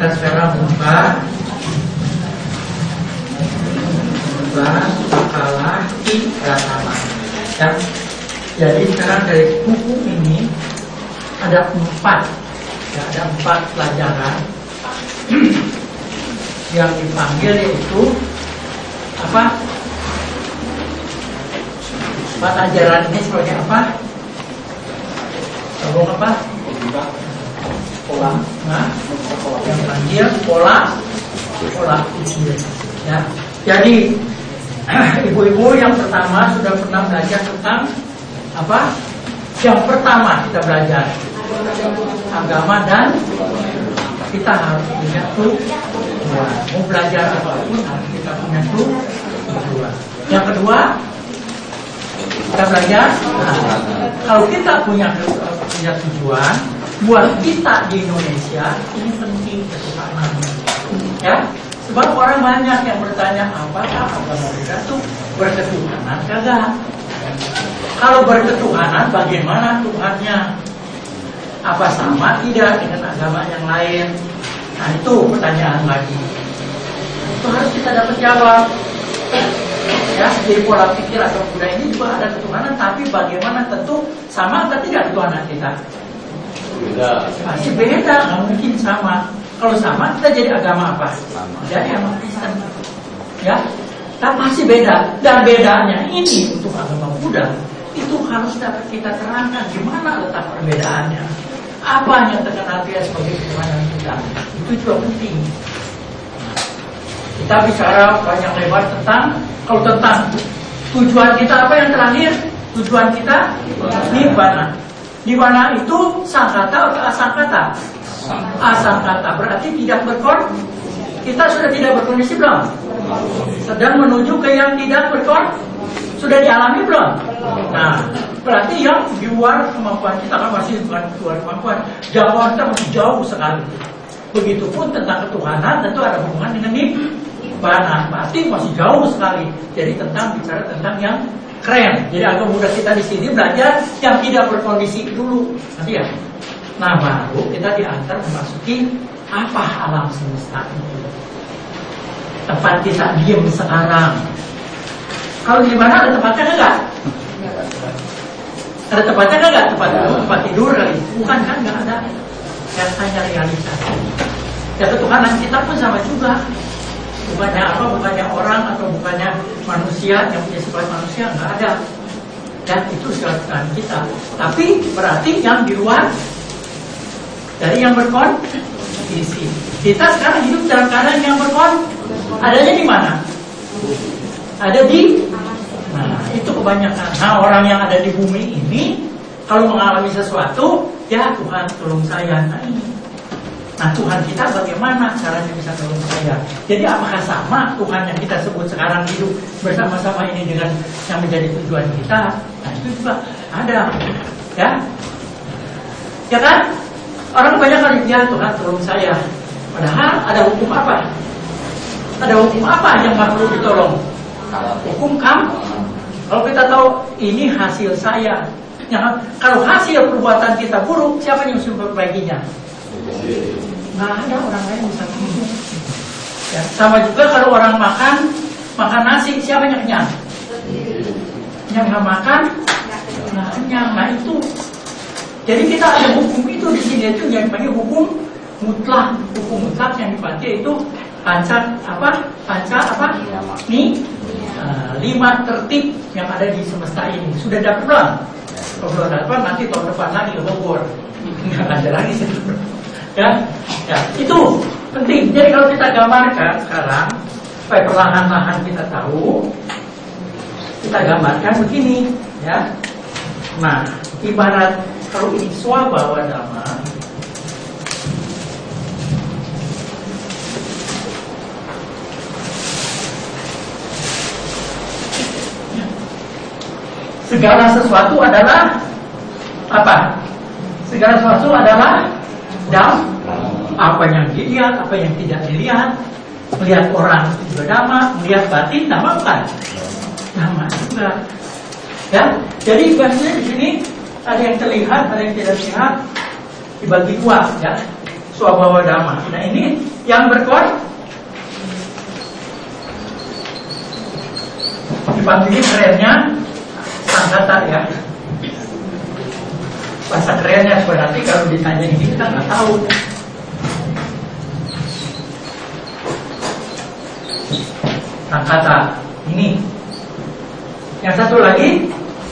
kita sekarang buka makalah Pratama. Ya. Jadi sekarang dari buku ini ada 4 pelajaran yang dipanggil, yaitu apa? 4 ajaran ini sebagai apa? Ngomong apa? Pola. Nah, yang panggil pola pikir. Ya. Jadi ibu-ibu yang pertama sudah pernah belajar tentang apa? Yang pertama kita belajar agama, dan kita harus punya tujuan. Mau belajar apapun harus kita punya tujuan. Yang kedua kita belajar, kalau kita punya tujuan buat kita di Indonesia, ini penting ketuhanan. Ya, sebab orang banyak yang bertanya, apakah agama kita tuh berketuhanan kagak? Kalau berketuhanan, bagaimana Tuhannya? Apa sama tidak dengan agama yang lain? Nah, itu pertanyaan lagi. Itu harus kita dapat jawab. Ya, jadi pola pikir atau budaya ini juga ada ketuhanan, tapi bagaimana, tentu sama atau tidak ketuhanan kita? Beda. Pasti beda, nggak mungkin sama. Kalau sama, kita jadi agama apa? Jadi agama Kristen. Ya, tapi pasti beda. Dan bedanya ini untuk agama Buddha itu harus dapat kita terangkan gimana letak perbedaannya. Apa yang terkenal dia sebagai ketuhanan kita? Itu juga penting. Kita bicara panjang lebar tentang tujuan kita apa yang terakhir? Tujuan kita Nibbana. Nibbana itu sangkata atau asangkata? Asangkata, berarti tidak kita sudah tidak berkondisi belum? Sedang menuju ke yang tidak sudah dialami belum? Nah, berarti yang di luar kemampuan kita, kan masih bukan luar kemampuan, jauh kita masih jauh sekali. Begitupun tentang ketuhanan tentu ada hubungan dengan Nibbana, pasti masih jauh sekali. Jadi bicara tentang yang keren. Jadi agak mudah kita di sini belajar yang tidak berkondisi dulu, nanti ya. Nah, baru kita diantar memasuki apa alam semesta itu. Tempat kita diam sekarang. Kalau di mana ada tempatnya enggak? Ada tempatnya enggak? Tempat tidur kali. Bukan kan, enggak ada. Yang hanya realisasi. Ya, ketuhanan kita pun sama juga. Bukannya apa? Bukannya orang atau bukannya manusia yang punya sifat manusia, enggak ada. Dan itu sifat kita. Tapi berarti yang di luar dari yang berkondisi. Kita sekarang hidup dalam keadaan yang adanya di mana? Ada di, nah itu kebanyakan. Nah, orang yang ada di bumi ini kalau mengalami sesuatu, ya Tuhan tolong saya. Nah ini, nah Tuhan kita bagaimana caranya bisa tolong saya? Jadi apakah sama Tuhan yang kita sebut sekarang hidup bersama-sama ini dengan yang menjadi tujuan kita? Nah itu juga ada, ya, ya kan? Orang kebanyakan ya Tuhan tolong saya. Padahal ada hukum apa? Ada hukum apa yang nggak perlu ditolong? Hukum kamu. Kalau kita tahu ini hasil saya, ya, kalau hasil perbuatan kita buruk, siapa yang harus memperbaikinya? Nggak ada orang lain bisa hidup. Ya, sama juga kalau orang makan nasi, siapa yang kenyang? Yang nggak makan, nggak kenyang. Nah itu. Jadi kita ada hukum itu di sini, itu yang dipanggil hukum mutlak. Hukum mutlak yang dibaca itu panca apa? Nih, 5 tertib yang ada di semesta ini. Sudah dapat belum? Kalau belum dapat, nanti tahun depan lagi ke Bogor. Nggak ada lagi sih. Ya, itu penting. Jadi kalau kita gambarkan sekarang, supaya perlahan-lahan kita tahu, kita gambarkan begini, ya. Nah, ibarat kalau ini Swabhawa Dhamma, segala sesuatu adalah apa? Segala sesuatu adalah Dhamma. Apa yang dilihat, apa yang tidak dilihat. Melihat orang itu juga Dhamma, melihat batin Dhamma bukan? Dhamma juga. Ya, jadi bahasanya di sini ada yang terlihat, ada yang tidak terlihat, dibagi 2, ya. Swabhawa Dhamma. Nah ini yang dipanggil kerennya sangkata ya. Bahasa kerennya berarti kalau ditanya ini kita nggak tahu. Sangkata ini. Yang satu lagi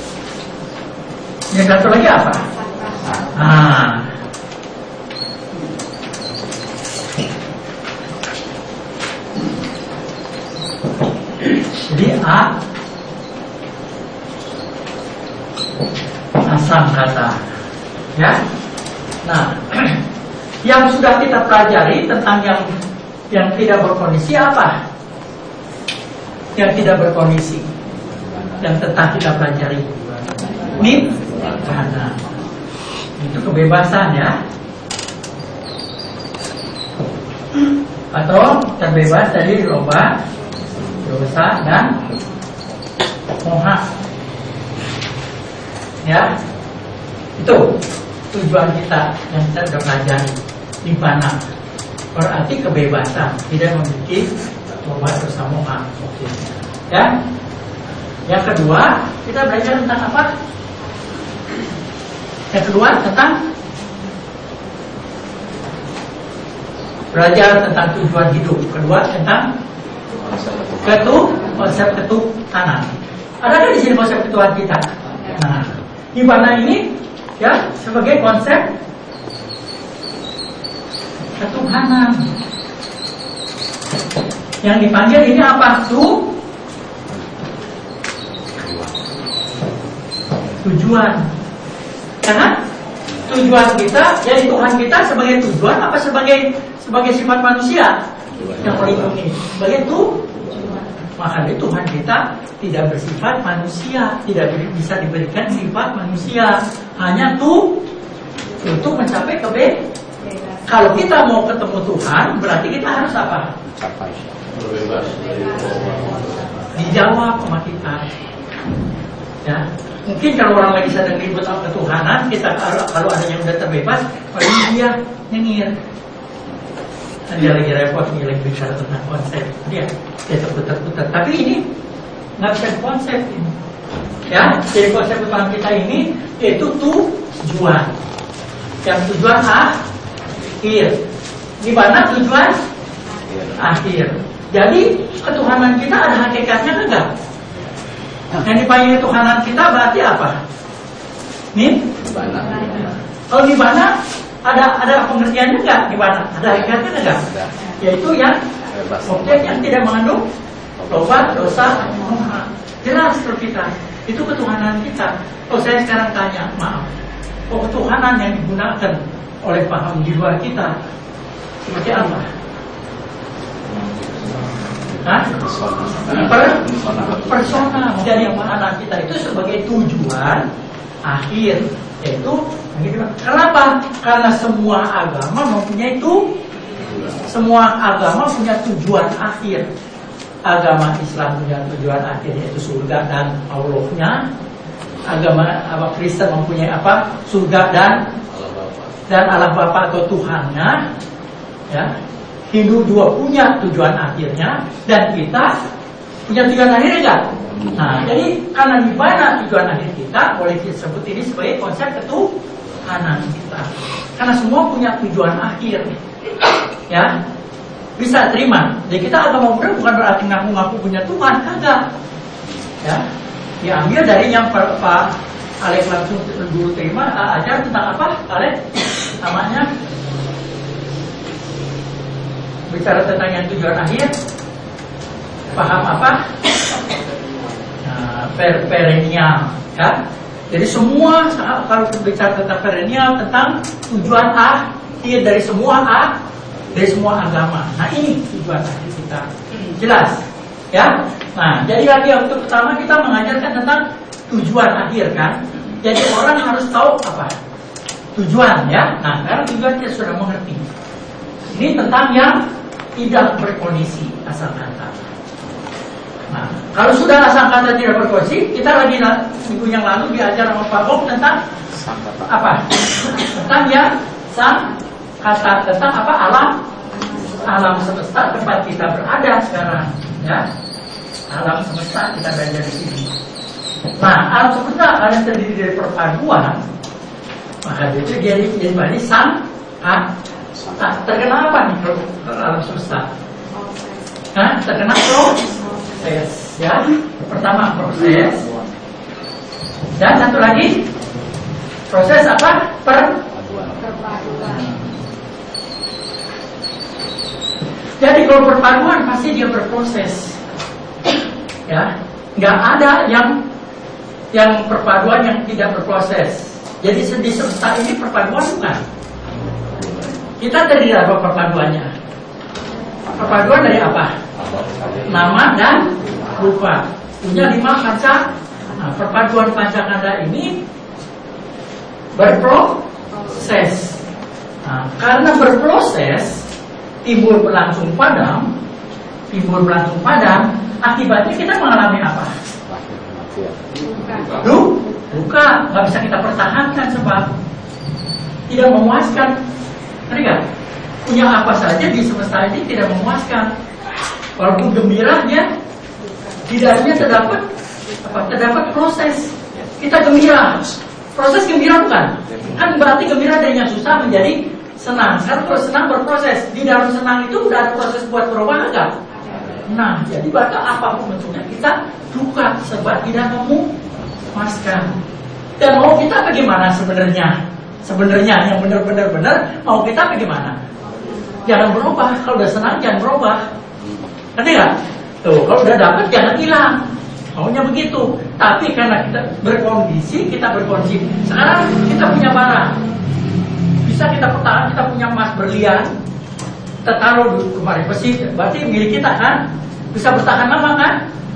apa? Jadi asangkata, ya. Nah, yang sudah kita pelajari tentang yang tidak berkondisi apa? Yang tidak berkondisi, yang tentang kita pelajari. Nibbana. Itu kebebasan ya. Atau terbebas dari loba, dosa dan moha. Ya. Itu tujuan kita yang kita sudah pelajari. Nibbana berarti kebebasan, tidak memiliki loba, dosa, moha. Ya. Yang kedua, kita belajar tentang apa? Yang kedua tentang belajar tentang tujuan hidup. Kedua tentang konsep ketuhanan. Adakah di sini konsep ketuhanan kita? Nah, Nibbana ini ya sebagai konsep ketuhanan. Yang dipanggil ini apa? Tujuan. Karena tujuan kita, jadi Tuhan kita sebagai tujuan apa sebagai sifat manusia yang melindungi? Sebagai tujuan. Makanya Tuhan kita tidak bersifat manusia, tidak bisa diberikan sifat manusia, hanya untuk mencapai kebebasan. Kalau kita mau ketemu Tuhan, berarti kita harus apa? Dijawab sama kita. Ya. Mungkin kalau orang lagi sedang ribut sama ketuhanan, kita kalau ada yang udah terbebas, paling dia nyengir. Dia lagi repot nih, lagi bicara tentang konsep. Dia terputar-putar. Tapi ini nggak bisa konsep ini. Ya, jadi konsep Tuhan kita ini yaitu tujuan. Yang tujuan akhir. Di mana tujuan akhir. Jadi ketuhanan kita ada hakikatnya enggak? Yang dipanggil Tuhanan kita berarti apa? Nibbana. Kalau Nibbana ada pengertiannya enggak? Nibbana ada hakikatnya enggak? Yaitu yang objek yang tidak mengandung loba, dosa, moha. Jelas kalau kita itu ketuhanan kita. Kalau saya sekarang tanya, maaf, ketuhanan yang digunakan oleh paham di luar kita seperti apa? Persona. Jadi yang mana kita itu sebagai tujuan akhir, yaitu kenapa? Karena semua agama mempunyai punya tujuan akhir. Agama Islam punya tujuan akhir yaitu surga dan Allahnya. Agama Kristen mempunyai apa? Surga dan Allah Bapa atau Tuhannya. Ya. Hindu juga punya tujuan akhirnya, dan kita punya tujuan akhir enggak? Nah, jadi karena Nibbana tujuan akhir kita, boleh disebut ini sebagai konsep ketuhanan kita. Karena semua punya tujuan akhir, ya bisa terima. Jadi kita agama muda bukan berarti ngaku-ngaku punya Tuhan, kagak. Ya, diambil dari yang Pak Alek langsung dulu terima ajar tentang apa? Alek namanya. Bicara tentang yang tujuan akhir, paham apa? Nah, perennial, kan? Jadi semua kalau bicara tentang perennial, tentang tujuan akhir dari semua agama. Nah ini tujuan akhir kita, jelas, ya? Nah jadi lagi untuk pertama kita mengajarkan tentang tujuan akhir, kan? Jadi orang harus tahu apa tujuan, ya? Nah karena tujuan kita sudah mengerti. Ini tentang yang tidak berkondisi asal kata. Nah, kalau sudah asal kata tidak berkondisi, kita lagi minggu yang lalu diajar sama Pak Bob tentang apa? Tentang ya sang kata, tentang apa? alam semesta tempat kita berada sekarang, ya. Alam semesta kita berada di sini. Nah, alam semesta karena terdiri dari perpaduan, maka itu jadi barisan. Terkena apa nih kalau alam semesta? Terkena proses, ya. Pertama proses, dan satu lagi proses apa? Perpaduan. Jadi kalau perpaduan pasti dia berproses, ya. Nggak ada yang perpaduan yang tidak berproses. Jadi di semesta ini perpaduan bukan? Kita terdiri dari apa perpaduannya? Perpaduan dari apa? Nama dan rupa. Punya 5 panca. Nah, perpaduan pancakanda ini berproses. Nah, karena berproses timbul berlangsung padam, akibatnya kita mengalami apa? Duka. Nggak bisa kita pertahankan sebab tidak memuaskan. Ngerti nggak? Punya apa saja di semesta ini tidak memuaskan. Walaupun gembira, dia di dalamnya terdapat proses. Kita gembira, proses gembira bukan? Kan berarti gembira dari yang susah menjadi senang. Sekarang kalau senang berproses, di dalam senang itu udah ada proses buat berubah enggak? Nah, jadi bahkan apapun bentuknya kita duka sebab tidak memuaskan. Dan mau kita bagaimana sebenarnya? Sebenarnya yang benar mau kita bagaimana? Jangan berubah. Kalau udah senang jangan berubah. Ngerti nggak? Tuh, kalau udah dapat jangan hilang. Maunya begitu. Tapi karena kita berkondisi. Sekarang kita punya barang. Bisa kita pertahankan, kita punya emas berlian. Kita taruh di kemarin besi, berarti milik kita kan? Bisa bertahan lama kan?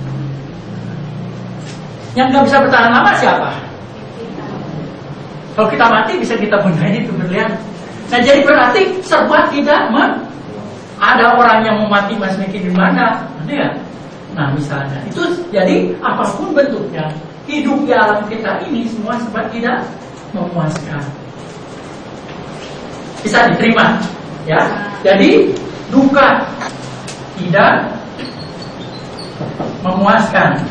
Yang nggak bisa bertahan lama siapa? Kalau kita mati bisa kita punya ini tuh berlian. Nah jadi berarti serba tidak ada orang yang mau mati mas mikir di mana, ya? Nah misalnya itu jadi apapun bentuknya hidup di alam kita ini semua serba tidak memuaskan. Bisa diterima, ya? Jadi duka tidak memuaskan.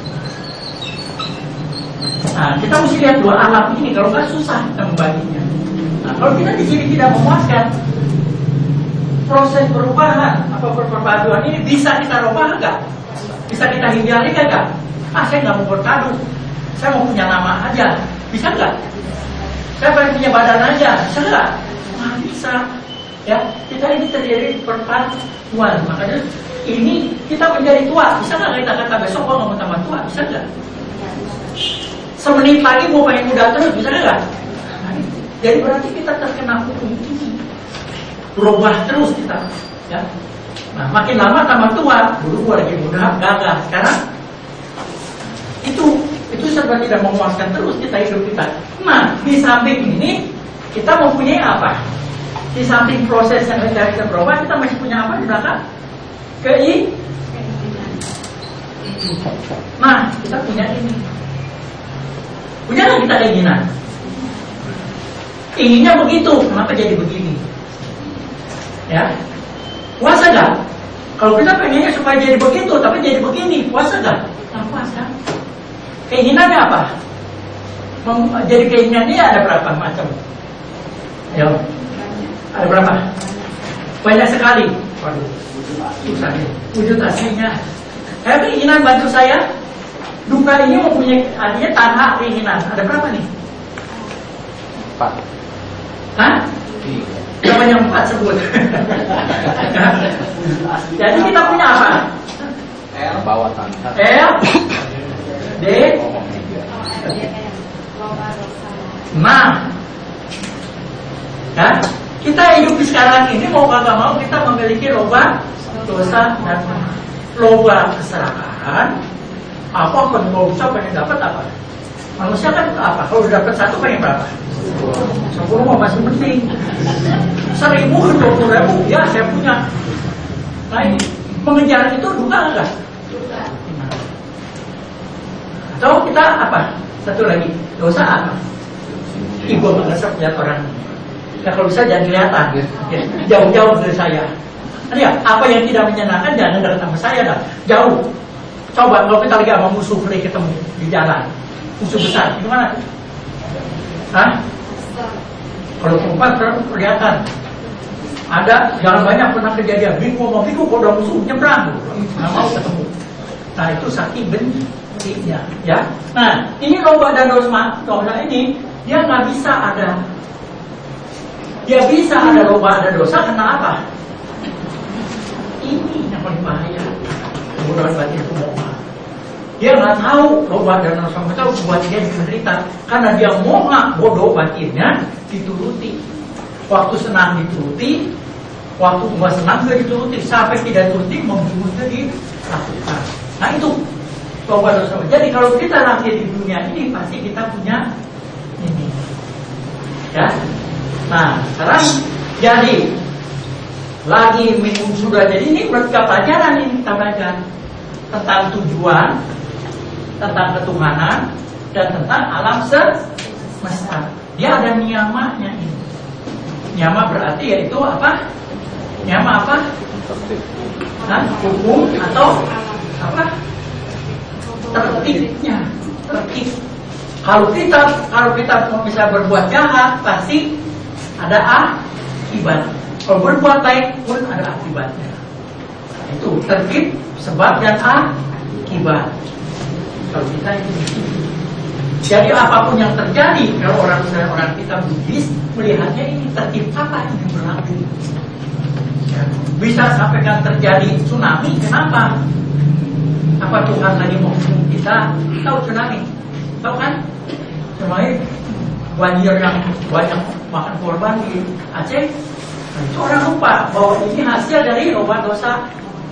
Nah, kita mesti lihat dua alam ini. Kalau nggak susah kita membaginya. Nah, kalau kita di sini tidak memuaskan, proses perubahan apa perpaduan ini bisa kita rubah nggak? Bisa kita hindari nggak? Saya nggak mau berpadu, saya mau punya nama aja, bisa nggak? Saya pengen punya badan aja, bisa nggak? Nah, bisa. Ya, kita ini terdiri perpaduan. Makanya ini kita menjadi tua, bisa nggak kita kata besok gua nggak mau tambah tua, bisa nggak? Semenit lagi mau pengen muda terus, bisa nggak? Nah, jadi berarti kita terkena hukum ini, berubah terus kita, ya. Nah, makin lama tambah tua. Dulu gua lagi muda, gagal. Sekarang itu serba tidak memuaskan terus kita hidup kita. Nah, di samping ini kita mempunyai apa? Di samping proses yang kita berubah, kita masih punya apa di belakang? Nah, kita punya ini. Punya nggak kita keinginan? Inginnya begitu, kenapa jadi begini? Ya, puasa nggak? Kalau kita pengennya supaya jadi begitu, tapi jadi begini, puasa nggak? Nggak puasa. Keinginannya apa? Jadi keinginannya ada berapa macam? Ya, ada berapa? Banyak sekali. Waduh, susah nih. Wujud aslinya. Keinginan bantu saya. Duka ini mempunyai artinya tanha keinginan. Ada berapa nih? 4. Hah? Berapa yang 4 sebut? Jadi kita punya apa? L bawah tanha. L D. Nah, kan? Kita hidup di sekarang ini mau kagak mau kita memiliki loba dosa dan loba keserakahan. Apa pun mau bisa pengen dapat apa? Manusia kan apa? Kalau udah dapat 1 pengen berapa? 10 mah masih penting. 1000, 20.000, ya saya punya. Nah ini mengejar itu duka enggak? Atau kita apa? Satu lagi dosa apa? Ibu mengesap lihat orang. Ya kalau bisa jangan kelihatan, jauh-jauh dari saya. Ya, apa yang tidak menyenangkan jangan datang sama saya dah, jauh. Coba kalau kita lagi sama musuh ketemu di jalan, musuh besar, gimana? Hah? Kalau perempuan kelihatan. Ada jalan banyak pernah kejadian, bingung kalau udah musuh nyebrang, nggak mau ketemu. Nah itu saking bencinya, ya. Nah ini lomba dan dosa ini dia nggak bisa ada. Dia bisa ada lomba ada dosa karena apa? Ini yang paling bahaya. Kemudian batin pemohon. Dia nggak tahu lomba dan dosa itu buat dia menderita karena dia moha bodoh batinnya dituruti. Waktu senang dituruti, waktu nggak senang juga dituruti, sampai tidak turuti membunuhnya dilakukan. Nah itu lomba dosa. Jadi kalau kita lahir di dunia ini pasti kita punya ini, ya. Nah sekarang jadi lagi minum sudah jadi ini berarti pelajaran ini kita belajar tentang tujuan, tentang ketuhanan dan tentang alam semesta. Dia ada niyamanya ini. Niyama berarti yaitu apa? Niyama apa? Nah, hukum atau apa? Tertibnya, tertib. Kalau kita bisa berbuat jahat pasti ada akibat. Kalau berbuat baik pun ada akibatnya. Itu tertib, sebab dan akibat. Kalau kita itu. Jadi apapun yang terjadi, kalau orang kita Buddhis melihatnya ini tertib apa yang berlaku. Ya, bisa sampai kan terjadi tsunami, kenapa? Apa Tuhan lagi mau hukum kita? Tahu tsunami? Tahu kan? Tsunami banjir yang banyak makan korban di Aceh. Nah, itu orang lupa bahwa ini hasil dari lomba dosa.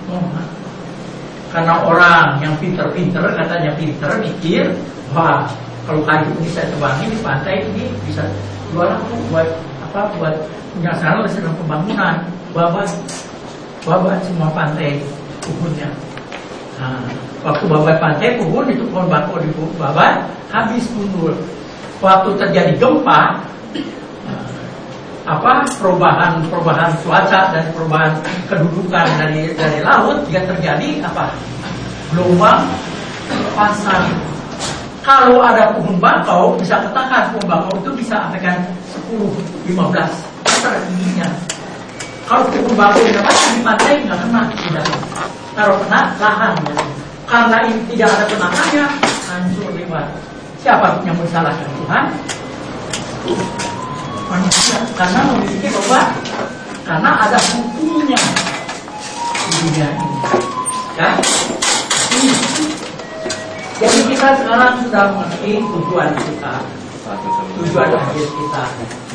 Karena orang yang pinter-pinter, katanya pinter, mikir, wah kalau kayu ini saya tebangi di pantai ini bisa jualan buat apa? Buat penyasaran sedang pembangunan, babat semua pantai Puhunnya. Nah, waktu babat pantai Puhun itu pohon bako di babat habis mundur. Waktu terjadi gempa, perubahan cuaca dan perubahan kedudukan dari laut dia terjadi apa? Gelombang pasang. Kalau ada pohon bakau bisa katakan pohon bakau itu bisa sampaikan 10-15 meter tingginya. Kalau pohon bakau yang di pantai nggak kena, tidak. Kalau kena lahan, ya. Karena ini tidak ada penangannya hancur lewat. Siapa yang bersalahkan? Tuhan? Manusia, karena memiliki obat, karena ada hukumnya di dunia ini, ya. Jadi kita sekarang sudah mengerti tujuan kita, tujuan akhir kita.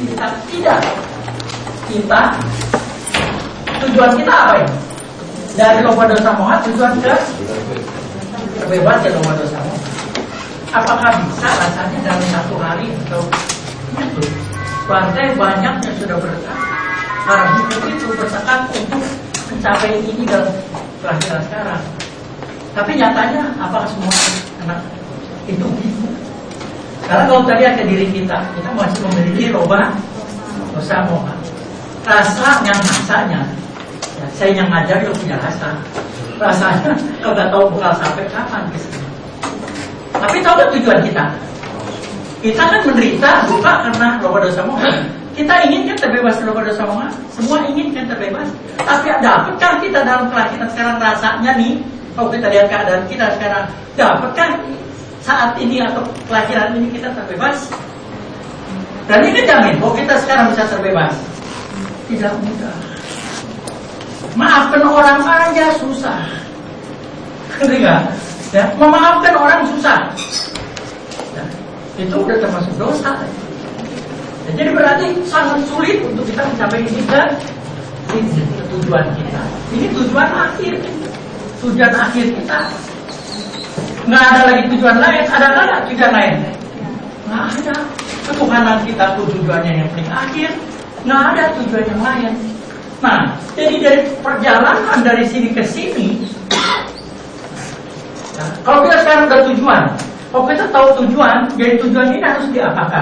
Tujuan kita apa ini? Dari lomba dosa moha tujuan ke terbebas dari lomba dosa moha. Apakah bisa rasanya dalam satu hari atau itu? Bantai banyak yang sudah bertekad. Para hidup itu bertekad untuk mencapai ini dalam kelahiran sekarang. Tapi nyatanya apakah semua anak itu bingung? Karena kalau tadi ada diri kita masih memiliki lomba dosa moha. Rasanya, ya, saya yang ngajar juga punya rasa. Rasanya nggak tahu bakal sampai kapan kesini. Tapi tahu gak tujuan kita? Kita kan menderita bukan karena lomba dosa moha. Kita ingin kan terbebas dari lomba dosa moha. Semua ingin kan terbebas. Tapi dapatkah kita dalam kelahiran sekarang rasanya nih? Kalau kita lihat keadaan kita sekarang, dapatkah saat ini atau kelahiran ini kita terbebas? Dan ini jamin bahwa kita sekarang bisa terbebas. Tidak mudah. Maafkan orang aja susah. Ngerti nggak? Ya, memaafkan orang susah. Ya, itu udah termasuk dosa. Ya, jadi berarti sangat sulit untuk kita mencapai ini kan tujuan kita. Ini tujuan akhir. Tujuan akhir kita. Nggak ada lagi tujuan lain. Ada nggak tujuan lain? Nggak ada. Ketuhanan kita tuh tujuannya yang paling akhir. Nggak ada tujuan yang lain. Nah, jadi dari perjalanan dari sini ke sini. Nah, kalau kita sekarang udah tujuan, kalau kita tahu tujuan, jadi tujuan ini harus diapakan?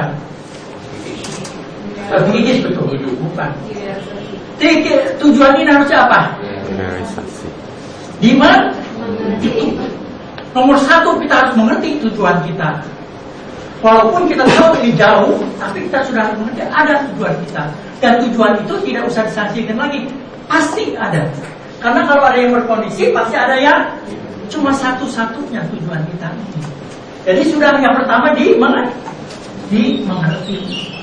Biologis betul, bukan. Jadi tujuan ini harusnya apa? Realisasi. Di mana? Nomor satu, kita harus mengerti tujuan kita. Walaupun kita tahu ini jauh, tapi kita sudah mengerti ada tujuan kita. Dan tujuan itu tidak usah disaksikan lagi, pasti ada. Karena kalau ada yang berkondisi, pasti ada yang cuma satu-satunya tujuan kita. Jadi sudah yang pertama di mengerti.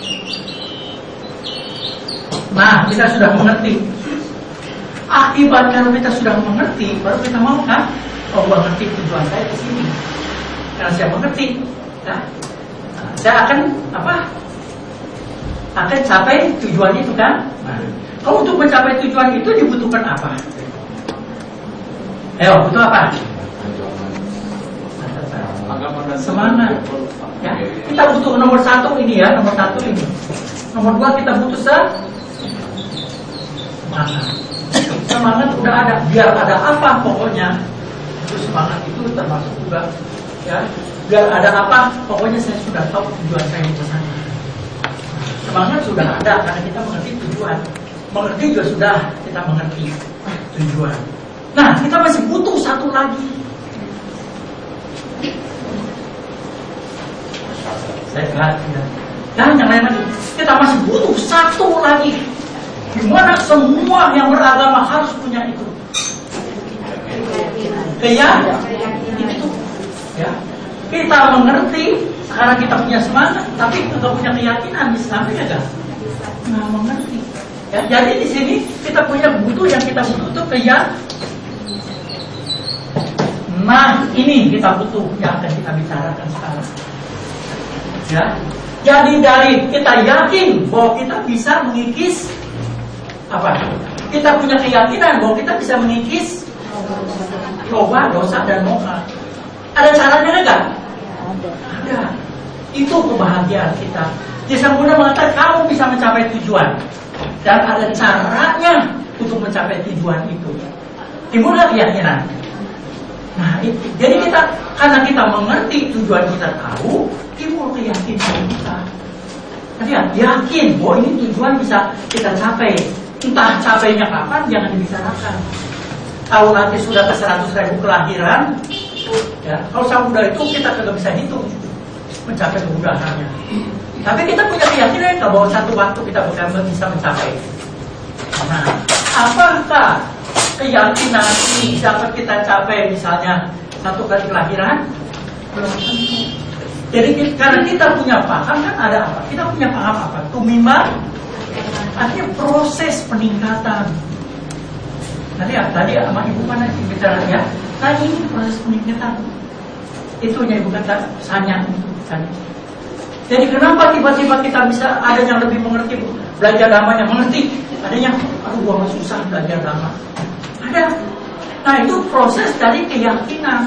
Nah, kita sudah mengerti. Akibat kalau kita sudah mengerti, baru kita mau kan? Oh, mengerti tujuan saya di sini. Karena saya mengerti, nah, saya akan akan capai tujuan itu kan? Nah, kalau untuk mencapai tujuan itu dibutuhkan apa? Ayo, butuh apa? Semangat. Ya, kita butuh nomor satu ini ya, nomor satu ini. Nomor dua kita butuh semangat. Semangat udah ada, biar ada apa pokoknya. Itu semangat itu termasuk juga ya. Biar ada apa, pokoknya saya sudah tahu tujuan saya ke sana. Semangat sudah ada karena kita mengerti tujuan. Mengerti juga sudah kita mengerti tujuan. Nah, kita masih butuh satu lagi. Saya perhatikan. Dan yang lain lagi, kita masih butuh satu lagi. Di mana semua yang beragama harus punya itu. Keyakinan itu. Ya. Kita mengerti, sekarang kita punya semangat, tapi kita punya keyakinan bisa sampai ya kan? Nggak mengerti. Ya, jadi di sini kita punya butuh yang kita butuh itu keyakinan. Nah, ini kita butuh yang akan kita bicarakan sekarang. Ya. Jadi dari kita yakin bahwa kita bisa mengikis apa? Kita punya keyakinan bahwa kita bisa mengikis coba, dosa dan moha. Ada caranya enggak? Ada. Itu kebahagiaan kita. Yesus Buddha mengatakan kamu bisa mencapai tujuan dan ada caranya untuk mencapai tujuan itu. Timbullah keyakinan. Nah, jadi kita karena kita mengerti tujuan kita tahu, timbul keyakinan kita. Artinya yakin bahwa ini tujuan bisa kita capai. Entah capainya kapan, jangan dibicarakan. Kalau nanti sudah ke 100.000 kelahiran, ya, kalau sama Buddha itu kita tidak bisa hitung mencapai kemudahannya. Tapi kita punya keyakinan bahwa satu waktu kita bisa mencapai. Nah, apakah keyakinan ini dapat kita capai misalnya 1 kali kelahiran? Belum tentu. Jadi karena kita punya paham kan ada apa? Kita punya paham apa? Tumimba. Artinya proses peningkatan. Tadi sama ibu mana bicara ya? Tadi ini proses peningkatan. Itu yang ibu kata sanya. Jadi kenapa tiba-tiba kita bisa ada yang lebih mengerti belajar damanya mengerti? Ada yang gua mah susah belajar dama. Ada. Nah itu proses dari keyakinan.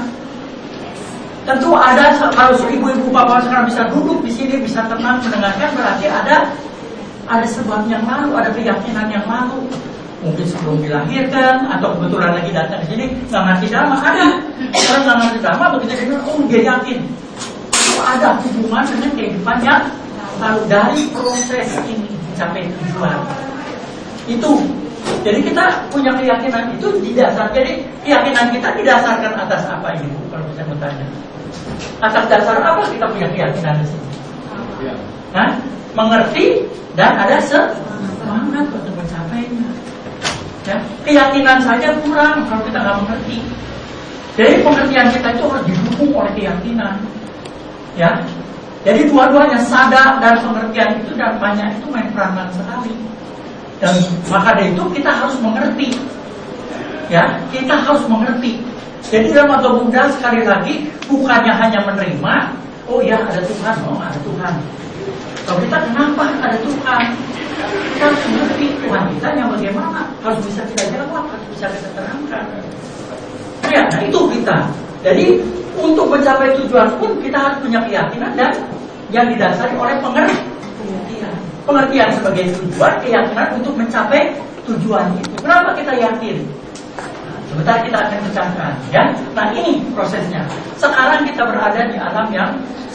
Tentu ada kalau ibu-ibu bapak sekarang bisa duduk di sini bisa tenang mendengarkan berarti ada sebab yang lalu, ada keyakinan yang lalu. Mungkin sebelum dilahirkan atau kebetulan lagi datang di sini nggak ngerti dhamma, ada. Orang nggak ngerti dhamma begitu dia bilang, oh dia yakin. Itu ada hubungan dengan kehidupannya. Lalu dari proses ini sampai tujuan itu. Jadi kita punya keyakinan itu didasar. Jadi keyakinan kita didasarkan atas apa ini? Kalau saya bertanya, atas dasar apa kita punya keyakinan di sini? Hah? Mengerti dan ada semangat untuk mencapainya. Ya, keyakinan saja kurang kalau kita nggak mengerti. Jadi pengertian kita itu harus didukung oleh keyakinan. Ya, jadi dua-duanya sadar dan pengertian itu dan banyak itu main peranan sekali. Dan maka dari itu kita harus mengerti. Ya, kita harus mengerti. Jadi dalam agama Buddha sekali lagi bukannya hanya menerima, oh ya ada Tuhan, oh ada Tuhan. Kalau kita kenapa ada Tuhan? Kita harus mengerti Tuhan kita yang bagaimana, harus bisa kita jawab, harus bisa kita terangkan. Ya, nah itu kita. Jadi untuk mencapai tujuan pun kita harus punya keyakinan dan yang didasari oleh pengertian. Pengertian sebagai tujuan, keyakinan untuk mencapai tujuan itu. Kenapa kita yakin? Sebentar kita akan bincangkan, ya. Nah ini prosesnya. Sekarang kita berada di alam yang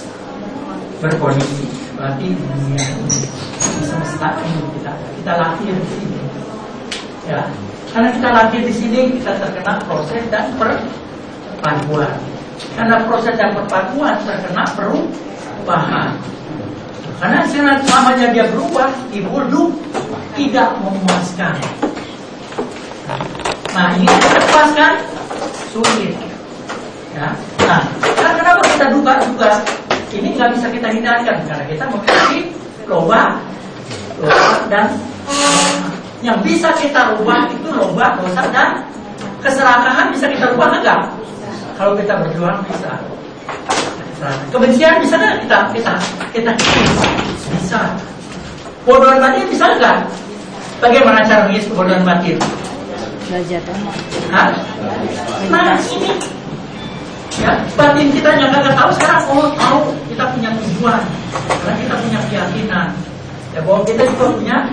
berkondisi. Berarti dunia ini semesta ini kita lahir di sini. Ya, karena kita lahir di sini kita terkena proses dan perpaduan. Karena proses dan perpaduan terkena perubahan. Karena selamanya dia berubah, hidup tidak memuaskan. Nah, ini memuaskan sulit. Ya. Nah, kenapa kita duga juga? Ini nggak bisa kita hindarkan karena kita memiliki loba dan yang bisa kita rubah itu loba, dosa dan keserakahan bisa kita rubah enggak? Kalau kita berjuang bisa. Kebencian bisa nggak kita bisa. Bodohan batin bisa nggak? Bagaimana cara mengisi kebodohan batin? Belajar. Nah ini, ya batin kita yang nggak tahu sekarang tahu kita punya tujuan, karena kita punya keyakinan. Ya bahwa kita juga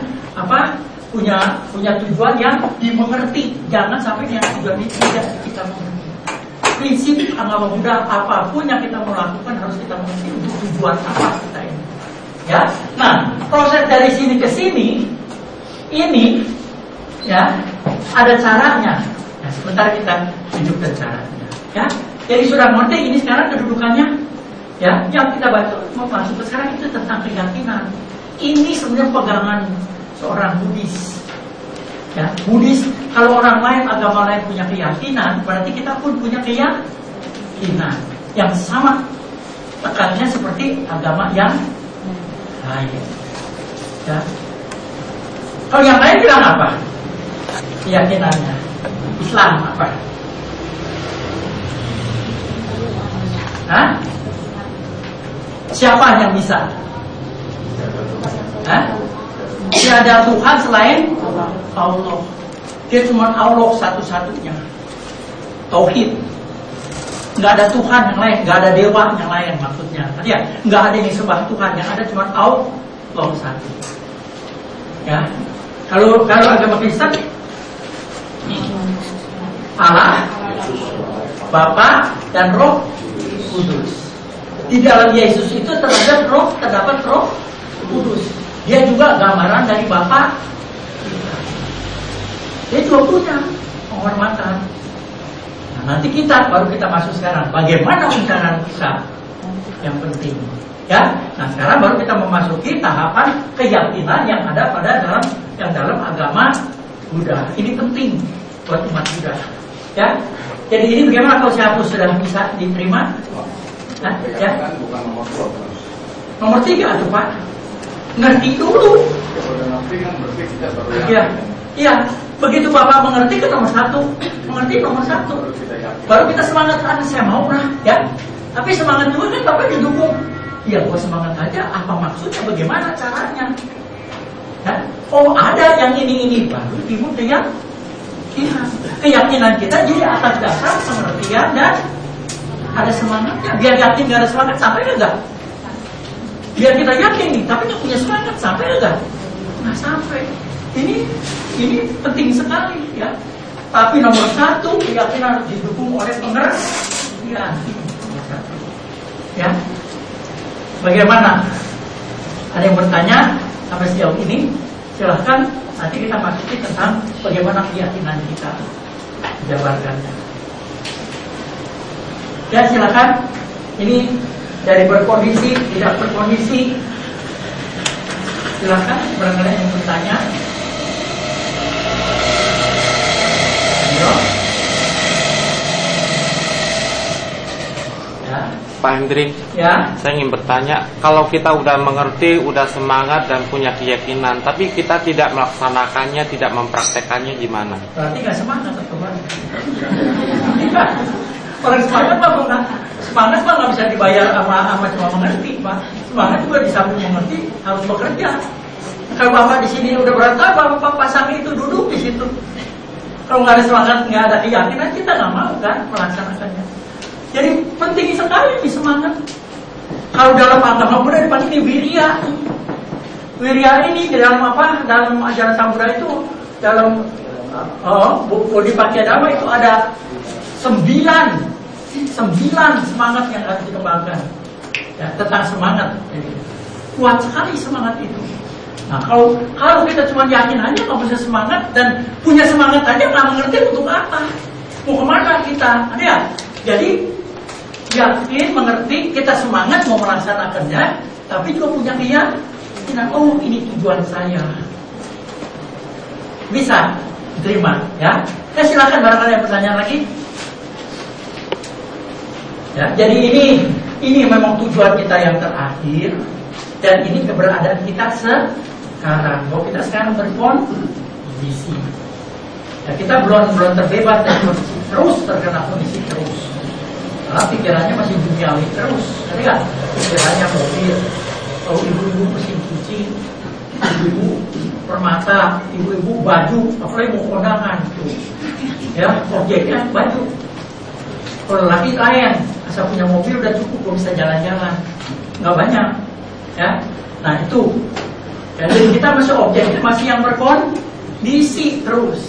punya tujuan yang dimengerti. Jangan sampai yang tujuan itu tidak kita mengerti. Prinsip agama Buddha, apapun yang kita mau lakukan harus kita mengerti untuk tujuan apa kita ini. Ya, nah proses dari sini ke sini ini, ya ada caranya. Nah, sebentar kita tunjukkan caranya. Ya, jadi sudah mengerti ini sekarang kedudukannya. Ya, yang kita baca mau masuk ke sekarang itu tentang keyakinan. Ini sebenarnya pegangan seorang Buddhis. Ya, Buddhis, kalau orang lain, agama lain punya keyakinan, berarti kita pun punya keyakinan yang sama tekannya seperti agama yang lain. Ya. Kalau yang lain bilang apa? Keyakinannya Islam apa? Hah? Siapa yang bisa? Hah? Tiada Tuhan selain Allah. Dia cuma Allah satu-satunya. Tauhid. Nggak ada Tuhan yang lain, nggak ada dewa yang lain maksudnya. Ya, nggak ada yang sembah Tuhan, yang ada cuma Allah satu. Ya. Kalau agama Kristen, Allah, Bapa dan Roh Kudus. Di dalam Yesus itu terdapat Roh Kudus. Dia juga gambaran dari Bapa. Dia juga punya penghormatan. Nah, nanti baru kita masuk sekarang. Bagaimana cara kita? Yang penting, ya. Nah, sekarang baru kita memasuki tahapan keyakinan yang ada dalam agama Buddha. Ini penting buat umat Buddha. Ya. Jadi ini bagaimana kalau saya hapus sudah bisa diterima? Nah, ya. Bukan nomor 2. Nomor 3 tuh Pak. Ngerti dulu. Iya. Begitu Bapak mengerti ke nomor 1, mengerti nomor 1, baru kita semangat. Saya mau lah, ya. Tapi semangat juga kan Bapak didukung. Ya, gua semangat aja. Apa maksudnya? Bagaimana caranya? Ya? Oh, ada yang ini baru timbul keyakinan kita jadi atas dasar pengertian dan ada semangatnya. Biar yakin gak ada semangat sampai enggak? Biar kita yakin nih, tapi nggak punya semangat sampai enggak? Nggak sampai. Ini penting sekali, ya. Tapi nomor 1 keyakinan harus didukung oleh pengertian. Ya. Bagaimana? Ada yang bertanya sampai sejauh ini? Silahkan. Nanti kita masuki tentang bagaimana keyakinan kita jabarkannya. Ya, silakan. Ini dari berkondisi, tidak berkondisi. Silakan, barangkali yang bertanya. Ayo. Ya. Pak Hendrik, ya. Saya ingin bertanya, kalau kita udah mengerti, udah semangat dan punya keyakinan, tapi kita tidak melaksanakannya, tidak mempraktekannya, gimana? Berarti nggak semangat atau bagaimana? Orang semangat Pak nggak bisa dibayar sama cuma mengerti Pak. Semangat juga disambung mengerti, harus bekerja. Kalau Bapak di sini udah berat apa, Bapak pasang itu duduk di situ. Kalau nggak ada semangat, nggak ada keyakinan, kita nggak mau kan melaksanakannya. Jadi penting sekali di semangat. Kalau dalam agama Buddha dipanggil wirya. Wirya ini dalam apa? Dalam ajaran Samudra itu dalam Bodhipatya itu ada 9 semangat yang harus dikembangkan. Ya, tentang semangat. Jadi, kuat sekali semangat itu. Nah, kalau kita cuma yakin aja, nggak bisa semangat, dan punya semangat aja nggak mengerti untuk apa, mau kemana kita, ada ya? Jadi yakin, mengerti, kita semangat mau melaksanakannya, tapi juga punya keyakinan, oh ini tujuan saya, bisa diterima, ya. Silakan barangkali ada pertanyaan lagi. Ya, jadi ini memang tujuan kita yang terakhir, dan ini keberadaan kita sekarang. Bahwa kita sekarang berkondisi. Ya, kita belum terbebas dari kondisi, terus terkena kondisi terus. Karena pikirannya masih duniawi terus. Jadi kan pikirannya mobil, kalau ibu-ibu mesin cuci, ibu-ibu permata, ibu-ibu baju, apalagi mau kondangan tuh. Ya, objeknya baju. Kalau laki lain, asal punya mobil udah cukup, kok bisa jalan-jalan, nggak banyak, ya. Nah itu, jadi kita masih objeknya masih yang berkondisi terus,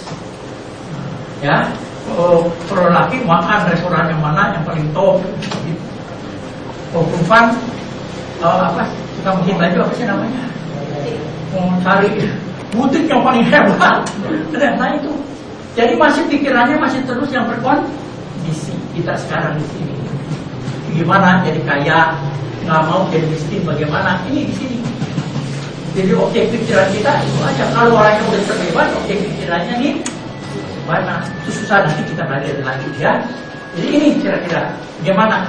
ya. Kalau laki makan restoran yang mana yang paling top, gitu. Kalau perempuan, apa? Kita bikin baju apa sih namanya? Mau cari butik yang paling hebat, nah itu. Jadi masih pikirannya masih terus yang berkondisi. Kita sekarang di sini, gimana jadi kaya, nggak mau jadi miskin, bagaimana? Ini di sini. Jadi objek pikiran kita itu aja. Kalau orang yang udah terbebas, objek pikirannya nih mana? Itu susah, nanti kita belajar lagi ya. Jadi ini kira-kira gimana?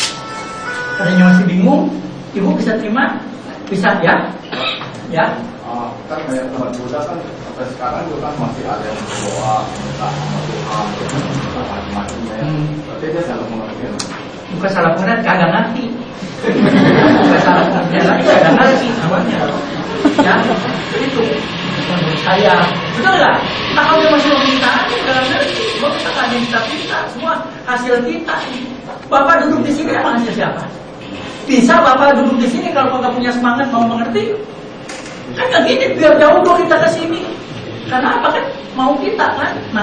Ada yang masih bingung? Ibu bisa terima? Bisa ya? Ya? Kan kayak teman muda kan sampai sekarang juga kan masih ada yang berdoa minta sama Tuhan, macam-macamnya ya. Berarti dia salah pengertian. Bukan salah pengertian, kagak ngerti. Bukan salah pengertian lagi, kagak ngerti namanya. Ya, itu menurut saya. Betul nggak? Nah, kalau dia masih meminta, kagak ngerti. Bahwa kita kan yang kita semua hasil kita. Bapak duduk di sini emang hasil siapa? Bisa Bapak duduk di sini kalau nggak punya semangat mau mengerti? Kan nggak gini, biar jauh dong kita ke sini. Karena apa kan? Mau kita kan? Nah,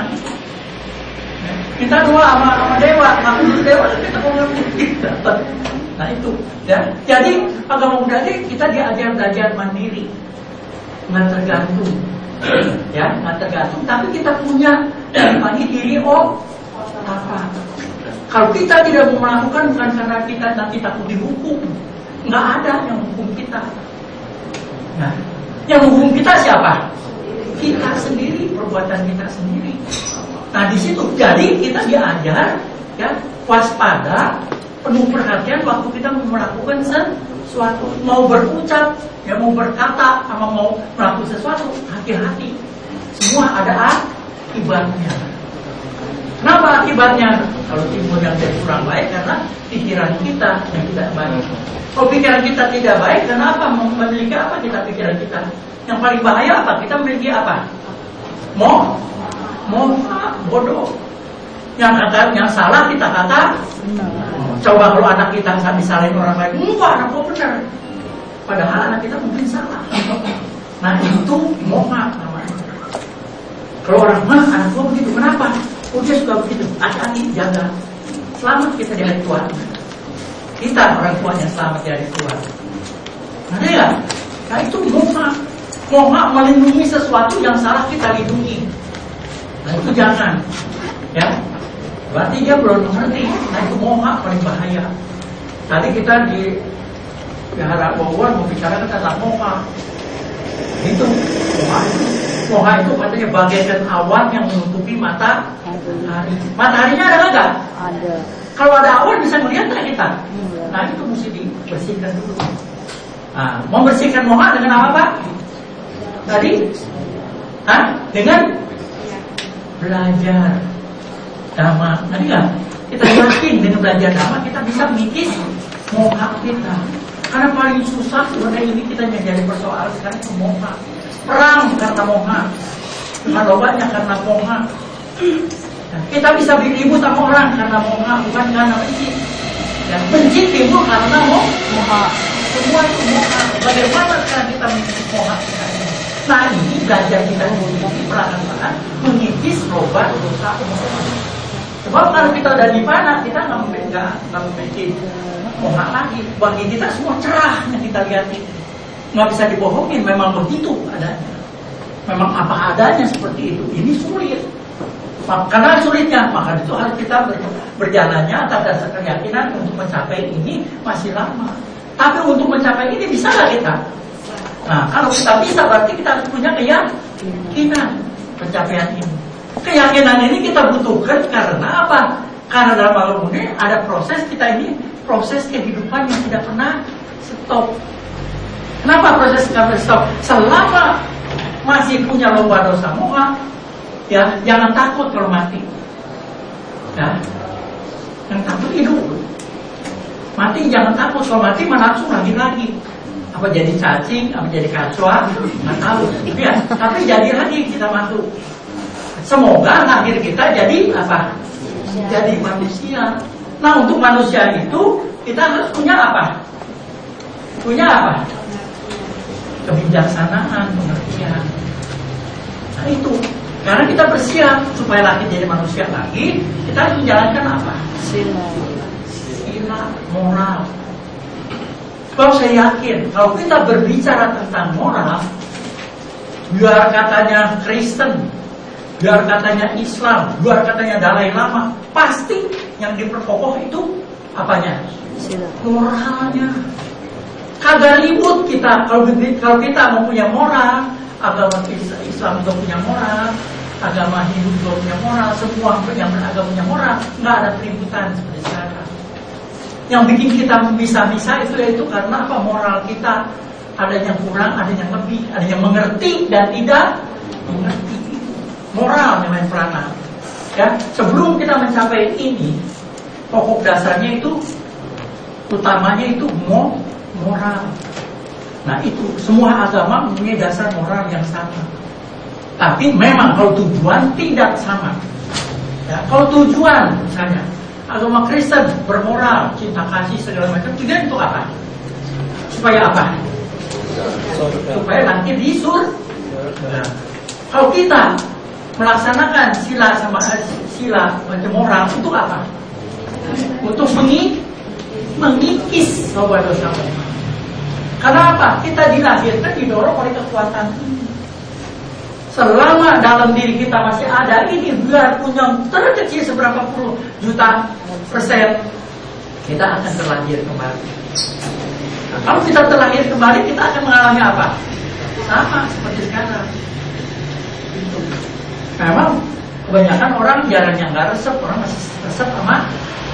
kita doa sama dewa, makhluk dewa kita mau ngerti. Nah itu, ya. Jadi agama Buddha ini kita diajar belajar mandiri, nggak tergantung, ya, nggak tergantung. Tapi kita punya bagi diri apa? Kalau kita tidak mau melakukan bukan karena kita nanti takut dihukum, nggak ada yang hukum kita. Nah, yang menghukum kita siapa? Kita sendiri, perbuatan kita sendiri. Nah di situ, jadi kita diajar, ya, waspada, penuh perhatian waktu kita melakukan sesuatu, mau berucap, ya, mau berkata, sama mau melakukan sesuatu, hati-hati. Semua ada akibatnya. Kenapa akibatnya? Kalau timbul yang jadi kurang baik karena pikiran kita yang tidak baik. Kalau pikiran kita tidak baik, kenapa? Memiliki apa kita pikiran kita? Yang paling bahaya apa? Kita memiliki apa? Bodoh. Yang salah kita kata. Coba kalau anak kita disalahin orang lain, enggak, anak gua benar. Padahal anak kita mungkin salah. Nah itu moha namanya. Kalau orang anak gua begitu, kenapa? Oh dia suka begitu. Hati-hati, jaga. Selamat kita di hari tua. Kita orang tuanya selamat di hari tua. Nah ya, nah itu moha. Moha melindungi sesuatu yang salah kita lindungi. Nah itu jangan, ya. Berarti dia belum mengerti. Nah itu moha paling bahaya. Tadi kita di Wihara Bogor membicarakan tentang moha. Itu moha itu katanya bagaikan awan yang menutupi matahari. Mataharinya ada nggak? Ada. Kalau ada awan bisa melihat nggak kita? Nah itu mesti dibersihkan dulu. Nah, membersihkan moha dengan apa Pak? Tadi? Dengan belajar Dhamma. Tadi nggak? Kita yakin dengan belajar Dhamma kita bisa mengikis moha kita. Karena paling susah sebenarnya ini kita menjadi persoalan sekarang itu moha. Perang karena moha, banyak karena moha. Kita bisa ribut sama orang karena moha, bukan karena benci. Dan benci timbul karena moha. Semua itu moha. Bagaimana sekarang kita mengikis moha kita? Nah ini belajar kita mengikis perlahan-lahan mengikis obat dosa moha. Sebab kalau kita udah di mana kita nggak memiliki moha lagi. Bagi kita semua cerah yang kita lihat ini. nggak bisa dibohongin, memang begitu adanya. Memang apa adanya seperti itu. Ini sulit. Karena sulitnya, maka itu harus kita berjalannya atas dasar keyakinan untuk mencapai ini masih lama. Tapi untuk mencapai ini bisa nggak kita? Nah, kalau kita bisa, berarti kita harus punya keyakinan pencapaian ini. Keyakinan ini kita butuhkan karena apa? Karena dalam alam ini ada proses kita ini, proses kehidupan yang tidak pernah stop. Kenapa proses tidak pernah stop? Selama masih punya lomba dosa moha, ya jangan takut kalau mati. Ya, yang takut hidup. Mati jangan takut, kalau mati malah langsung lagi. Apa jadi cacing, apa jadi kacua, nggak tahu. Ya, tapi jadi lagi kita masuk. Semoga akhir kita jadi apa? Jadi manusia. Nah, untuk manusia itu kita harus punya apa? Punya apa? Kebijaksanaan, pengertian. Nah itu, karena kita bersiap supaya lagi jadi manusia lagi, kita harus menjalankan apa? Sila moral. Kalau saya yakin, kalau kita berbicara tentang moral, biar katanya Kristen, biar katanya Islam, biar katanya Dalai Lama, pasti yang diperkokoh itu apanya? Moralnya. Kagak ribut kita kalau kita mau punya moral, agama Islam juga punya moral, agama Hindu juga punya moral, semua yang beragama punya moral, nggak ada keributan seperti sekarang. Yang bikin kita bisa-bisa itu yaitu karena apa? Moral kita ada yang kurang, ada yang lebih, ada yang mengerti dan tidak mengerti. Moral yang main peranan. Ya, sebelum kita mencapai ini, pokok dasarnya itu, utamanya itu moral. Nah itu semua agama mempunyai dasar moral yang sama. Tapi memang kalau tujuan tidak sama. Ya, kalau tujuan misalnya agama Kristen bermoral, cinta kasih segala macam, tujuan itu apa? Supaya apa? Supaya nanti di surga. Kalau kita melaksanakan sila macam moral itu apa? Untuk mengikis dosa. Karena apa? Kita dilahirkan didorong oleh kekuatan ini. Selama dalam diri kita masih ada ini, biar pun yang terkecil seberapa puluh juta persen, kita akan terlahir kembali. Nah, kalau kita terlahir kembali, kita akan mengalami apa? Sama seperti sekarang. Memang kebanyakan orang jarang yang nggak resep, orang masih resep sama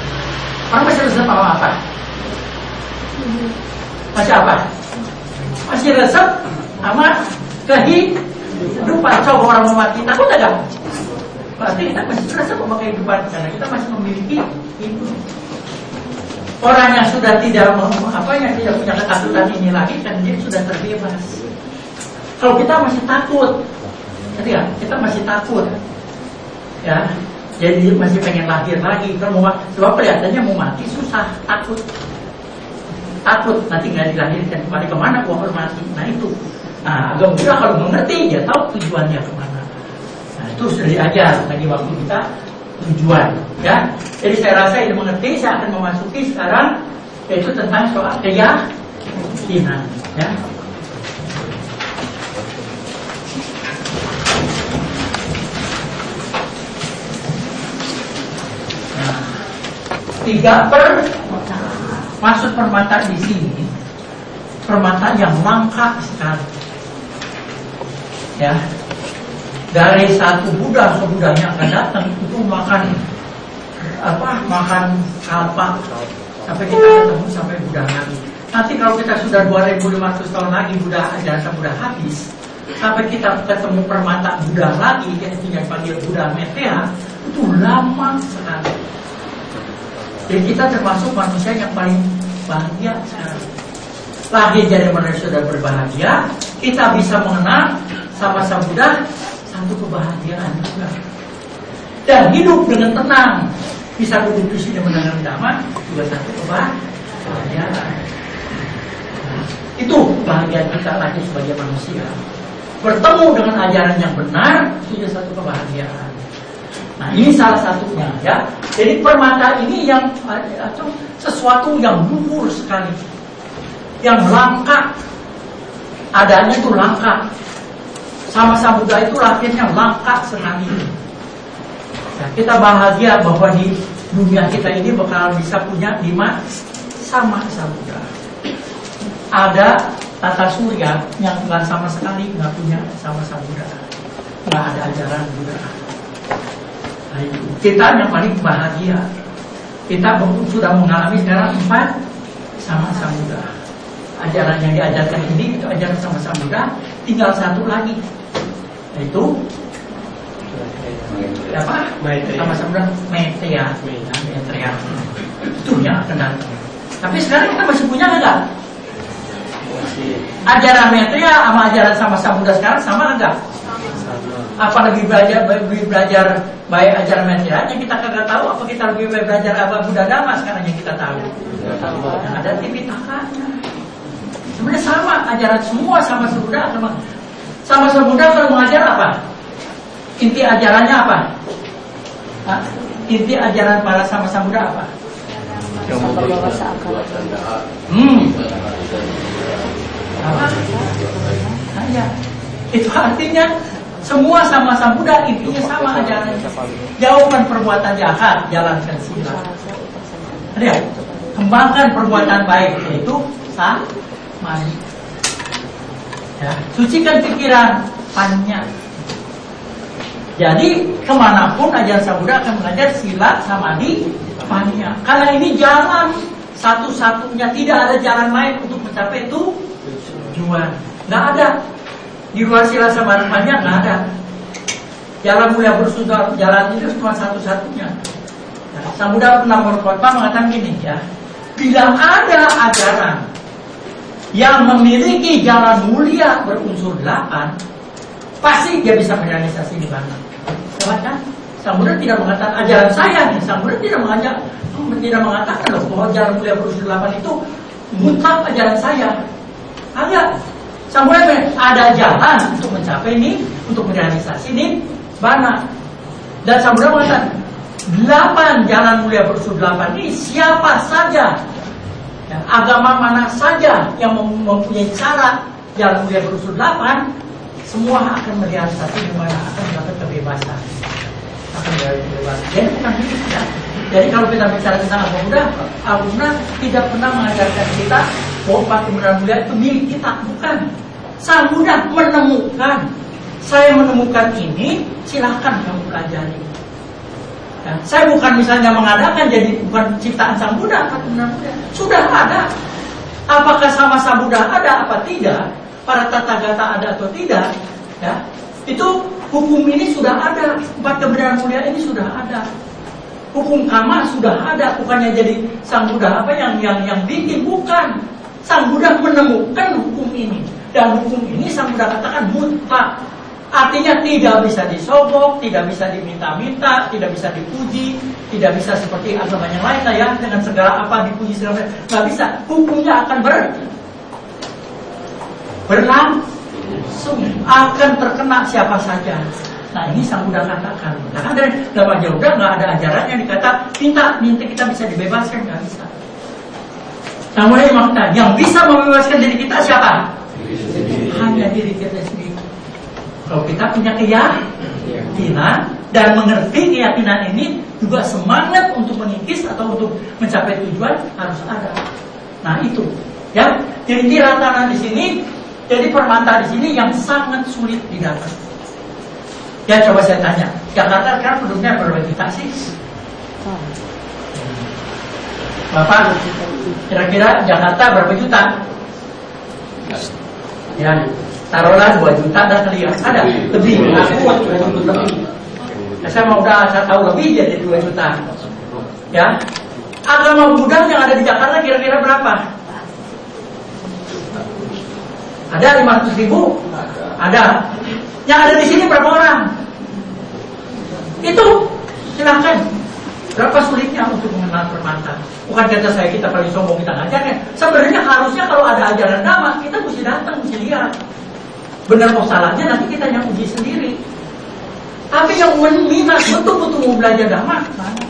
apa? Masih apa? Masih resep sama kehidupan. Coba orang mau mati, takut enggak? Berarti kita masih resep sama kehidupan karena kita masih memiliki itu. Orang yang sudah tidak tidak punya ketakutan ini lagi kan dia sudah terbebas. Kalau kita masih takut, kita masih takut, ya. Jadi masih pengen lahir lagi. Kalau mau, sebab kelihatannya mau mati susah, takut nanti nggak dilahirkan kembali kemana gua harus mati. Nah itu, agama kita kalau mengerti dia tahu tujuannya kemana. Nah itu sudah diajar lagi waktu kita tujuan, ya. Jadi saya rasa ini mengerti. Saya akan memasuki sekarang yaitu tentang soal keyakinan, ya. Maksud permata di sini, permata yang langka sekali. Ya, dari satu Buddha ke Buddhanya akan datang itu makan kalpa sampai kita ketemu sampai Buddha lagi. Nanti kalau kita sudah 2500 tahun lagi jasa Buddha habis, sampai kita ketemu permata Buddha lagi, yang dipanggil Buddha Metea, itu lama sekali. Jadi kita termasuk manusia yang paling bahagia sekarang. Lahir jadi manusia sudah berbahagia, kita bisa mengenal sama-sama Buddha satu kebahagiaan juga. Dan hidup dengan tenang, bisa duduk di sini mendengar dhamma juga satu kebahagiaan. Itu kebahagiaan kita lagi sebagai manusia. Bertemu dengan ajaran yang benar itu satu kebahagiaan. Nah ini salah satunya, ya. Jadi permata ini yang sesuatu yang luhur sekali, yang langka, adanya itu langka. Sama samudra itu lahirnya langka sekali. Ya, kita bahagia bahwa di dunia kita ini bakal bisa punya 5 sama samudra. Ada tata surya yang nggak sama sekali nggak punya sama samudra, nggak ada ajaran Buddha. Nah, kita yang paling bahagia, kita sudah mengalami sekarang 4 sama samudra. Ajaran yang diajarkan ini itu ajaran sama samudra, tinggal 1 lagi, yaitu apa? Sama samudra Maitreya. Itu yang akan datang. Tapi sekarang kita masih punya nggak? Ajaran Maitreya sama ajaran sama samudra sekarang sama enggak? Apa lebih belajar baik ajaran Maitreya yang kita kagak tahu, apa kita lebih baik belajar apa Buddha Dhamma sekarang yang kita tahu? Yang ada Tipitaka-nya. Sebenarnya sama ajaran semua sama samudra, sama samudra kalau mengajar apa? Inti ajarannya apa? Inti ajaran para sama samudra apa? Apa? Ya. Itu artinya semua sama samudra intinya sama ajarannya. Jauhkan perbuatan jahat, jalankan sila. Lihat, kembangkan perbuatan baik, yaitu samadhi. Ya, sucikan pikiran, panya. Jadi kemanapun ajaran samudra akan mengajar sila, samadhi, panya. Karena ini jalan satu-satunya, tidak ada jalan lain untuk mencapai itu tujuan. Nggak ada. Di luar sila samadhi panya nggak ada. Jalan mulia bersudar, jalan itu cuma satu-satunya. Nah, Samudra pernah mengatakan gini ya, bila ada ajaran yang memiliki jalan mulia berunsur 8, pasti dia bisa merealisasi di mana. Kan? Samudra tidak mengatakan ajaran saya nih. Samudra tidak mengatakan loh bahwa jalan mulia berunsur 8 itu mutlak ajaran saya. Ada. Samudra ada jalan untuk mencapai ini, untuk merealisasi ini mana. Dan Samudra mengatakan 8 jalan mulia berunsur 8 ini siapa saja, ya, agama mana saja yang mempunyai cara jalan mulia berunsur 8, semua akan merealisasi di mana, akan mendapat kebebasan. Akan mendapat kebebasan. Jadi bukan hidup ya. Jadi kalau kita bicara tentang agama Buddha, agama Buddha tidak pernah mengajarkan kita bahwa 4 kebenaran mulia itu milik kita, bukan. Sang Buddha menemukan. Saya menemukan ini, silahkan kamu pelajari. Ya, saya bukan misalnya mengadakan, jadi bukan ciptaan Sang Buddha, sudah ada. Apakah sama Sang Buddha ada apa tidak? Para Tathagata ada atau tidak? Ya, itu hukum ini sudah ada. 4 kebenaran mulia ini sudah ada. Hukum kama sudah ada. Bukannya jadi Sang Buddha apa yang bikin, bukan. Sang Buddha menemukan hukum ini, dan hukum ini Sang Buddha katakan mutlak. Artinya tidak bisa disogok, tidak bisa diminta-minta, tidak bisa dipuji, tidak bisa seperti agama yang lain lah ya, dengan segala apa dipuji segala macam. Nggak bisa. Hukumnya akan berlangsung, akan terkena siapa saja. Nah ini Sang Buddha katakan. Nah dari dalam ajaran Buddha nggak ada ajaran yang dikata minta kita bisa dibebaskan, nggak bisa. Namun yang bisa membebaskan diri kita siapa? Hanya diri kita sendiri. Kalau kita punya keyakinan dan mengerti keyakinan ini, juga semangat untuk mengikis atau untuk mencapai tujuan harus ada. Nah itu, ya. Jadi Tiratana di sini, jadi permata di sini yang sangat sulit didapat. Ya coba saya tanya, Jakarta sekarang penduduknya berapa juta sih? Bapak, kira-kira Jakarta berapa juta? Ya, taruhlah 2 juta dan kali ya. Ada lebih. Aku waktu itu lebih. Saya mau saya tahu lebih jadi 2 juta. Ya, agama Buddha yang ada di Jakarta kira-kira berapa? Ada 500.000? Ada. Yang ada di sini berapa orang? Itu silakan. Berapa sulitnya untuk mengenal permata? Bukan kata saya kita paling sombong kita ngajarnya. Sebenarnya harusnya kalau ada ajaran Dhamma kita mesti datang, mesti lihat. Benar atau salahnya nanti kita yang uji sendiri. Tapi yang minat betul-betul mau belajar Dhamma, mana?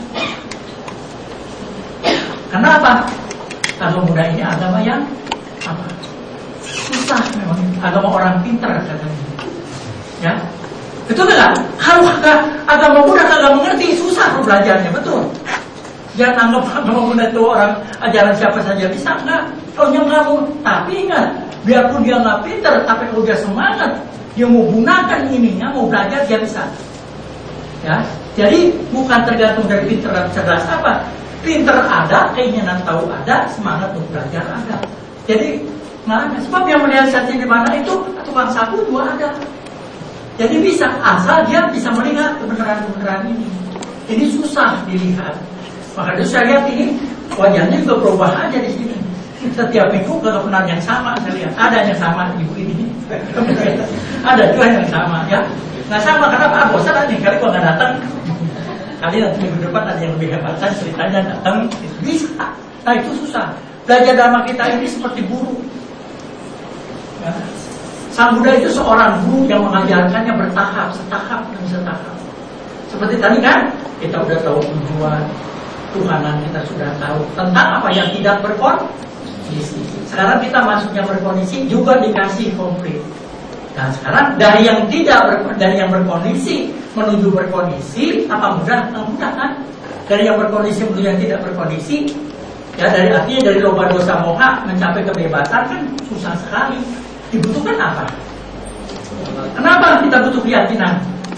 Kenapa? Agama Buddha ini agama yang apa? susah memang agama orang pintar katanya. Ya, betul nggak? Kalau agama muda kagak mengerti, susah belajarnya, betul. Jangan anggap agama muda itu orang ajaran siapa saja bisa, enggak. Kalau kamu, tapi ingat, biarpun dia nggak pintar, tapi kalau dia semangat, dia mau gunakan ininya, mau belajar, dia bisa. Ya, jadi bukan tergantung dari pintar dan cerdas apa. Pintar ada, keinginan tahu ada, semangat untuk belajar ada. Jadi, sebab yang melihat saja di mana itu tukang sapu juga ada. Jadi bisa, asal dia bisa melihat kebenaran-kebenaran ini. Ini susah dilihat. Maka itu saya lihat ini wajahnya juga berubah aja di sini. Setiap minggu kebenaran yang sama saya lihat. Ada yang sama ibu ini. Ada juga yang sama ya. Nggak sama kenapa? Bosan nih kali gua nggak datang. Kali nanti minggu depan ada yang lebih hebatan ceritanya datang. Bisa. Nah itu susah. Belajar dhamma kita ini seperti guru. Ya. Sang Buddha itu seorang guru yang mengajarkannya bertahap, setahap demi setahap. Seperti tadi kan, kita udah tahu tujuan, Tuhanan kita sudah tahu tentang apa yang tidak berkondisi. Sekarang kita masuknya berkondisi juga dikasih komplit. Dan sekarang dari yang berkondisi menuju berkondisi, apa mudah? Mudah kan? Dari yang berkondisi menuju yang tidak berkondisi, ya artinya dari loba dosa moha mencapai kebebasan kan susah sekali. Dibutuhkan apa? Kenapa kita butuh keyakinan?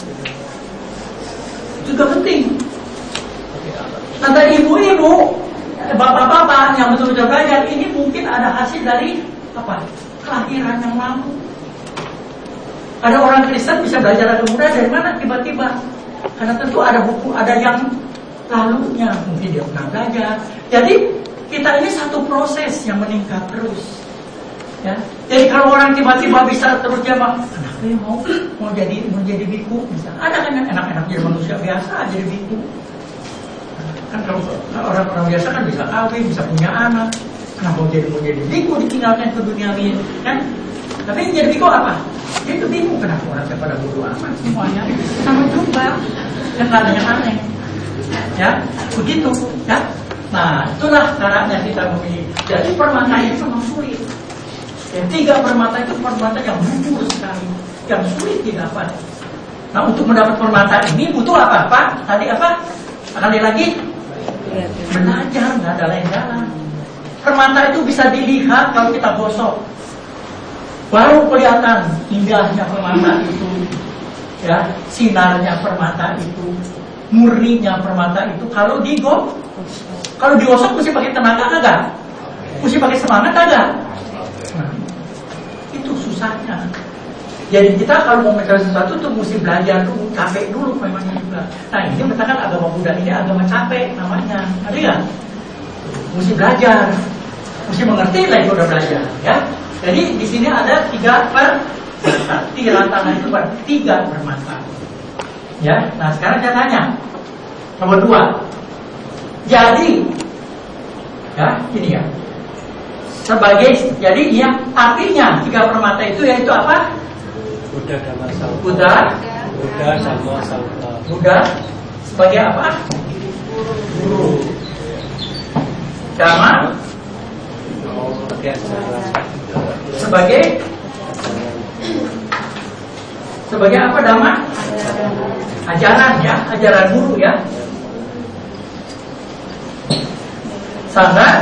Juga penting. Kata ibu-ibu, bapak-bapak yang betul-betul belajar, ini mungkin ada hasil dari apa? Kelahiran yang lalu. Ada orang Kristen bisa belajar agama muda dari mana? Tiba-tiba. Karena tentu ada buku, ada yang lalunya, mungkin dia pernah belajar. Jadi kita ini satu proses yang meningkat terus. Ya. Jadi kalau orang tiba-tiba bisa terus dia anaknya mau jadi biku, misalnya. Ada kan enak-enak jadi manusia biasa jadi biku. Kan kalau orang-orang biasa kan bisa kawin, bisa punya anak. Kenapa mau jadi biku ditinggalkan ke dunia ini, kan? Tapi yang jadi biku apa? Dia itu bingung kenapa orang pada bodoh amat semuanya sama juga. Yang adanya aneh. Ya, begitu. Ya. Nah, itulah caranya kita memilih. Jadi permata itu memang sulit. Yang 3 permata itu permata yang luhur sekali, yang sulit didapat. Nah untuk mendapat permata ini butuh apa? Pak? Tadi apa? Sekali lagi belajar, nggak ada lain jalan. Permata itu bisa dilihat kalau kita gosok, baru kelihatan indahnya permata itu, ya sinarnya permata itu, murninya permata itu. Kalau digosok mesti pakai tenaga agak, mesti pakai semangat agak. Nah, itu susahnya. Jadi kita kalau mau mencari sesuatu tuh mesti belajar dulu, capek dulu memangnya juga. Nah ini katakan agama Buddha ini agama capek namanya, ada nggak? Mesti belajar, mesti mengerti lah itu udah belajar, ya. Jadi di sini ada 3 tanah itu 3 permata. Ya, nah sekarang saya tanya, nomor 2. Jadi, ya ini ya. Jadi yang artinya 3 permata itu yaitu apa? Buddha, Dhamma, Sangha. Buddha, Dhamma, Sangha. Buddha sebagai apa? Guru. Dhamma sebagai apa Dhamma? Ajaran ya, ajaran guru ya. Sangha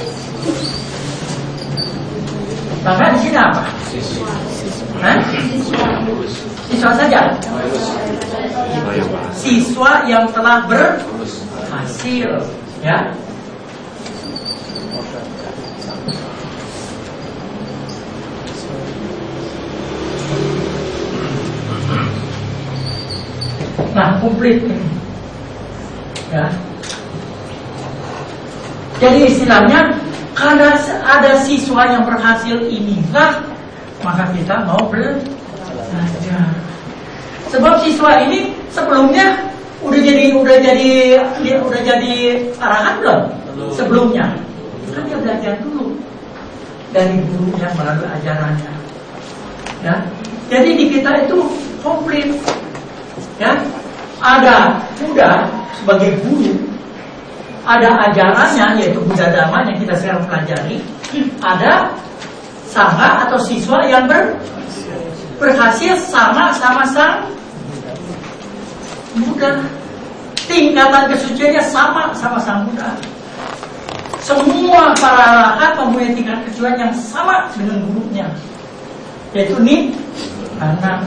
di sini apa? Siswa saja. Siswa yang telah berhasil, ya. Nah, komplit ini. Ya. Jadi istilahnya karena ada siswa yang berhasil inilah maka kita mau belajar. Sebab siswa ini sebelumnya udah jadi arahan belum? Sebelumnya kan dia belajar dulu dari gurunya melalui ajarannya. Ya. Jadi di kita itu komplit. Ya. Ada Buddha sebagai guru, ada ajarannya yaitu Buddha Dhamma yang kita sekarang pelajari, ada sangga atau siswa yang berhasil sama-sama sang Buddha. Tingkatan kesuciannya sama-sama sang Buddha. Semua para arahat mempunyai tingkat kesucian yang sama dengan gurunya, yaitu Nibbana.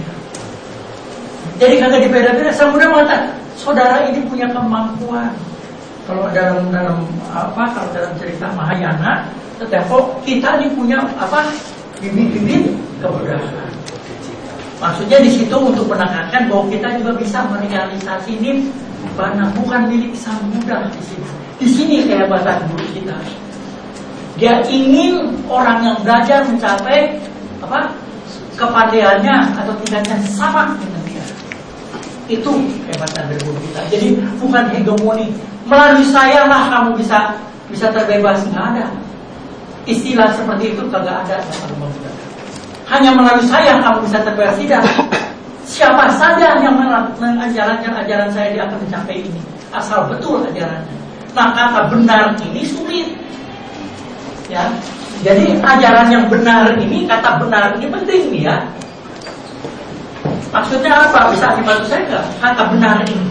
Jadi kagak dibeda-beda. Sang Buddha mengatakan, saudara ini punya kemampuan. Kalau dalam cerita Mahayana, tetapi kita ini punya bibit-bibit kebudahan. Maksudnya di situ untuk menekankan bahwa kita juga bisa merealisasi Nibbana, bukan milik sang Buddha di sini. Di sini kehebatan guru kita. Dia ingin orang yang belajar mencapai kepandaiannya atau tingkatnya sama dengan dia. Itu kehebatan dari guru kita. Jadi bukan hegemoni. Melalui saya lah kamu bisa terbebas, nggak ada. Istilah seperti itu kagak ada dalam Buddha. Hanya melalui saya kamu bisa terbebas, tidak. Siapa saja yang mengajarkan ajaran saya dia akan mencapai ini, asal betul ajarannya. Nah, kata benar ini sulit. Ya. Jadi ajaran yang benar ini, kata benar ini penting nih ya. Maksudnya apa? Bisa dibantu saya nggak? Kata benar ini.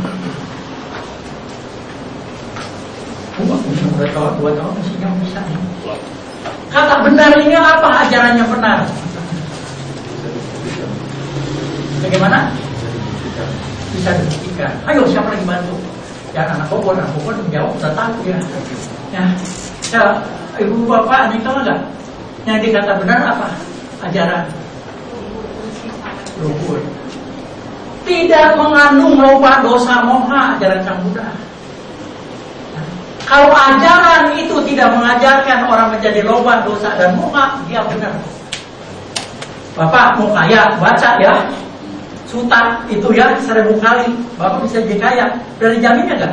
Dua tahun mestinya bisa. Kata benar ini apa? Ajarannya benar. Bagaimana? Bisa dibuktikan. Ayo siapa lagi bantu? Ya anak Bogor menjawab udah tahu ya. Ya, ibu bapak ini tahu nggak? Yang dikata benar apa? Ajaran luhur. Tidak mengandung loba dosa moha ajaran Sang Buddha. Kalau ajaran itu tidak mengajarkan orang menjadi loba, dosa dan moha, dia benar. Bapak mau kaya, baca ya. Suta itu ya 1000 kali, Bapak bisa jadi kaya. Dari jaminnya enggak?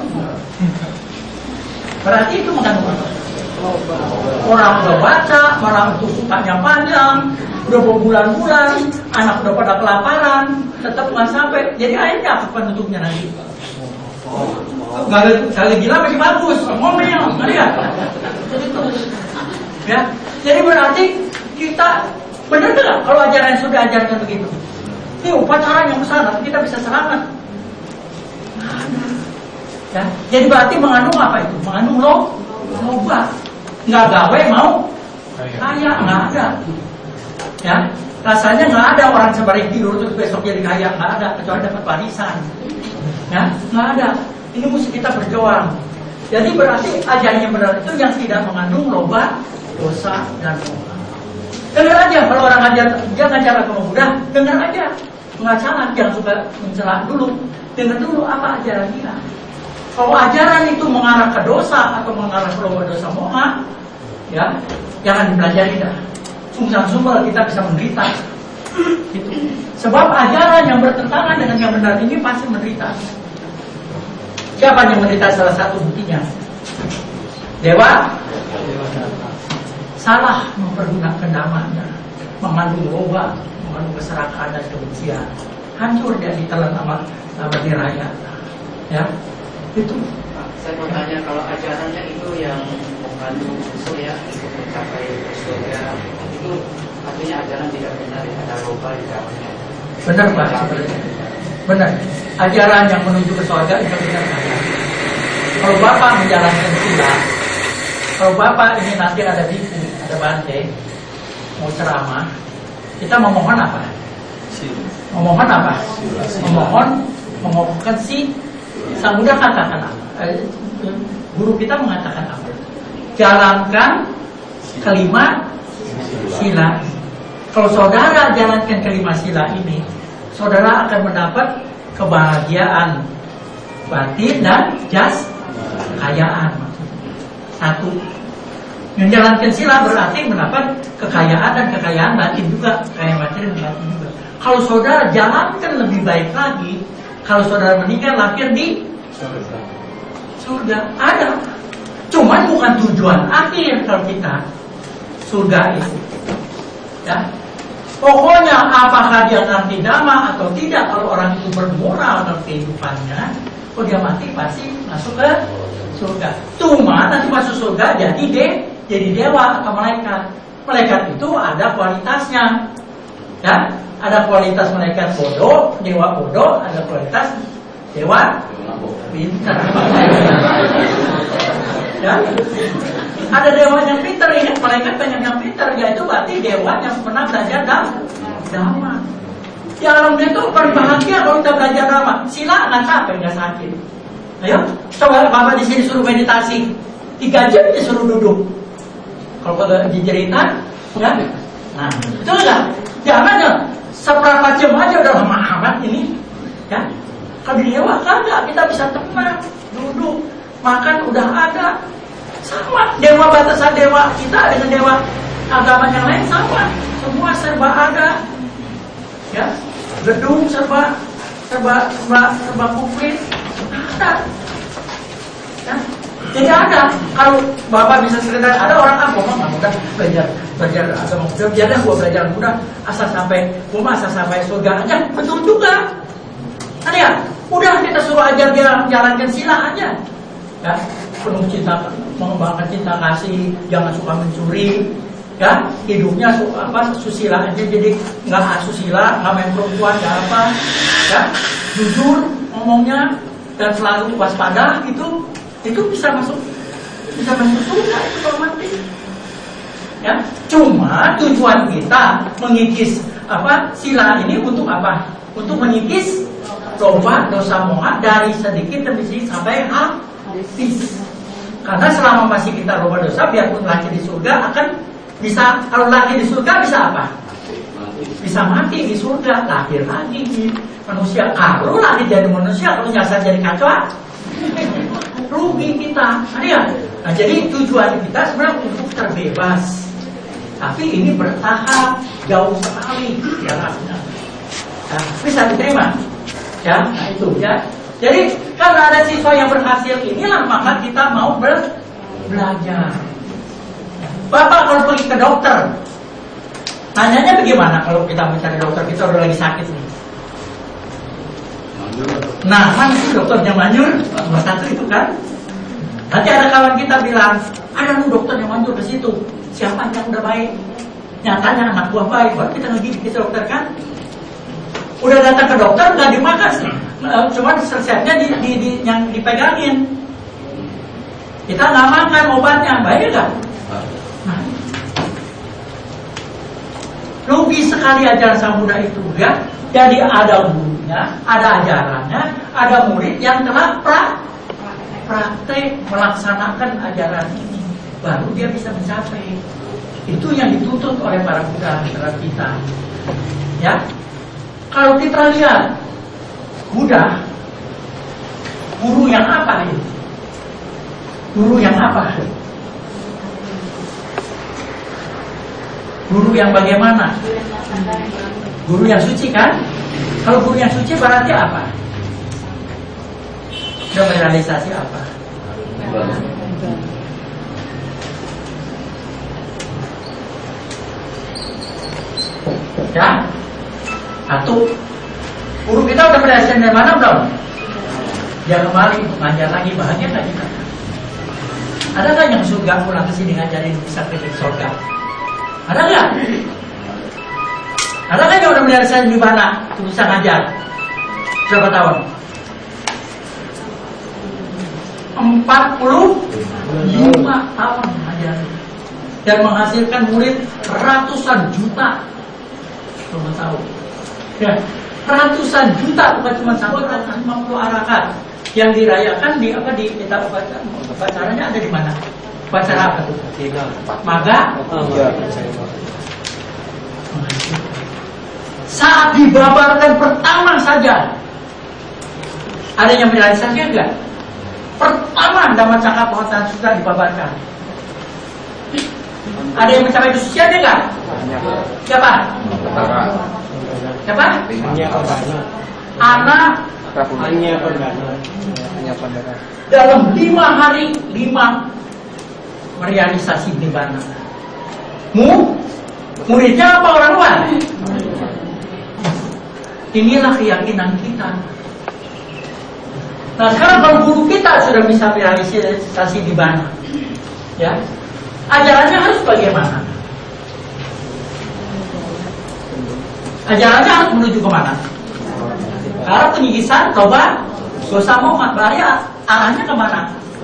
Berarti itu mengandung apa? Orang udah baca, orang itu sukanya panjang, udah berbulan-bulan, anak udah pada kelaparan, tetap nggak sampai. Jadi akhirnya apa penutupnya nanti? Gak gila masih bagus, ngomel, ngelihat. Jadi terus, ya. Jadi berarti kita benar nggak kalau ajaran yang sudah ajarkan begitu? Ini upacara yang besar, kita bisa selamat. Ya, jadi berarti mengandung apa itu? Mengandung loba. Nggak gawe mau kaya, nggak ada. Ya, rasanya nggak ada orang sebaring tidur terus besok jadi kaya, nggak ada kecuali dapat warisan. Ya, nggak ada. Ini mesti kita berjuang. Jadi berarti ajaran yang benar itu yang tidak mengandung loba, dosa dan moha. Dengar aja kalau orang jangan cara kamu Buddha, dengar aja. Pengacara yang suka mencela dulu, dengar dulu apa ajaran dia. Kalau ajaran itu mengarah ke dosa atau mengarah ke loba, dosa, moha, ya jangan dipelajari dah. Sumber kita bisa menderita. Gitu. Sebab ajaran yang bertentangan dengan yang benar ini pasti menderita. Siapa yang menderita? Salah satu buktinya Dewa salah mempergunakan namanya, mengandung loba, mengandung keserakahan dan kebencian, hancur dia ditelan sama diraya. Ya, itu. Saya mau tanya, kalau ajarannya itu yang mengandung surya untuk mencapai surga, itu artinya ajaran tidak benar, ada loba di dalamnya. Benar Pak, benar. Ajaran yang menuju ke surga itu benar. Kalau Bapak menjalankan sila, kalau Bapak ini nanti ada biku, ada bante, mau ceramah, kita memohon apa? Memohon apa? Memohonkan si Sang Buddha katakan apa? Guru kita mengatakan apa? Jalankan kelima sila. Kalau saudara jalankan kelima sila ini, saudara akan mendapat kebahagiaan batin dan kekayaan. Satu, menjalankan sila berarti mendapat kekayaan dan kekayaan batin juga, kekayaan batin dan batin juga. Kalau saudara jalankan lebih baik lagi, kalau saudara meninggal lahir di surga, ada. Cuman bukan tujuan akhir kalau kita surga itu. Ya. Pokoknya apakah dia ngerti dhamma atau tidak, kalau orang itu bermoral dalam kehidupannya, kalau dia mati pasti masuk ke surga. Cuma nanti masuk surga jadi dewa atau malaikat. malaikat itu ada kualitasnya. Ya, ada kualitas malaikat bodoh, dewa bodoh, ada kualitas dewa pintar. Ya, ada dewa yang pintar, ini malaikat banyak yang pintar, yaitu berarti dewa yang pernah belajar dhamma. Di alam itu paling bahagia kalau kita belajar dhamma. Sila nggak capek, nggak sakit. Ayo, coba Bapak di sini suruh meditasi 3 jam disuruh duduk. Kalau dicerita, enggak? Nah, itu enggak. Jangan seberapa jam aja udah lama amat ini, ya. Kalau di dewa kagak, kita bisa tenang, duduk, makan udah ada. Sama dewa, batasan dewa kita dengan dewa agama yang lain sama, semua serba ada, ya. Gedung serba komplit, ada. Ya. Jadi ada, kalau Bapak bisa sekedar, ada orang agama nggak mudah belajar agama mudah, biarlah gua belajar mudah asal sampai surga aja, betul juga. Ada ya, udah kita suruh ajar dia jalankan sila aja, ya, penuh cinta, mengembangkan cinta kasih, jangan suka mencuri, ya, hidupnya susila aja, jadi nggak asusila, nggak main perempuan, nggak apa, ya, jujur ngomongnya dan selalu waspada gitu. Itu bisa masuk surga itu kalau mati. Ya, cuma tujuan kita mengikis sila ini untuk apa? Untuk mengikis loba, dosa, moha dari sedikit demi sedikit sampai habis. Karena selama masih kita loba dosa, biarpun lahir di surga akan bisa, kalau lahir di surga bisa apa? Bisa mati di surga, lahir lagi di manusia. Kalau lahir jadi manusia, kalau nyasar jadi kacau, rugi kita, ada ya? Nah, jadi tujuan kita sebenarnya untuk terbebas, tapi ini bertahap jauh sekali jaraknya. Nah, bisa diterima, ya? Nah itu ya. Jadi karena ada siswa yang berhasil inilah maka kita mau belajar. Bapak kalau pergi ke dokter, nanyanya bagaimana kalau kita mencari dokter, kita udah lagi sakit nih. Nah, mana sih dokternya manjur? Nomor 1 itu kan. Nanti ada kawan kita bilang, ada dokter yang manjur ke situ. Siapa yang udah baik? Nyatanya anak buah baik. Baru kita lagi ke dokter kan. Udah datang ke dokter nggak dimakan, cuma resepnya yang dipegangin. Kita nggak makan obatnya, baik nggak? Nah, rugi sekali ajaran Sang Buddha itu ya. Jadi ada gurunya, ada ajarannya, ada murid yang telah praktek melaksanakan ajaran ini, baru dia bisa mencapai. Itu yang dituntut oleh para Buddha terhadap kita. Ya, kalau kita lihat Buddha, guru yang apa ini? Guru yang apa? Guru yang bagaimana? Guru yang suci kan? Kalau guru yang suci berarti apa? Dia merealisasi apa? Ya? Satu, guru kita udah merealisasi dari mana belum? Dia kembali untuk ngajar lagi, bahagia nggak kita? Ada nggak yang surga pulang ke sini ngajarin bisa kerja di surga? Ada nggak? Ada kan yang udah merealisasi di mana bisa ngajar? Berapa tahun? 45 tahun ngajar dan menghasilkan murid ratusan juta. Belum tahu. Ya, ratusan juta bukan cuma sampai 150 arakat yang dirayakan di kita upacaranya ada di mana? Upacara apa tuh? Maga. Saat dibabarkan pertama saja, ada yang merealisasinya enggak? Pertama Dhammacakkappavattana sudah dibabarkan. Ada yang mencapai kesucian enggak? Siapa? Siapa? Anak dalam 5 hari 5 merealisasi nibbana. Muridnya apa orang luar? Inilah keyakinan kita. Nah sekarang kalau guru kita sudah bisa realisasi nibbana, ya, ajarannya harus bagaimana? Ajarannya harus menuju kemana? Arah penyikisan, tobat, dosa mumat, bahaya. Arahnya kemana?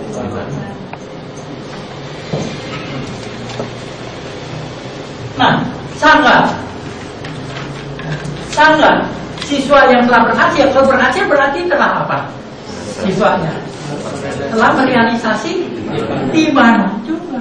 Nah, sangga siswa yang telah berhasil. Kalau berhasil berarti telah apa? Siswanya telah merealisasi di mana juga.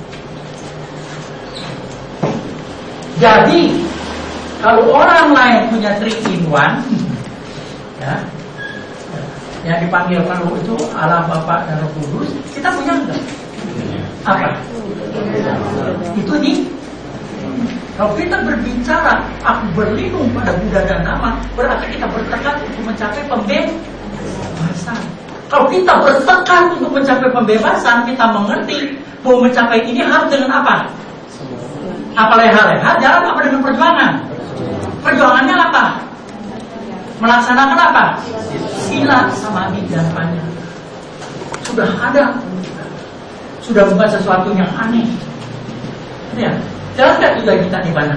Jadi kalau orang lain punya 3-in-1, ya, yang dipanggil kalau itu Allah Bapa dan Roh Kudus, kita punya enggak? Apa? Itu nih. Kalau kita berbicara, aku berlindung pada Buddha dan Dhamma, berarti kita bertekad untuk mencapai pembebasan. Kalau kita bertekad untuk mencapai pembebasan, kita mengerti bahwa mencapai ini harus dengan apa? Apa leha-leha? Jalan apa dengan perjuangan? Perjuangannya apa? Melaksanakan apa? Sila, samadhi, dan panya. Sudah ada. Sudah bukan sesuatu yang aneh. Ya. Jelas gak tujuan kita di mana?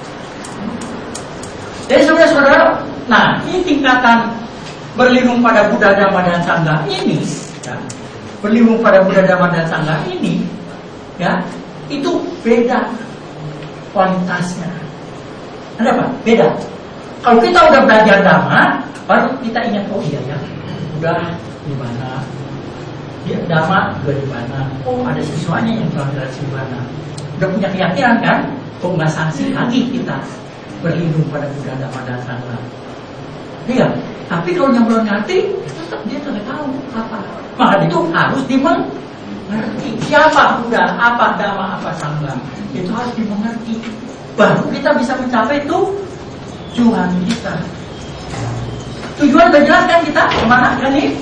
Jadi saudara-saudara, nah ini tingkatan berlindung pada Buddha, Dhamma, dan Sangha ini, ya, berlindung pada Buddha, Dhamma, dan Sangha ini, ya, itu beda kualitasnya. Ada apa? Beda. Kalau kita udah belajar Dhamma, baru kita ingat, oh iya ya, udah di mana? Dia Dhamma juga di mana? Oh ada siswanya yang telah berhasil di mana? Udah punya keyakinan kan? Kok nggak sanksi lagi kita berlindung pada Buddha, Dhamma, dan Sangha? Iya. Tapi kalau yang belum ngerti, tetap dia tidak tahu apa. Maka itu harus dimengerti. Siapa Buddha, apa Dhamma, apa Sangha? Itu harus dimengerti. Baru kita bisa mencapai tujuan kita. Tujuan sudah jelas kan kita? Kemana kan ini?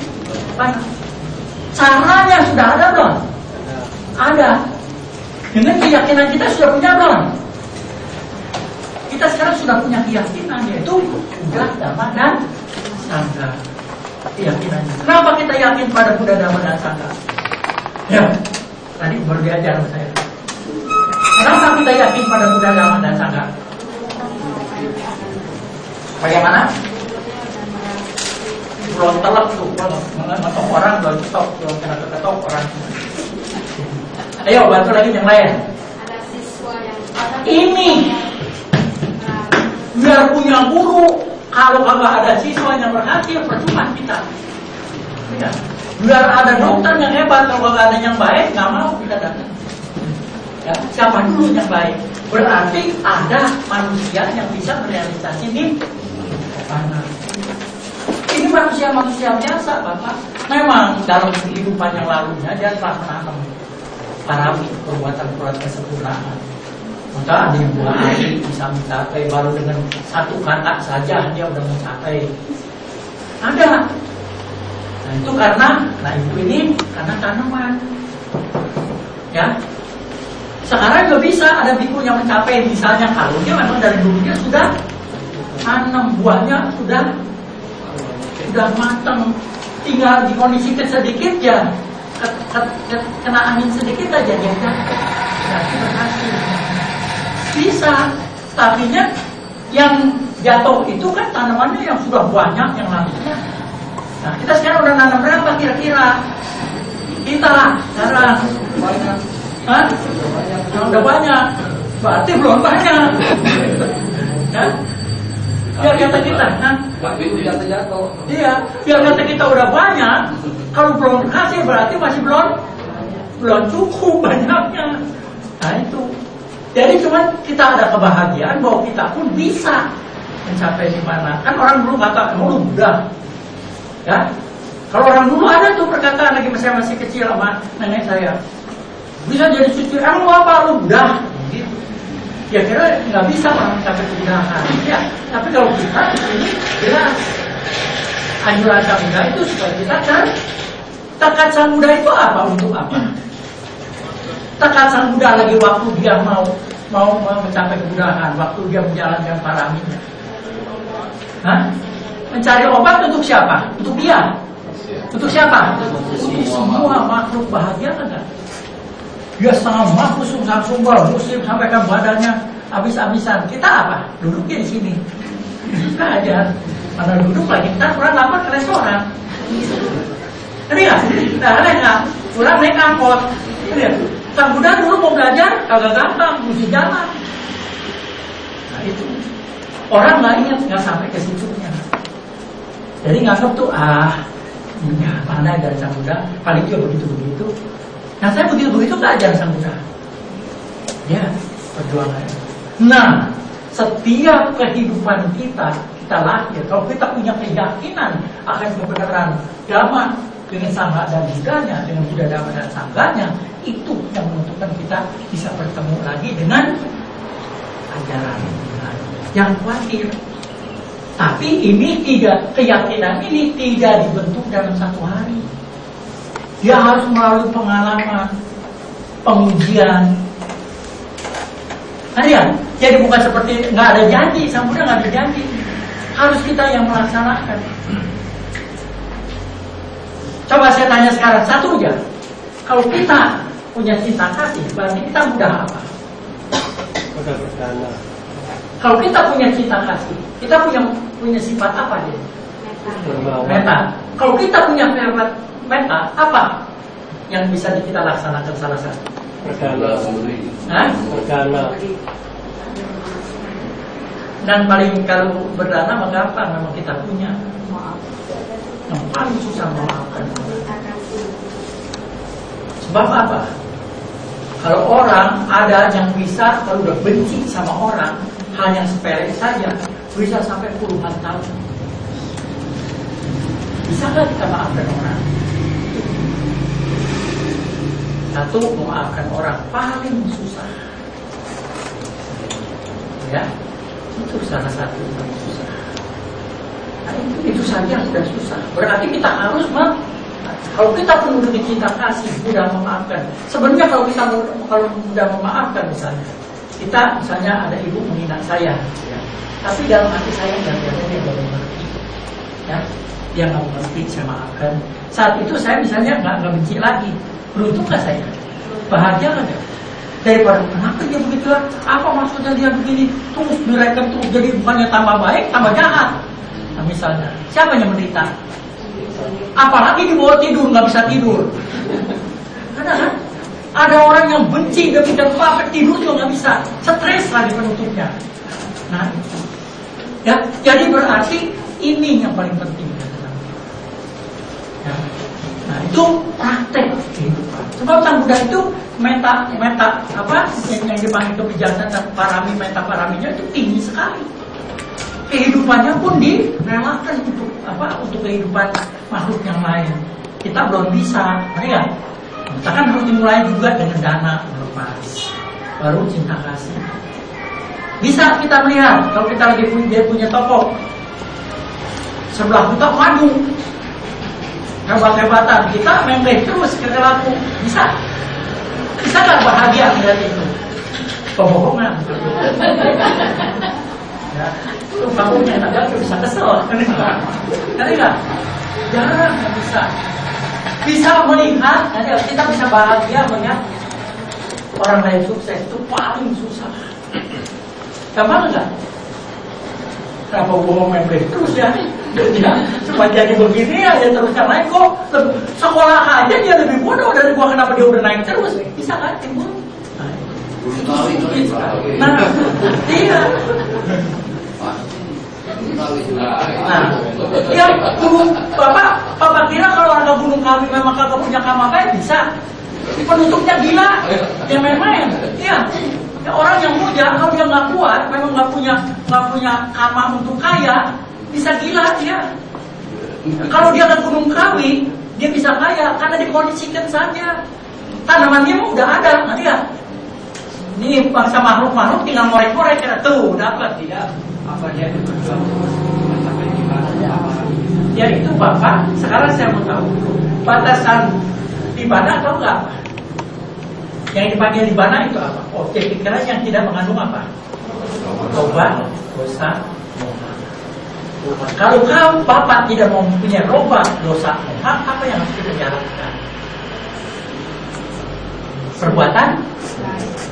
Caranya sudah ada belum? Ada. Dengan keyakinan kita sudah punya belum? Kita sekarang sudah punya keyakinan, yaitu Buddha, Dhamma, dan Sangha. Keyakinannya. Kenapa kita yakin pada Buddha, Dhamma, dan Sangha? Ya, tadi baru diajar sama saya. Kenapa kita yakin pada Buddha, Dhamma, dan Sangha? Bagaimana? Belum telak tuh, ngetok orang belum ketok, belum kena ketok orang. Ayo bantu lagi yang lain. Ada siswa yang ini biar punya guru. Kalau kagak ada siswa yang berhasil, percuma kita. Ya. Biar ada dokter yang hebat, kalau kagak ada yang baik, nggak mau kita datang. Ya. Siapa dulu yang baik? Berarti ada manusia yang bisa merealisasi ini. Mana? Ini manusia-manusia biasa, Bapak. Memang dalam kehidupan yang lalunya dia telah menanam parami perbuatan-perbuatan kesempurnaan. Maka ada yang 2 hari bisa mencapai, baru dengan 1 kata saja dia udah mencapai. Ada. Nah itu karena, ini karena tanaman. Ya. Sekarang juga bisa ada biku yang mencapai, misalnya kalau dia memang dari dulunya sudah tanam buahnya sudah matang, tinggal dikondisikan sedikit ya. Kena angin sedikit aja dia udah berhasil. Bisa, tapi yang jatuh itu kan tanamannya yang sudah banyak yang langsungnya. Nah kita sekarang udah nanam berapa kira-kira? Kita sekarang Hah? Udah banyak, berarti belum banyak. Hah? Biar kata kita, jatuh. Iya, biar kata kita udah banyak. Kalau belum berhasil berarti masih belum cukup banyaknya. Nah itu. Jadi cuma kita ada kebahagiaan bahwa kita pun bisa mencapai di mana. Kan orang dulu kata, lu udah. Ya. Kalau orang dulu ada tuh perkataan lagi saya masih kecil sama nenek saya. Bisa jadi suci, emang lu apa? Lu udah. Gitu. Ya kira nggak bisa orang mencapai kemudahan. Ya. Tapi kalau kita ini jelas anjuran sang Buddha itu supaya kita kan tekad sang Buddha itu apa untuk apa? Tekad sang Buddha lagi waktu dia mau mencapai kemudahan, waktu dia menjalankan paraminya. Hah? Mencari obat untuk siapa? Untuk dia. Untuk siapa? Untuk semua makhluk bahagia kan? Dia setengah makhluk sumber muslim sampaikan badannya habis-habisan. Kita apa? Duduknya di sini. Kita aja. Mana duduk lagi, kita pulang lapar ke restoran. Ngerti nggak? Nggak. Pulang naik angkot. Sang Buddha dulu mau belajar, kagak gampang, mesti jalan. Nah itu. Orang nggak ingat, nggak sampai ke situnya. Jadi nganggap tuh, ya mana ajaran Sang Buddha, paling juga begitu-begitu. Nah saya begitu-begitu nggak ajaran Sang Buddha. Ya, perjuangan. Nah, setiap kehidupan kita lahir, kalau kita punya keyakinan akan kebenaran Dhamma dengan Sangha dan Buddhanya, dengan Buddha Dhamma dan Sangganya, itu yang menentukan kita bisa bertemu lagi dengan ajaran yang khawatir. Tapi ini tidak, keyakinan ini tidak dibentuk dalam satu hari. Dia harus melalui pengalaman, pengujian. Ada, jadi bukan seperti nggak ada janji, Sang Buddha nggak ada janji. Harus kita yang melaksanakan. Coba saya tanya sekarang satu aja. Kalau kita punya cinta kasih, berarti kita mudah apa? Mudah berdana. Kalau kita punya cinta kasih, kita punya sifat apa dia? Meta. Kalau kita punya sifat meta, apa yang bisa kita laksanakan salah satu? Berdana. Berdana. Dan paling kalau berdana mengapa memang kita punya. Yang paling susah memaafkan. Sebab apa? Kalau orang ada yang bisa, kalau udah benci sama orang, hal yang sepele saja bisa sampai puluhan tahun. Bisakah kita maafkan orang? Satu, memaafkan orang paling susah. Ya, itu salah satu yang susah. Nah, itu saja sudah susah. Berarti kita harus kalau kita penuh dengan cinta kasih, mudah memaafkan. Sebenarnya kalau mudah memaafkan, misalnya kita ada ibu menghina saya, ya. Tapi dalam hati saya dia nggak mengerti, ya, dia nggak mengerti, saya maafkan. Saat itu saya misalnya nggak benci lagi. Beruntung nggak saya? Bahagia nggak? Daripada kenapa dia begitu? Apa maksudnya dia begini? Terus direken terus, jadi bukannya tambah baik, tambah jahat. Nah, misalnya, siapa yang menderita? Apalagi di bawah tidur nggak bisa tidur. Kan? Ada orang yang benci demikian sampai tidur juga nggak bisa, stres lagi penutupnya. Nah, ya, jadi berarti ini yang paling penting. Ya. Nah, itu praktek kehidupan. Sebab Sang Buddha itu meta apa yang dipanggil kebijaksanaan dan parami, meta paraminya itu tinggi sekali. Kehidupannya pun direlakan untuk kehidupan makhluk yang lain. Kita belum bisa, ya. Kita kan harus dimulai juga dengan dana melepas, baru cinta kasih. Bisa kita melihat kalau kita lagi dia punya toko, sebelah kita maju, hebat-hebatan, kita membleh terus ke laku, bisa nggak bahagia melihat itu? Pembohongan. Ya, itu bangunnya agak bisa kesel, kan enggak? Jarang bisa. Bisa melihat, nanti kita bisa bahagia melihat orang lain sukses itu paling susah. Gampang enggak? Kenapa bohong membleh terus ya? Supaya jadi begini aja terus yang lain kok sekolah aja dia lebih bodoh dari gua, kenapa dia udah naik terus? Bisa kan timbul? Nah, iya. Nah, ya gunung Bapak kira kalau ada gunung Kawi memang kagak punya kamar apa bisa? Penutupnya gila, yang main-main. Iya. Ya, orang yang muda kalau dia nggak kuat, memang nggak punya kamar untuk kaya, bisa gila dia. Kalau dia ke gunung Kawi, dia bisa kaya karena dikondisikan saja. Tanamannya udah ada, nanti ya. Ini bangsa makhluk tinggal ngorek-ngorek, tuh dapat tidak? Apa dia itu berjuang sampai di mana? Ya itu Bapak. Sekarang saya mau tahu batasan di mana atau enggak? Yang dipanggil di mana itu apa? Objek pikiran yang tidak mengandung apa? Roba, dosa, moha. Kalau Bapak tidak mempunyai roba, dosa, moha, apa yang harus kita jalankan? Perbuatan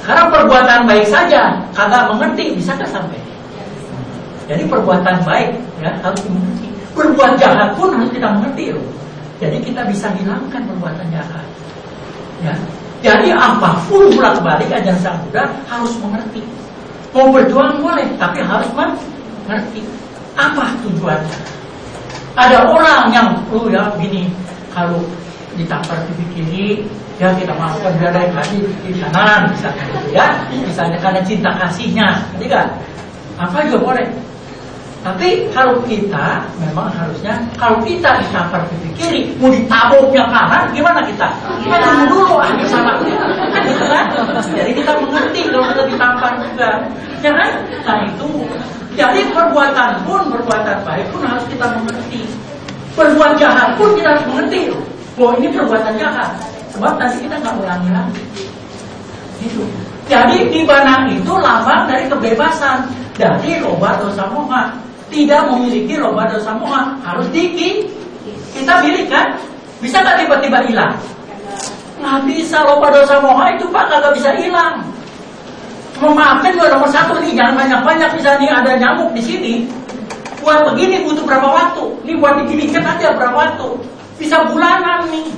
Sekarang perbuatan baik saja kagak mengerti, bisa nggak sampai? Jadi perbuatan baik ya harus dimengerti. Berbuat jahat pun harus kita mengerti loh. Jadi kita bisa hilangkan perbuatan jahat. Ya. Jadi apapun bolak-balik ajaran Sang Buddha harus mengerti. Mau berjuang boleh, tapi harus mengerti apa tujuannya. Ada orang yang ya begini, kalau ditampar pipi kiri, ya kita masukkan dia dari kaki di kanan, misalnya gitu ya. Misalnya karena cinta kasihnya, tidak? Apa juga boleh. Tapi kalau kita memang harusnya, kalau kita ditampar pipi kiri, mau ditaboknya kanan, gimana kita? Kita tunggu dulu ada salahnya, kan gitu kan? Jadi kita mengerti kalau kita ditampar juga, ya kan? Nah itu, jadi perbuatan baik pun harus kita mengerti. Berbuat jahat pun kita harus mengerti, bahwa ini perbuatan jahat, sebab nanti kita nggak ulangi lagi. Gitu. Jadi nibbana itu lambang dari kebebasan dari loba dosa moha. Tidak memiliki loba dosa moha, harus kita milik kan? Bisa nggak tiba-tiba hilang? Nggak bisa. Loba dosa moha itu Pak nggak bisa hilang. Memaafkan juga nomor satu nih, jangan banyak-banyak. Misalnya ada nyamuk di sini, buat begini butuh berapa waktu? Ini buat diginikan aja berapa waktu? Bisa bulanan nih.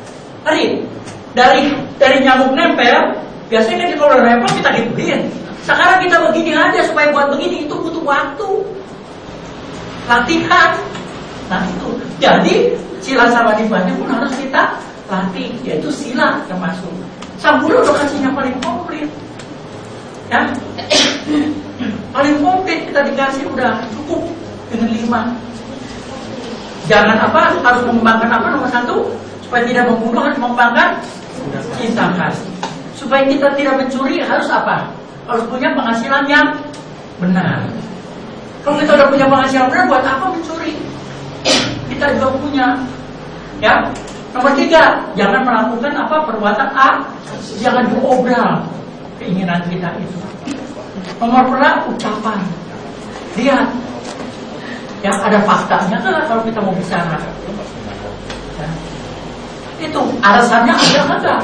Dari nyamuk nempel, biasanya kalau nempel kita gituin. Sekarang kita begini aja supaya buat begini itu butuh waktu. Latihan. Nah itu. Jadi sila sama nibbana pun harus kita latih, yaitu sila termasuk. Sang Buddha udah kasihnya paling komplit. Ya. Paling komplit kita dikasih udah cukup dengan 5. Jangan harus mengembangkan nomor 1 supaya tidak membunuh, harus mengembangkan cinta kasih. Supaya kita tidak mencuri harus apa? Harus punya penghasilan yang benar. Kalau kita udah punya penghasilan benar, buat apa mencuri? Kita juga punya. Ya. Nomor 3, jangan melakukan perbuatan A. Jangan diobral keinginan kita itu. Nomor 4, ucapan. Lihat. Ya, ada faktanya kan kalau kita mau bicara. Ya. Itu alasannya ada enggak?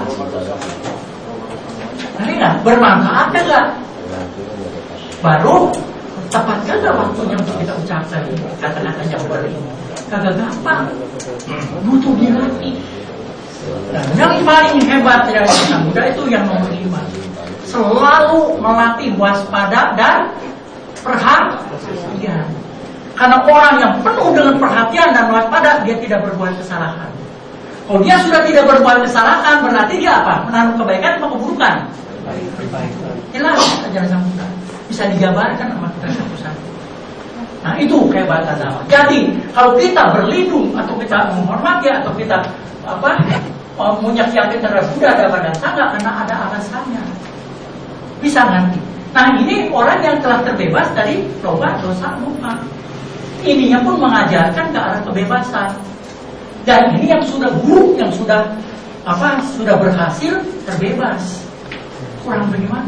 Nah, bermanfaat enggak? Baru tepat gak waktunya untuk kita ucapkan kata-kata yang benar ini? Kagak gampang, butuh dilatih. Nah, yang paling hebat dari Sang Buddha itu yang nomor 5, selalu melatih waspada dan perhatian. Karena orang yang penuh dengan perhatian dan waspada, dia tidak berbuat kesalahan. Kalau dia sudah tidak berbuat kesalahan, berarti dia apa? Menaruh kebaikan atau keburukan? Jelas ajaran Sang Buddha. Bisa dijabarkan sama kita satu-satu. Nah itu kehebatan Dhamma. Jadi kalau kita berlindung atau kita menghormati atau kita yakin terhadap Buddha dan Sangha karena ada alasannya, bisa nanti. Nah ini orang yang telah terbebas dari loba dosa moha. Ininya pun mengajarkan ke arah kebebasan. Dan ini yang sudah guru, yang sudah berhasil terbebas. Kurang bagaimana?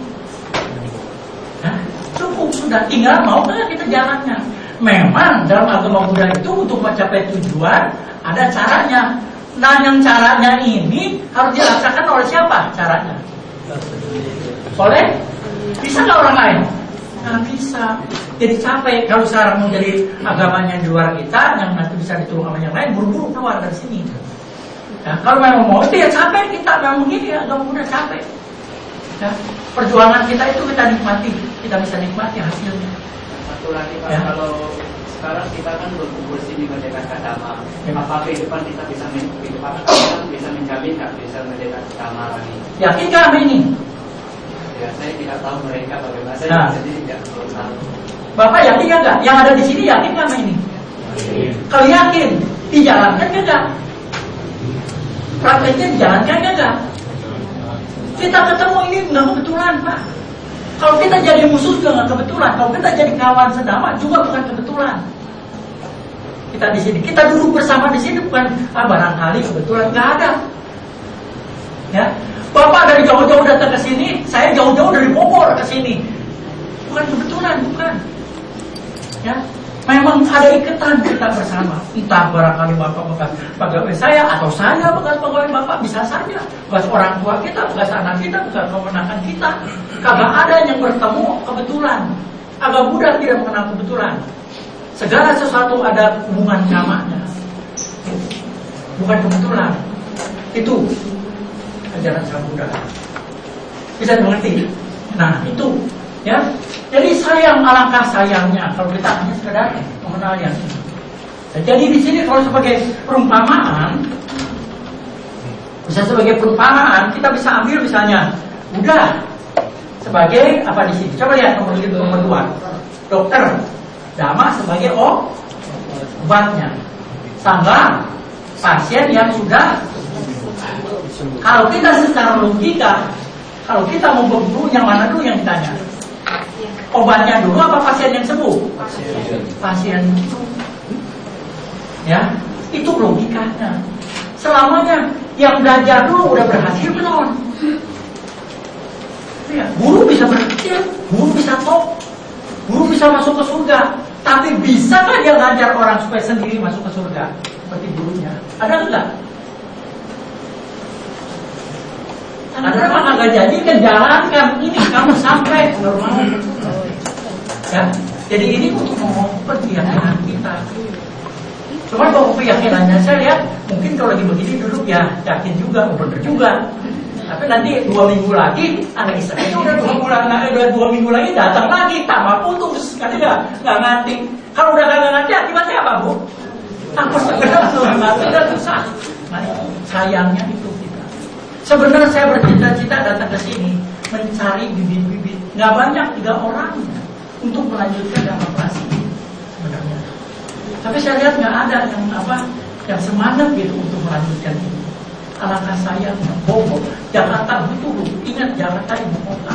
Nah, cukup sudah, tinggal mau nggak kita jalannya. Memang dalam agama Buddha itu untuk mencapai tujuan ada caranya. Nah yang caranya ini harus dirasakan oleh siapa caranya? Oleh? Bisa nggak orang lain? Nggak bisa. Jadi capek kalau sekarang mau jadi agamanya di luar kita, yang nanti bisa ditolong sama yang lain, buru-buru keluar dari sini. Nah, kalau memang mau itu ya capek kita, memang begini ya, agama Buddha capek. Ya, perjuangan kita itu kita nikmati, kita bisa nikmati hasilnya. Satu lagi Pak, ya. Kalau sekarang kita kan berkumpul sini mendekat Dhamma, apa kehidupan kita bisa menjamin nggak bisa mendekat Dhamma lagi? Yakin nggak ini? Ya saya tidak tahu mereka bagaimana, saya sendiri tidak tahu. Bapak yakin nggak? Yang ada di sini yakin nggak ini? Kalau yakin, dijalankan nggak? Prakteknya dijalankan nggak? Kita ketemu ini nggak kebetulan Pak. Kalau kita jadi musuh juga nggak kebetulan. Kalau kita jadi kawan sedama juga bukan kebetulan. Kita di sini, kita duduk bersama di sini bukan barangkali kebetulan, nggak ada. Ya, Bapak dari jauh-jauh datang ke sini, saya jauh-jauh dari Bogor ke sini, bukan kebetulan, bukan. Ya, Memang ada ikatan kita bersama. Entah barangkali Bapak bekas pegawai saya atau saya bekas pegawai Bapak, bisa saja bekas orang tua kita, bekas anak kita, bekas keponakan kita. Kagak ada yang bertemu kebetulan. Agak mudah tidak mengenal kebetulan. Segala sesuatu ada hubungan namanya, bukan kebetulan. Itu ajaran Sang Buddha. Bisa dimengerti? Nah itu, ya. Jadi sayang, alangkah sayangnya kalau kita hanya sekedar mengenal yang ini. Jadi di sini kalau sebagai perumpamaan, bisa sebagai perumpamaan kita bisa ambil misalnya Buddha sebagai apa di sini? Coba lihat nomor 2. Dokter, Dhamma sebagai obatnya. Sangha, pasien yang sudah. Kalau kita secara logika, kalau kita mau berburu yang mana dulu yang ditanya? Obatnya dulu apa pasien yang sembuh? Pasien itu. Ya, itu logikanya. Selamanya yang belajar dulu udah berhasil belum? Ya, guru bisa berhasil, guru bisa top, guru bisa masuk ke surga. Tapi bisa kan dia ngajar orang supaya sendiri masuk ke surga seperti gurunya? Ada enggak? Ada apa agak jadi kan jalankan ini kamu sampai normal. Ya, jadi ini untuk mengukur keyakinan kita. Cuma kalau keyakinannya saya lihat mungkin kalau lagi begini duduk ya yakin juga, benar juga. Tapi nanti 2 minggu lagi anak istrinya udah 2 minggu lagi datang lagi tambah putus, nggak ngerti. Kalau udah nggak ngerti akibatnya apa Bu? Takut segera ngerti dan susah. Nah, sayangnya itu. Sebenarnya saya bercita-cita datang ke sini mencari bibit-bibit. Nggak banyak 3 orang untuk melanjutkan demokrasi sebenarnya. Tapi saya lihat nggak ada yang semangat gitu untuk melanjutkan ini. Alangkah sayangnya, Bobo, Jakarta butuh. Ingat Jakarta ibu kota.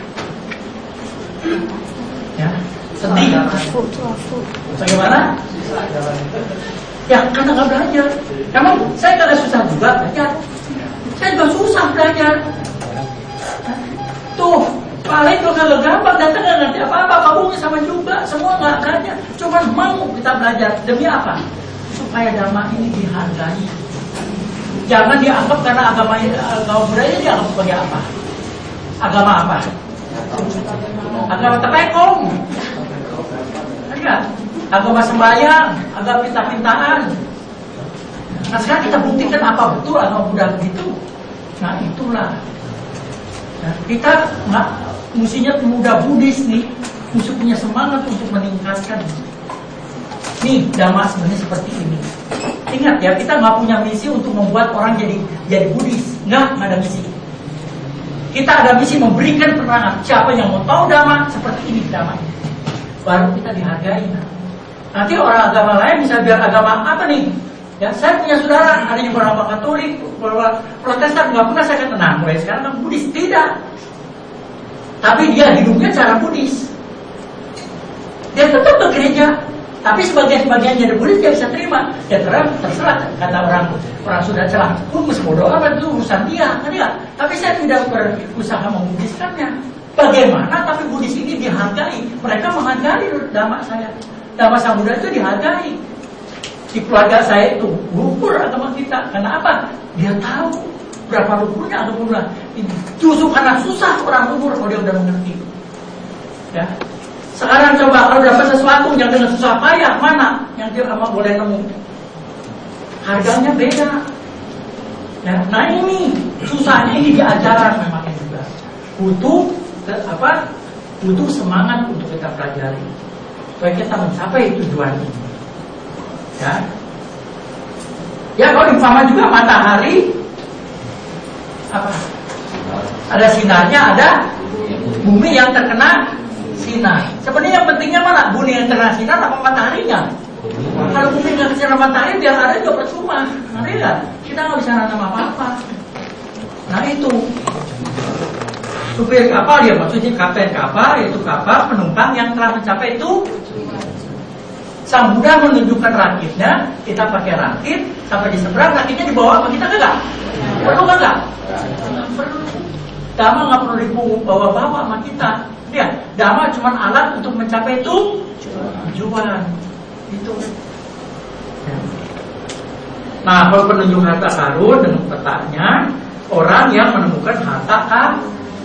Ya, sedih. Bagaimana? Ya karena nggak belajar. Emang saya kadang susah juga belajar. Saya juga susah belajar. Tuh, paling kalau gampang datang nggak ngerti apa-apa, kamu sama juga, semua nggak belajar. Cuma mau kita belajar demi apa? Supaya Dhamma ini dihargai. Jangan dianggap karena agama budaya dianggap sebagai apa? Agama apa? Agama tepekong. Enggak. Agama sembahyang, agama pinta-pintaan. Nah sekarang kita buktikan apa betul agama Buddha begitu. Nah itulah. Nah, kita nggak mestinya pemuda Buddhis nih mesti punya semangat untuk meningkatkan. Nih Dhamma sebenarnya seperti ini. Ingat ya, kita nggak punya misi untuk membuat orang jadi Buddhis. Nggak ada misi. Kita ada misi memberikan penerangan. Siapa yang mau tahu Dhamma seperti ini Dhamma ini, baru kita dihargai. Nanti orang agama lain bisa biar agama apa nih? Ya, saya punya saudara, ada yang beragama Katolik, Protestan, nggak pernah saya kata, nah mulai sekarang kan Buddhis. Tidak. Tapi dia hidupnya cara Buddhis. Dia tetap ke gereja, tapi sebagian jadi Buddhis dia bisa terima. Ya terserah, kata orang sudah celah. Mesti bodoh amat itu urusan dia, kan enggak? Tapi saya tidak berusaha membudiskannya. Bagaimana? Tapi Buddhis ini dihargai. Mereka menghargai Dhamma saya. Dhamma Sang Buddha itu dihargai. Di keluarga saya itu luhur agama kita. Kenapa? Dia tahu berapa luhurnya agama Buddha. Justru karena susah orang luhur kalau dia udah mengerti. Ya. Sekarang coba kalau dapat sesuatu yang dengan susah payah, mana yang dia boleh nemu? Harganya beda. Ya. Nah ini susahnya ini diajaran memang juga. Butuh semangat untuk kita pelajari supaya kita mencapai tujuan ini. Ya kalau diumpama juga matahari apa? Ada sinarnya, ada bumi yang terkena sinar. Sebenarnya yang pentingnya mana? Bumi yang terkena sinar apa mataharinya? Kalau bumi nggak kena matahari biar ada juga percuma. Nanti nggak? Kita nggak bisa nanam apa-apa. Nah itu supir kapal ya maksudnya kapten kapal yaitu kapal penumpang yang telah mencapai itu. Sang Buddha menunjukkan rakitnya, kita pakai rakit sampai di seberang, rakitnya dibawa apa kita enggak? Perlu enggak? Perlu. Dhamma nggak perlu dibawa-bawa sama kita. Ya, Dhamma cuma alat untuk mencapai itu tujuan. Itu. Ya. Nah, kalau penunjuk harta karun dengan petanya, orang yang menemukan harta karun.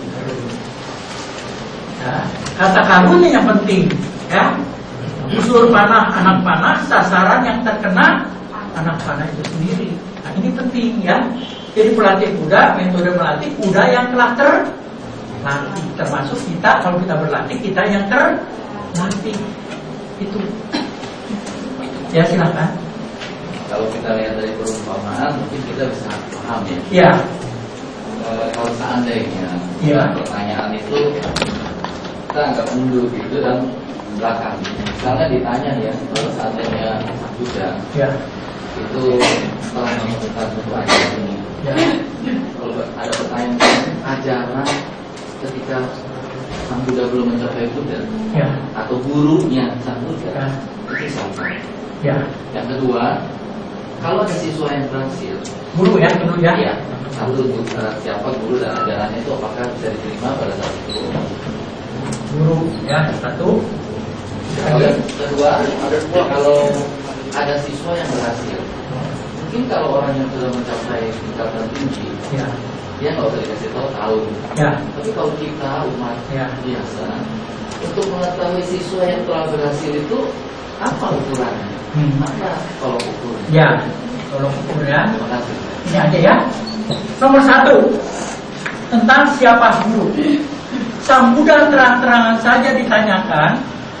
Ya, harta karunnya yang penting, ya. Unsur panah, anak panah, sasaran yang terkena anak panah itu sendiri. Nah, ini penting, ya. Jadi pelatih kuda, metode melatih kuda yang telah terlatih, termasuk kita kalau kita berlatih, kita yang terlatih. Itu. Ya, silakan. Kalau kita lihat dari perumpamaan, mungkin kita bisa paham ya. Ya. Kalau seandainya pertanyaan itu kita anggap mundur gitu dan belakang. Misalnya ditanya ya, kalau seandainya Buddha itu telah menemukan suatu ajaran ini. Kalau ada pertanyaan ajaran ketika Sang Buddha belum mencapai Buddha atau gurunya Sang Buddha itu sama. Yang kedua, kalau ada siswa yang berhasil, guru ya, satu untuk siapa guru dan ajarannya itu apakah bisa diterima pada saat itu? Guru ya, satu. Kedua, kalau ada siswa yang berhasil, mungkin kalau orang yang sudah mencapai tingkatan tinggi, dia nggak usah dikasih tahu. Tapi kalau kita umat biasa, untuk mengetahui siswa yang telah berhasil itu apa ukurannya? Apa kalau ukurnya? Kalau ukurnya ini aja ya. Nomor 1 tentang siapa guru. Sang Buddha terang-terangan saja ditanyakan,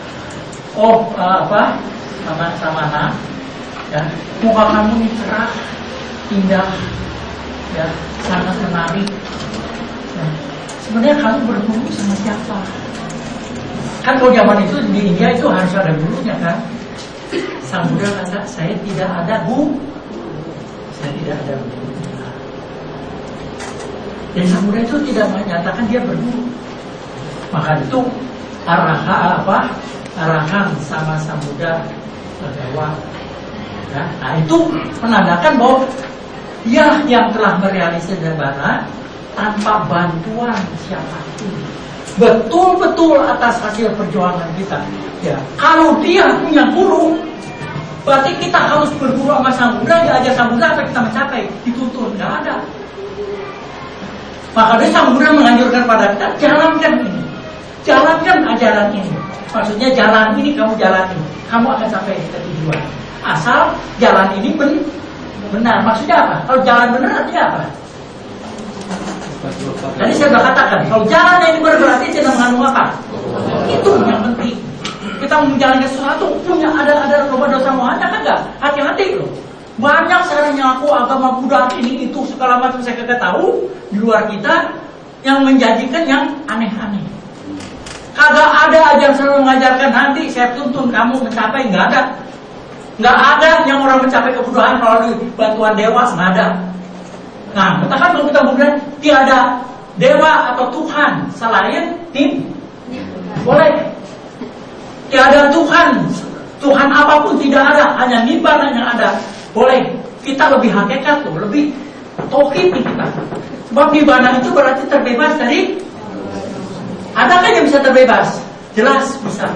Samana, ya, muka kamu ini cerah, indah, ya, sangat menarik. Ya. Sebenarnya kamu berguru sama siapa? Kan kalau zaman itu di India itu harus ada gurunya kan. Sang Buddha kata, saya tidak ada guru. Saya tidak ada guru. Dan Sang Buddha itu tidak menyatakan dia berguru. Maka itu arahan sama Sang Buddha Bhagawa. Ya, nah itu menandakan bahwa dia yang telah merealisasi Nibbana tanpa bantuan siapapun. Betul-betul atas hasil perjuangan kita. Ya, kalau dia punya guru, berarti kita harus berguru sama Sang Buddha, diajar Sang Buddha sampai kita mencapai, dituntun, nggak ada. Makanya Sang Buddha menganjurkan pada kita, jalankan ini, jalankan ajaran ini. Maksudnya jalan ini kamu jalani, kamu akan sampai ke tujuan. Asal jalan ini benar. Maksudnya apa? Kalau jalan benar artinya apa? Tadi saya sudah katakan, kalau jalan ini berarti tidak mengandung apa? Itu yang penting. Kita menjalankan sesuatu punya ada loba dosa mohanya kan enggak? Hati-hati loh. Banyak sekarang yang aku agama Buddha ini itu segala macam saya kagak tahu di luar kita yang menjanjikan yang aneh-aneh. Kagak ada ajar selalu mengajarkan nanti saya tuntun kamu mencapai, nggak ada. Nggak ada yang orang mencapai kebudahan melalui bantuan dewa, nggak ada. Nah, katakan kalau kita kemudian tiada dewa atau Tuhan selain tim, boleh. Tiada Tuhan apapun tidak ada, hanya Nibbana yang ada. Boleh. Kita lebih hakikat tuh, lebih tauhid kita. Sebab Nibbana itu berarti terbebas dari. Adakah yang bisa terbebas? Jelas bisa.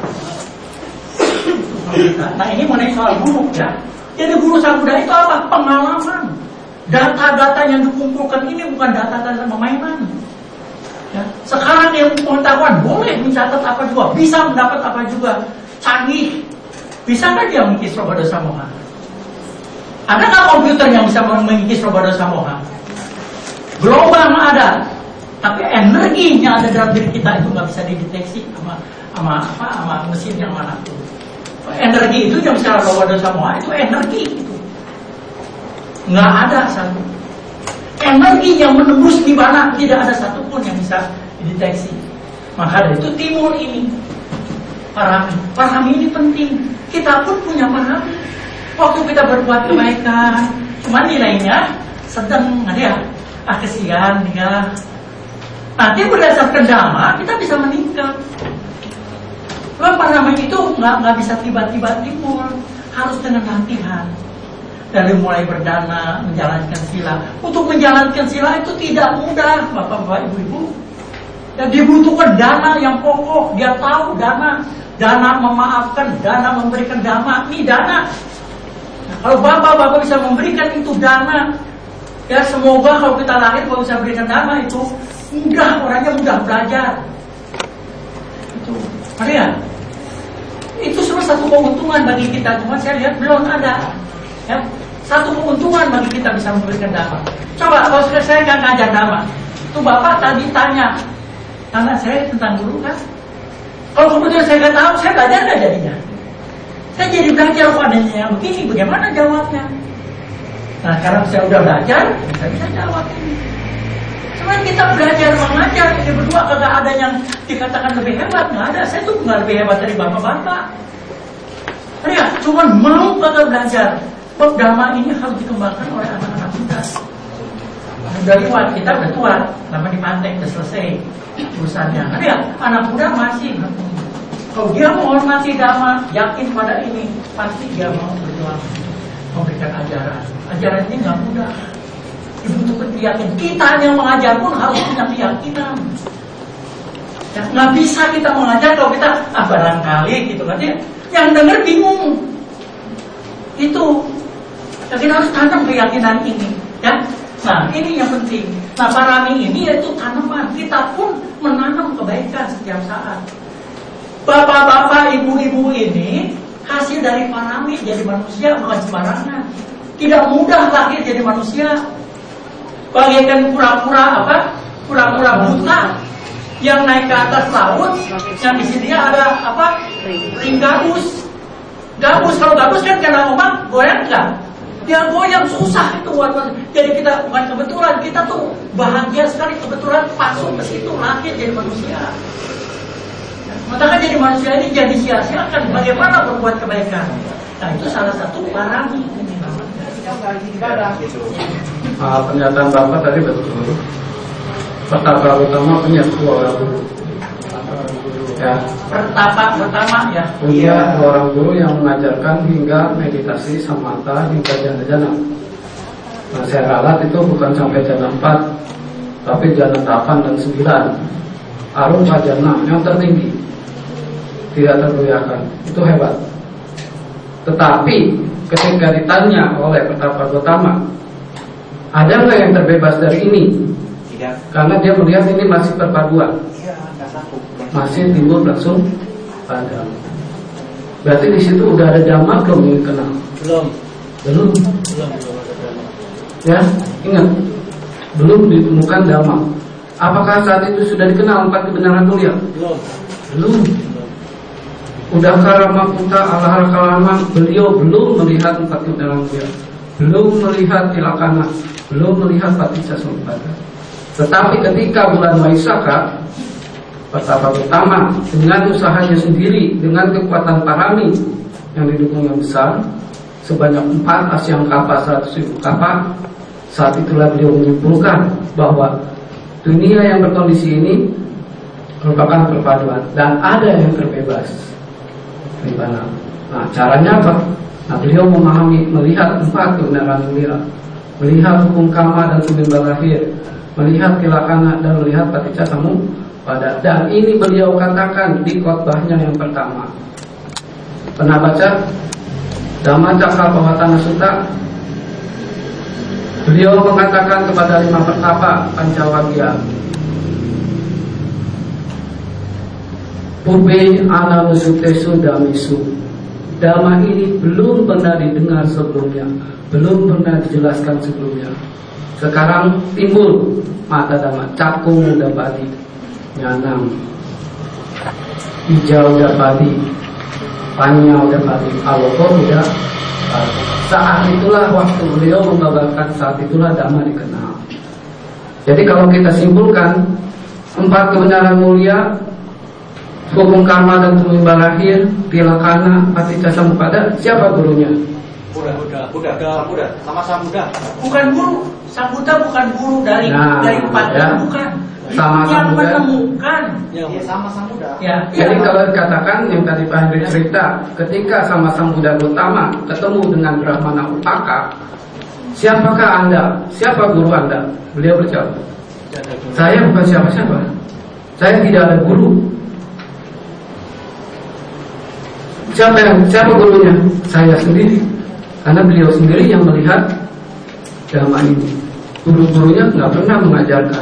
Nah ini mengenai soal guru ya. Jadi guru Sang Buddha itu apa? Pengalaman. Data-data yang dikumpulkan ini bukan data-data mainan. Ya. Sekarang yang pengetahuan boleh mencatat apa juga, bisa mendapat apa juga, canggih. Bisa nggak dia mengikis loba dosa moha? Adakah komputer yang bisa mengikis loba dosa moha? Gelombang ada. Tapi energi yang ada dalam diri kita itu nggak bisa dideteksi sama mesin yang manapun. Energi itu yang bisa loba dosa moha itu energi itu. Nggak ada satu. Energi yang menembus Nibbana tidak ada satupun yang bisa dideteksi. Maka dari itu timbul ini parami ini penting. Kita pun punya parami. Waktu kita berbuat kebaikan, cuman nilainya sedang ada ya. Kesian dia. Nanti berdasarkan dhamma kita bisa meningkat. Sebab parami itu nggak bisa tiba-tiba timbul, harus dengan latihan. Dari mulai berdana, menjalankan sila. Untuk menjalankan sila itu tidak mudah, bapak-bapak, ibu-ibu. Dan dibutuhkan dana yang pokok. Dia tahu dana dana memaafkan, dana memberikan dhamma, ini dana. Nah, kalau bapak-bapak bisa memberikan itu dana, ya semoga kalau kita lahir kalau bisa berikan dhamma itu mudah, orangnya mudah belajar. Itu, ada ya? Itu salah satu keuntungan bagi kita. Cuma saya lihat belum ada. Ya, satu keuntungan bagi kita bisa memberikan dhamma. Coba kalau saya nggak ngajar dhamma, itu bapak tadi tanya anak saya tentang guru kan? Kalau kemudian saya nggak tahu, saya belajar nggak jadinya? Saya jadi belajar padanya yang begini, bagaimana jawabnya? Nah, sekarang saya udah belajar, saya bisa jawab ini. Cuma kita belajar mengajar, ini berdua kagak ada yang dikatakan lebih hebat, nggak ada. Saya tuh nggak lebih hebat dari bapak-bapak. Ya, cuma mau kagak belajar. Bab dhamma ini harus dikembangkan oleh anak-anak muda. Dari tua kita udah tua, lama di pantai udah selesai urusannya. Ya, anak muda masih. Kalau dia menghormati dhamma, yakin pada ini, pasti dia mau berjuang memberikan ajaran. Ajaran ini nggak mudah. Dibutuhkan keyakinan. Kita yang mengajar pun harus punya keyakinan. Ya, nggak bisa kita mengajar kalau kita barangkali gitu kan ya. Yang dengar bingung. Itu. Ya, kita harus tanam keyakinan ini. Ya. Nah, ini yang penting. Nah, parami ini yaitu tanaman. Kita pun menanam kebaikan setiap saat. Bapak-bapak, ibu-ibu ini hasil dari parami jadi manusia bukan sembarangan. Tidak mudah lahir jadi manusia. Bagaikan kura-kura apa? Kura-kura buta yang naik ke atas laut, yang di sini ada apa? Ring gabus. Gabus, kalau gabus kan kena ombak goyang nggak? Dia goyang susah itu buat. Jadi kita bukan kebetulan, kita tuh bahagia sekali kebetulan masuk ke situ lahir jadi manusia. Maka jadi manusia ini jadi sia-siakan bagaimana berbuat kebaikan. Nah, itu salah satu parami ini namanya. Pernyataan Bapak tadi betul. Pertapa utama punya dua orang guru. Ya. Pertapa pertama ya. Punya dua orang guru yang mengajarkan hingga meditasi, samatha, hingga jana-jana. Nah, saya ralat itu bukan sampai jana 4, tapi jana 8 dan 9. Arupa jana yang tertinggi, tidak tergoyahkan. Itu hebat. Tetapi ketika ditanya oleh Pertapa Gotama, ada nggak yang terbebas dari ini? Tidak. Karena dia melihat ini masih perpaduan. Masih timbul langsung pada. Berarti di situ udah ada dhamma belum yang kenal? Belum. Ya, ingat, belum ditemukan dhamma. Apakah saat itu sudah dikenal 4 kebenaran mulia? Belum. Udahkah Ramaputra Alahalkalama beliau belum melihat 4 kebenaran mulia, belum melihat Tilakana, belum melihat Paticcasamuppada. Tetapi ketika bulan Vaisakha, Pertapa Gotama dengan usahanya sendiri, dengan kekuatan parami yang didukung yang besar, sebanyak 4 asyang kapa 100.000 kapa, saat itulah beliau menyimpulkan bahwa dunia yang berkondisi ini merupakan perpaduan dan ada yang terbebas. Nibbana. Nah, caranya apa? Nah, beliau memahami, melihat 4 kebenaran mulia, melihat hukum kama dan sumber lahir, melihat tilakana dan melihat paticcasamuppada. Dan ini beliau katakan di khotbahnya yang pertama. Pernah baca Dhammacakkappavattana Sutta? Beliau mengatakan kepada 5 pertapa Pancawagya, Purbe ananusutesu dhammisu. Dhamma ini belum pernah didengar sebelumnya, belum pernah dijelaskan sebelumnya. Sekarang timbul mata dhamma, cakung dapati, nyanam, hijau dapati, panyau dapati, aloko udah. Saat itulah waktu beliau membabarkan, saat itulah dhamma dikenal. Jadi kalau kita simpulkan 4 kebenaran mulia, hukum karma dan tumimba lahir, tilakana, paticcasamuppada, siapa gurunya? Buddha. Sama Sambuddha. Bukan guru. Sambuddha bukan guru dari 4 ya. Bukan. Sama yang menemukan. Sama Sambuddha. Ya. Jadi kalau dikatakan yang tadi Pak Hendrik cerita, ketika sama Sambuddha Gotama ketemu dengan Brahmana Upaka, siapakah Anda? Siapa guru Anda? Beliau berjawab, saya bukan siapa-siapa. Saya tidak ada guru. Siapa gurunya? Saya sendiri. Karena beliau sendiri yang melihat dhamma ini. Guru-gurunya nggak pernah mengajarkan.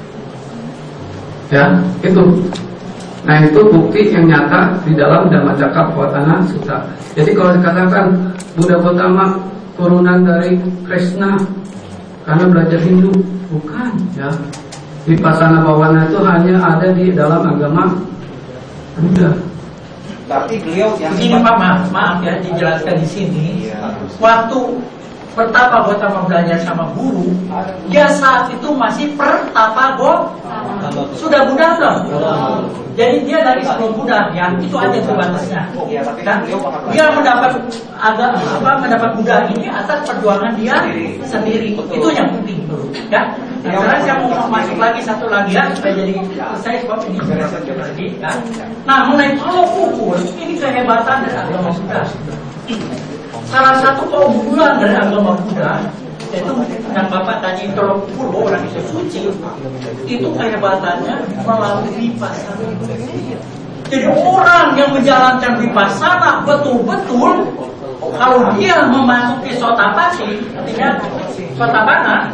Ya, itu. Nah, itu bukti yang nyata di dalam Dhammacakkappavattana Sutta. Jadi kalau dikatakan Buddha Gautama turunan dari Krishna karena belajar Hindu, bukan, ya. Vipassana Bhavana itu hanya ada di dalam agama Buddha. Tapi beliau yang begini Pak, maaf ya dijelaskan di sini. Waktu pertapa Gautama belajar sama guru, dia saat itu masih pertapa sudah Buddha belum? Jadi dia dari sebelum Buddha, ya itu aja terbatasnya. Dan dia mendapat Buddha ini atas perjuangan dia sendiri. Itu yang penting dulu, ya. Nah, sekarang saya mau masuk lagi satu lagi ya supaya jadi saya sebab ini lagi. Ya. Nah, mengenai tolok ukur ini kehebatan dari agama Buddha. Salah satu keunggulan dari agama Buddha yaitu yang Bapak tadi tolok ukur bahwa orang itu suci, itu kehebatannya melalui vipassana. Jadi orang yang menjalankan vipassana betul-betul, kalau dia memasuki Sotapanna, artinya Sotapanna.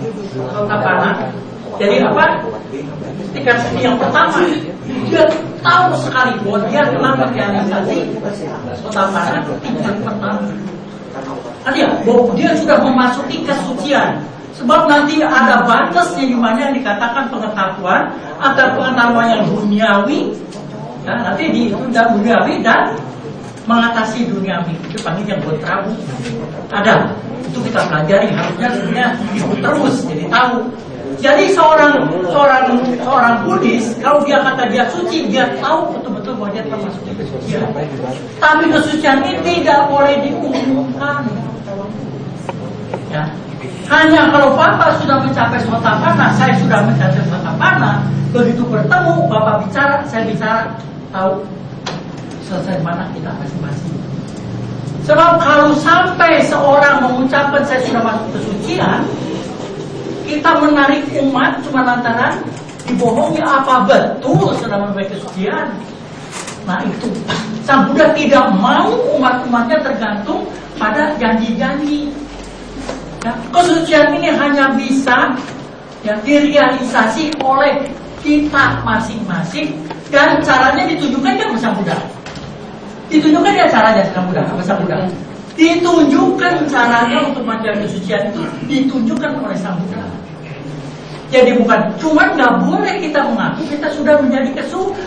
Jadi apa? Tingkat yang pertama, dia tahu sekali bahwa dia telah merealisasi Sotapanna tingkat pertama. Artinya bahwa dia sudah memasuki kesucian. Sebab nanti ada batasnya di mana yang dikatakan pengetahuan antara pengetahuan yang duniawi, ya, nanti di duniawi dan mengatasi duniawi. Itu panggil yang buat Prabu. Ada. Itu kita pelajari, harusnya sebenarnya ikut terus jadi tahu. Jadi seorang Buddhis, kalau dia kata dia suci, dia tahu betul-betul bahwa dia telah masuk kesucian. Tapi kesucian ini tidak boleh diumumkan. Ya. Hanya kalau Bapak sudah mencapai Sotapanna, saya sudah mencapai Sotapanna, begitu bertemu Bapak bicara, saya bicara, tahu selesai mana kita masing-masing. Sebab kalau sampai seorang mengucapkan saya sudah masuk kesucian, kita menarik umat cuma lantaran dibohongi apa betul sudah mencapai kesucian. Nah itu Sang Buddha tidak mau umat-umatnya tergantung pada janji-janji. Ya, kesucian ini hanya bisa ya, direalisasi oleh kita masing-masing dan caranya ditunjukkan ya Sang Buddha. Ditunjukkan ya caranya Sang Buddha, Sang Buddha. Ditunjukkan caranya untuk mencapai kesucian itu ditunjukkan oleh Sang Buddha. Jadi bukan cuma nggak boleh kita mengaku kita sudah menjadi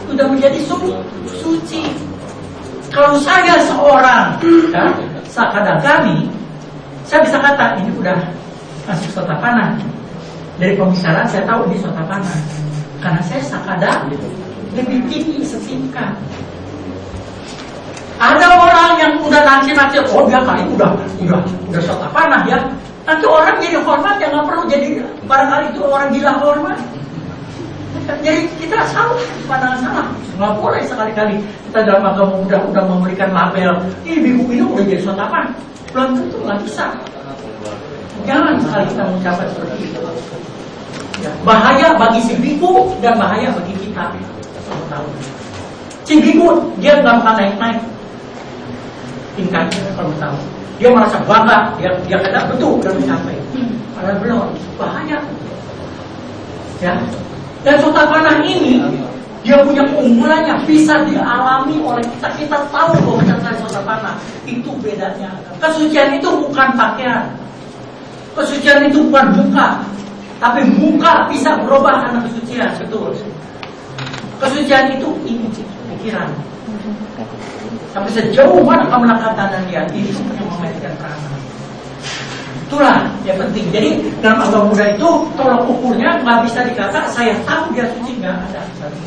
suci. Kalau saya seorang ya, sakadagami, saya bisa kata ini udah masuk Sotapanna. Dari pembicaraan saya tahu ini Sotapanna karena saya sakada lebih tinggi setingkat. Ada orang yang udah nanti oh dia kali udah Sotapanna ya. Nanti orang jadi hormat yang nggak perlu jadi barangkali itu orang gila hormat. Jadi kita salah pandangan salah. Nggak boleh sekali-kali kita dalam agama udah memberikan label ini biku ini udah jadi Sotapanna. Belum tentu nggak bisa. Jangan sekali kita mencapai seperti itu. Ya, bahaya bagi si biku dan bahaya bagi kita. Si biku dia nggak akan naik tingkatnya kalau tahu. Dia merasa bangga, dia kata betul udah mencapai. Padahal belum, bahaya. Ya. Dan Sotapanna ini dia punya keunggulannya bisa dialami oleh kita. Kita tahu bahwa mencapai Sotapanna itu bedanya. Kesucian itu bukan pakaian. Kesucian itu bukan muka. Tapi muka bisa berubah karena kesucian, betul. Kesucian itu ini pikiran. Sampai sejauh mana kamu kata dan lihat itu yang memainkan peranan. Itulah yang penting. Jadi dalam agama Buddha itu tolok ukurnya nggak bisa dikata saya tahu dia suci, nggak ada.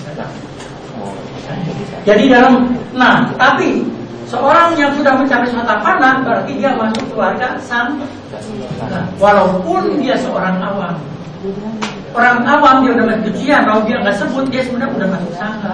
Jadi tapi seorang yang sudah mencapai Sotapanna berarti dia masuk keluarga sang. Walaupun dia seorang awam. Orang awam dia udah masuk kesucian, kalau dia nggak sebut dia sebenarnya udah masuk sangga.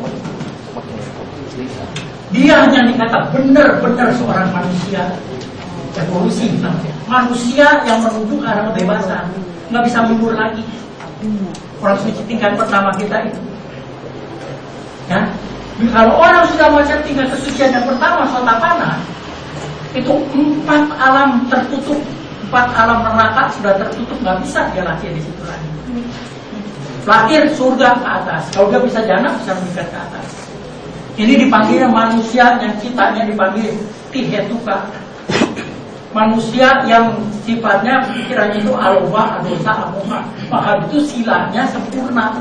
Dia hanya dikata benar-benar seorang manusia evolusi, manusia yang menuju ke arah kebebasan, nggak bisa mundur lagi. Orang suci tingkat pertama kita itu, ya Kalau orang sudah baca tingkat kesucian yang pertama, Sotapana, itu 4 alam tertutup, 4 alam neraka sudah tertutup, nggak bisa dia lahir di situ lagi. Lahir surga ke atas. Kalau dia bisa jana, bisa meningkat ke atas. Ini dipanggil manusia yang citanya dipanggil Tihetuka. Manusia yang sifatnya pikirannya itu aloba, adosa, amoha. Maka itu silanya sempurna.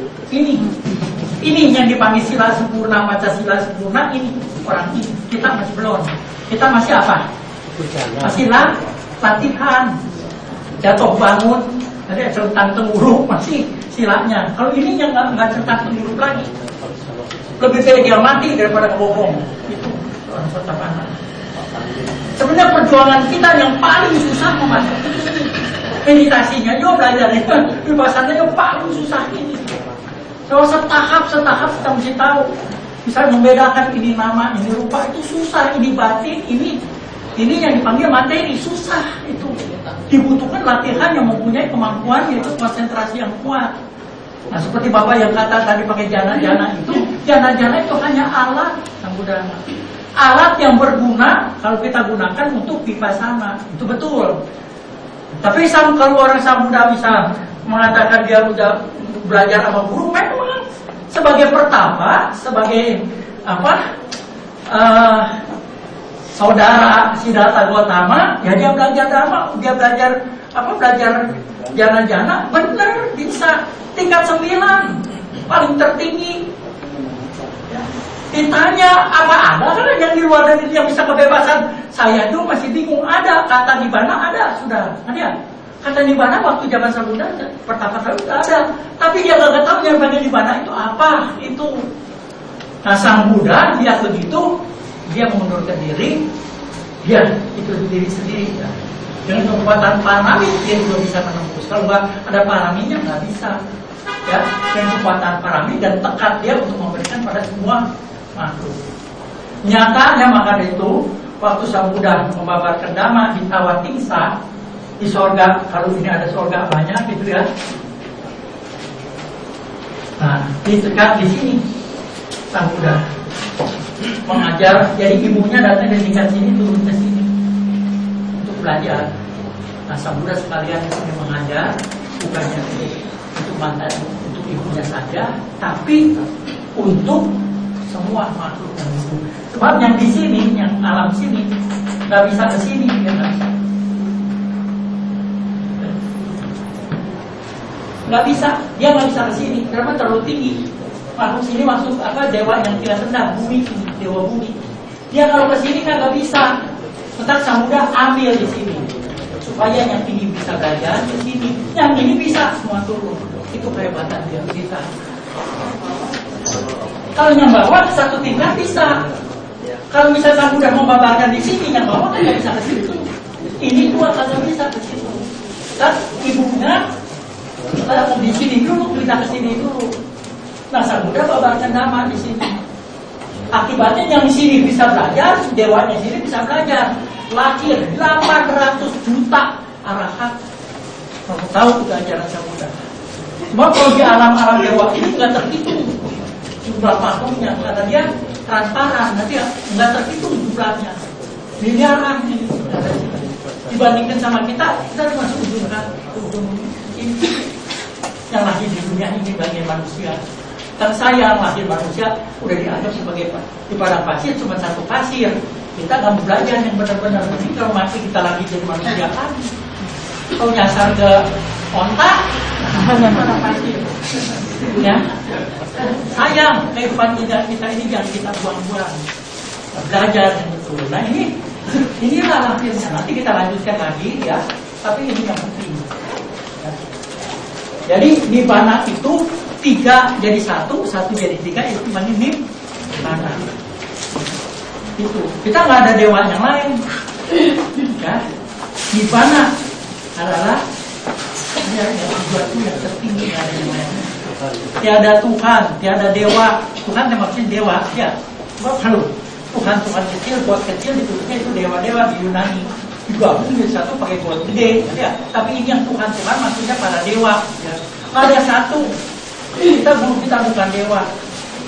Ini yang dipanggil sila sempurna, Pancasila sempurna. Ini orang ini. Kita masih belum. Kita masih apa? Masih latihan. Jatuh bangun. Tadi centang tenguruk masih silanya. Kalau ini yang nggak centang tenguruk lagi. Lebih baik dia mati daripada kebohong. Itu orang Sotapana. Sebenarnya perjuangan kita yang paling susah membaca meditasinya juga belajarnya vipassana yang paling susah ini. So setahap kita mesti tahu. Bisa membedakan ini nama, ini rupa, itu susah. Ini batin, ini yang dipanggil materi, susah itu. Dibutuhkan latihan yang mempunyai kemampuan, yaitu konsentrasi yang kuat. Nah seperti Bapak yang kata tadi pakai jana-jana itu hanya alat yang mudah. Alat yang berguna kalau kita gunakan untuk vipassana, itu betul. Tapi kalau orang Sambuddha bisa mengatakan dia udah belajar sama guru, memang sebagai pertapa, sebagai saudara Siddhartha Gautama, ya dia belajar dhamma, dia belajar jana-jana, benar bisa tingkat 9, paling tertinggi. Ditanya apa ada kan yang di luar dari yang bisa kebebasan. Saya juga masih bingung. Ada kata nibbana, ada sudah ada. Kata nibbana waktu zaman Sambuddha pertama kali ada. Tapi dia nggak tahu yang bagian nibbana itu apa itu. Nah Sang Buddha dia begitu, dia mengundurkan diri, dia itu diri sendiri. Ya. Dengan kekuatan parami dia juga bisa menembus. Kalau nggak ada paraminya nggak bisa. Ya, dengan kekuatan parami dan tekad dia untuk memberikan pada semua makhluk. Nyatanya maka itu waktu Sang Buddha membabarkan dhamma di Tawatingsa di sorga, kalau ini ada sorga banyak gitu ya. Nah, di dekat di sini Sang Buddha mengajar, jadi ibunya datang dari tingkat sini turun ke sini untuk belajar. Nah, Sang Buddha sekalian di sini mengajar, bukannya untuk mantan, untuk ibunya saja, tapi untuk semua makhluk yang di sini. Sebab yang di sini, yang alam sini, nggak bisa ke sini, dia nggak bisa. Nggak bisa, dia nggak bisa ke sini, karena terlalu tinggi. Makhluk sini masuk dewa yang tidak rendah, bumi, dewa bumi. Dia kalau ke sini kan nggak bisa. Tetap Sang Buddha ambil di sini, supaya yang tinggi bisa belajar di sini, yang ini bisa semua turun. Itu kehebatan dia kita. Kalau yang bawah satu tingkat bisa. Kalau misalnya Sang Buddha membabarkan di sini, yang bawah kan nggak bisa ke situ. Ini dua kagak bisa ke situ. Dan ibunya di sini dulu, kita ke sini dulu. Nah Sang Buddha babarkan dhamma di sini. Akibatnya yang di sini bisa belajar, dewanya di sini bisa belajar. Lahir 800 juta arahat. Kamu tahu itu ajaran Sang Buddha. Cuma kalau di alam-alam dewa ini nggak terhitung jumlah makhluknya, karena dia transparan, nanti nggak terhitung jumlahnya, miliaran ini. Dibandingkan sama kita masuk ujung ini. Yang lahir di dunia ini bagian manusia. Dan saya lahir manusia udah dianggap sebagai di padang pasir cuma satu pasir. Kita nggak mau belajar yang benar-benar. Jadi kalau mati kita lagi jadi manusia kan. Kalau nyasar ke ontak, hanya padang pasir. Ya, sayang kehidupan kita ini jangan kita buang-buang. Belajar yang betul. Nah inilah lahirnya. Nanti kita lanjutkan lagi ya. Tapi ini yang penting. Ya. Jadi nibbana itu 3 jadi 1, 1 jadi 3, itu namanya nibbana. Itu kita nggak ada dewa yang lain. Ya, nibbana adalah yang tertinggi ada yang lain. Tiada Tuhan, tiada dewa. Tuhan maksudnya dewa ya. Kalau Tuhan kecil, buat kecil ditulisnya itu dewa-dewa di Yunani. Digabung jadi satu pakai buat gede ya. Tapi ini yang Tuhan maksudnya para dewa ya. Ada satu. Kita bukan dewa.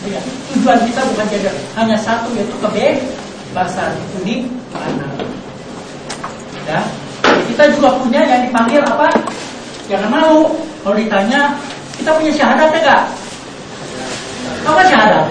Ya, tujuan kita bukan jadi hanya satu, yaitu kebebasan itu di mana. Ya, kita juga punya yang dipanggil apa? Jangan malu kalau ditanya kita punya syahadat enggak? Apa syahadat?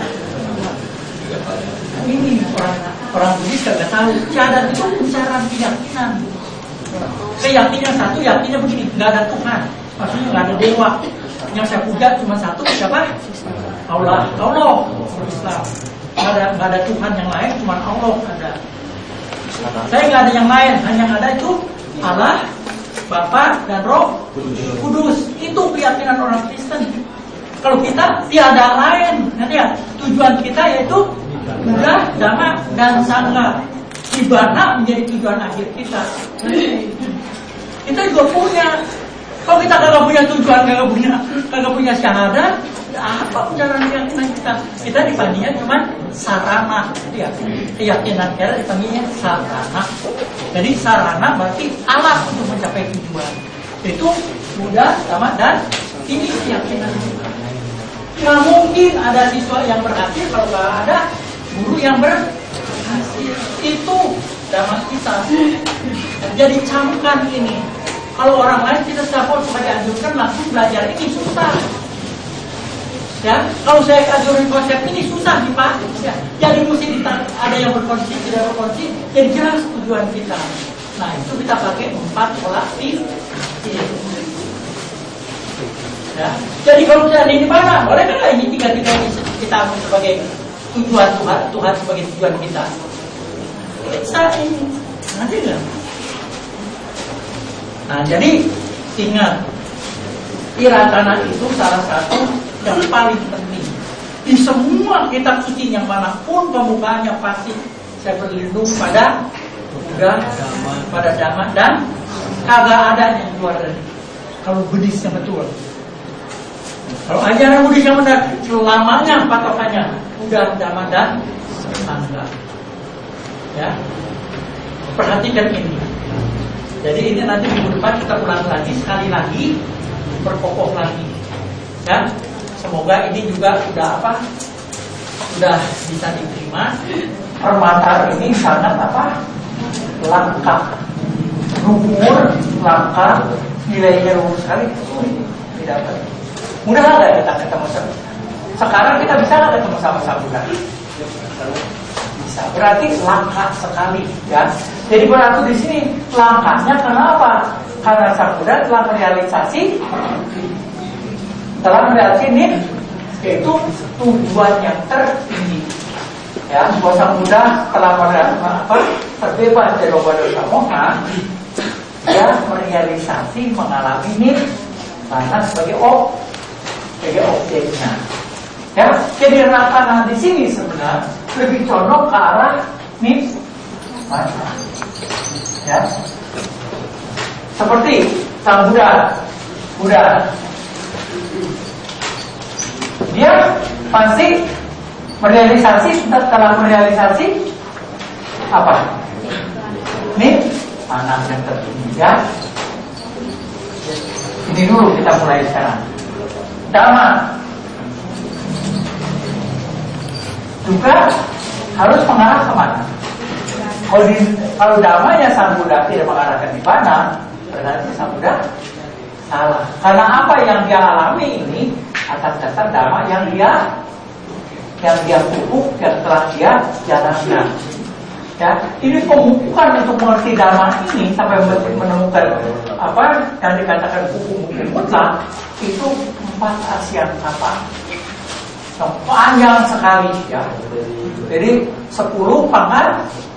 Nah, ini orang Buddhis nggak tahu. Syahadat itu bicara keyakinan. Keyakinan satu, yakinnya begini, nggak ada Tuhan. Maksudnya nggak ada dewa. Yang saya puja cuma satu, siapa? Allah. Islam. Nggak ada Tuhan yang lain, cuma Allah ada. Saya nggak ada yang lain, hanya yang ada itu Allah, Bapa dan Roh Kudus. Itu keyakinan orang Kristen. Kalau kita tiada lain, nanti ya, tujuan kita yaitu Buddha, Dhamma dan Sangha. Nibbana menjadi tujuan akhir kita. Kita juga punya. Kalau kita kagak punya tujuan, kagak punya syahadat, apa jalan keyakinan kita? Kita dipanggilnya cuma sarana, ya. Keyakinan kita dipanggilnya sarana. Jadi sarana berarti alat untuk mencapai tujuan. Itu Buddha, Dhamma dan ini keyakinan. Nggak mungkin ada siswa yang berhasil kalau nggak ada guru yang berhasil. Itu Dhamma kita. Jadi camkan ini. Kalau orang lain kita support supaya dianjurkan langsung belajar ini susah. Ya, kalau saya ajarin konsep ini susah dipakai. Ya. Jadi mesti ada yang berkonsep, tidak berkonsep. Jadi jelas tujuan kita. Nah itu kita pakai 4 pola pikir. Ya. Jadi kalau kita di mana, boleh nggak ini 3 ini kita ambil sebagai tujuan Tuhan sebagai tujuan kita? Bisa ini, nanti nggak? Nah jadi ingat, Tiratana itu salah satu yang paling penting. Di semua kitab suci yang manapun pembukaannya pasti saya berlindung pada Buddha, pada Dhamma dan kagak ada yang keluar dari. Kalau Buddhisnya betul. Kalau ajaran Buddhis yang benar, selamanya patokannya Buddha, Dhamma dan Sangha. Ya, perhatikan ini. Jadi ini nanti minggu depan kita ulang lagi sekali lagi, berkokoh lagi. Ya, semoga ini juga sudah bisa diterima. Permata ini sangat langka, umur langka, nilainya luhur sekali. Tidak apa. Mudah nggak kita ketemu sekarang kita bisa nggak ketemu sama Buddha? Bisa. Berarti langka sekali, ya. Jadi berarti di sini langkahnya kenapa? Karena Sang Buddha telah merealisasi ini, yaitu tujuan yang tertinggi. Ya, bahwa Sang Buddha telah terbebas dari loba dosa moha, dia merealisasi mengalami nirvana sebagai objeknya. Ya, jadi Ratana di sini sebenarnya lebih condong ke arah nirvana. Ya, seperti Sang Buddha, dia pasti telah merealisasi apa? Nirvana yang tertinggi. Ya, ini dulu kita mulai sekarang. Dhamma juga harus mengarah kemana? Kalau Dhammanya Sang Buddha tidak mengarahkan nirvana, berarti Sang Buddha salah. Karena apa yang dia alami ini atas dasar Dhamma yang dia pupuk, yang telah dia jalankan. Ya, ini pembukaan untuk mengerti Dhamma ini sampai menemukan apa yang dikatakan hukum mutlak itu 4 ASEAN panjang sekali, ya. Jadi 10 pangkat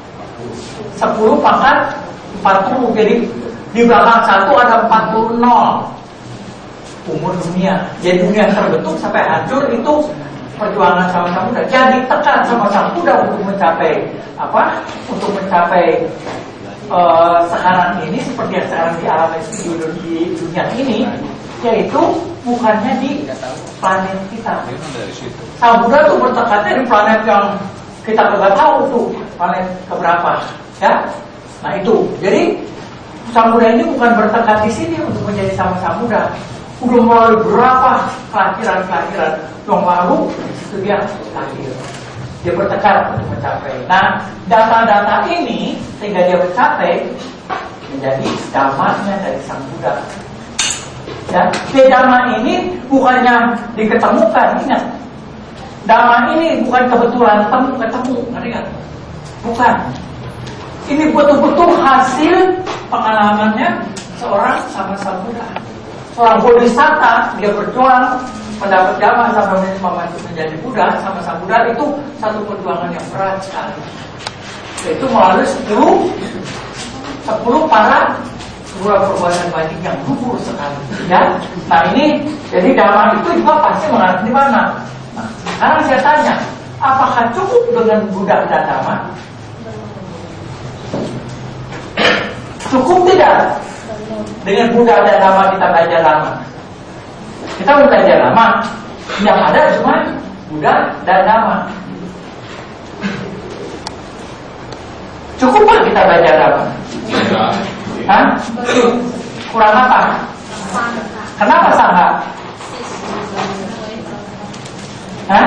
40. Jadi di belakang 1 ada 40 nol umur dunia. Jadi dunia terbentuk sampai hancur itu perjuangan sama Sang Buddha. Jadi tekan sama Sang Buddha untuk mencapai apa? Untuk mencapai sekarang ini seperti yang sekarang dialami di dunia ini, yaitu bukannya di planet kita. Sang Buddha tuh bertekadnya di planet yang kita nggak tahu tuh planet keberapa, ya. Nah itu, jadi Sang Buddha ini bukan bertekad di sini untuk menjadi sama Sang Buddha. Udah melalui berapa kelahiran yang lalu itu dia lahir. Dia bertekad untuk mencapai. Nah, data-data ini sehingga dia mencapai menjadi dhamanya dari Sang Buddha. Ya, dhamma ini bukannya diketemukan, ingat. Dhamma ini bukan kebetulan ketemu, ngerti nggak? Bukan. Ini betul-betul hasil pengalamannya seorang sama Sang Buddha. Seorang bodhisatta, dia berjuang mendapat dhamma sampai menjadi Buddha sama Sang Buddha, itu satu perjuangan yang berat sekali. Itu melalui 10 para perbuatan baik yang luhur sekali. Ya, nah ini jadi dhamma itu juga pasti mengarah di mana? Nah, sekarang saya tanya, apakah cukup dengan Buddha dan dhamma? Cukup tidak? Dengan Buddha dan dhamma kita belajar lama. Kita belajar lama, yang ada cuma Buddha dan dhamma. Cukup nggak kita belajar dhamma? Hah? Kurang apa? Kenapa sangha? Hah?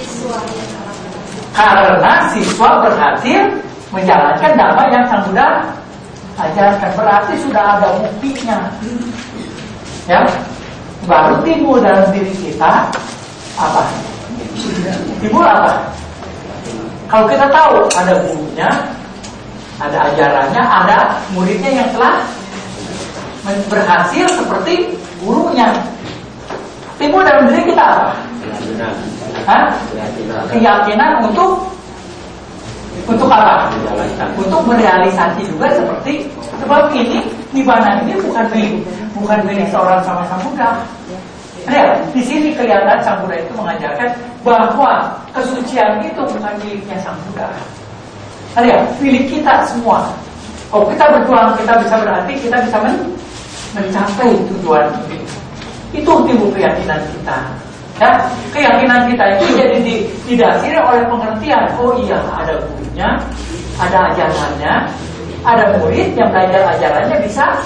Karena siswa berhasil menjalankan dhamma yang Sang Buddha ajarkan, berarti sudah ada buktinya. Ya, baru timbul dalam diri kita apa? Timbul apa? Kalau kita tahu ada gurunya, ada ajarannya, ada muridnya yang telah berhasil seperti gurunya, timbul dalam diri kita apa? Hah? Keyakinan untuk apa? Untuk merealisasi juga seperti, sebab ini nibbana ini bukan milik seorang sama Sang Buddha. Ya, di sini kelihatan Sang Buddha itu mengajarkan bahwa kesucian itu bukan miliknya Sang Buddha. Ya, milik kita semua. Kalau kita berjuang, kita bisa berarti kita bisa mencapai tujuan ini. Itu timbul keyakinan kita. Ya, keyakinan kita itu jadi didasari oleh pengertian. Oh iya, ada gurunya, ada ajarannya, ada murid yang belajar ajarannya bisa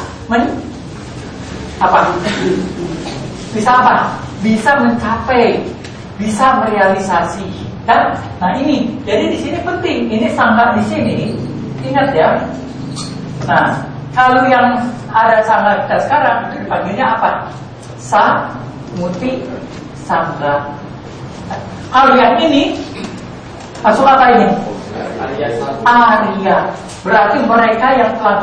Bisa apa? Bisa mencapai, bisa merealisasi. Dan nah ini, jadi di sini penting. Ini sangha di sini, ingat ya. Nah, kalau yang ada sangha kita sekarang itu dipanggilnya apa? Muti Sangha. Kalau yang ini masuk apa ini? Arya. Berarti mereka yang telah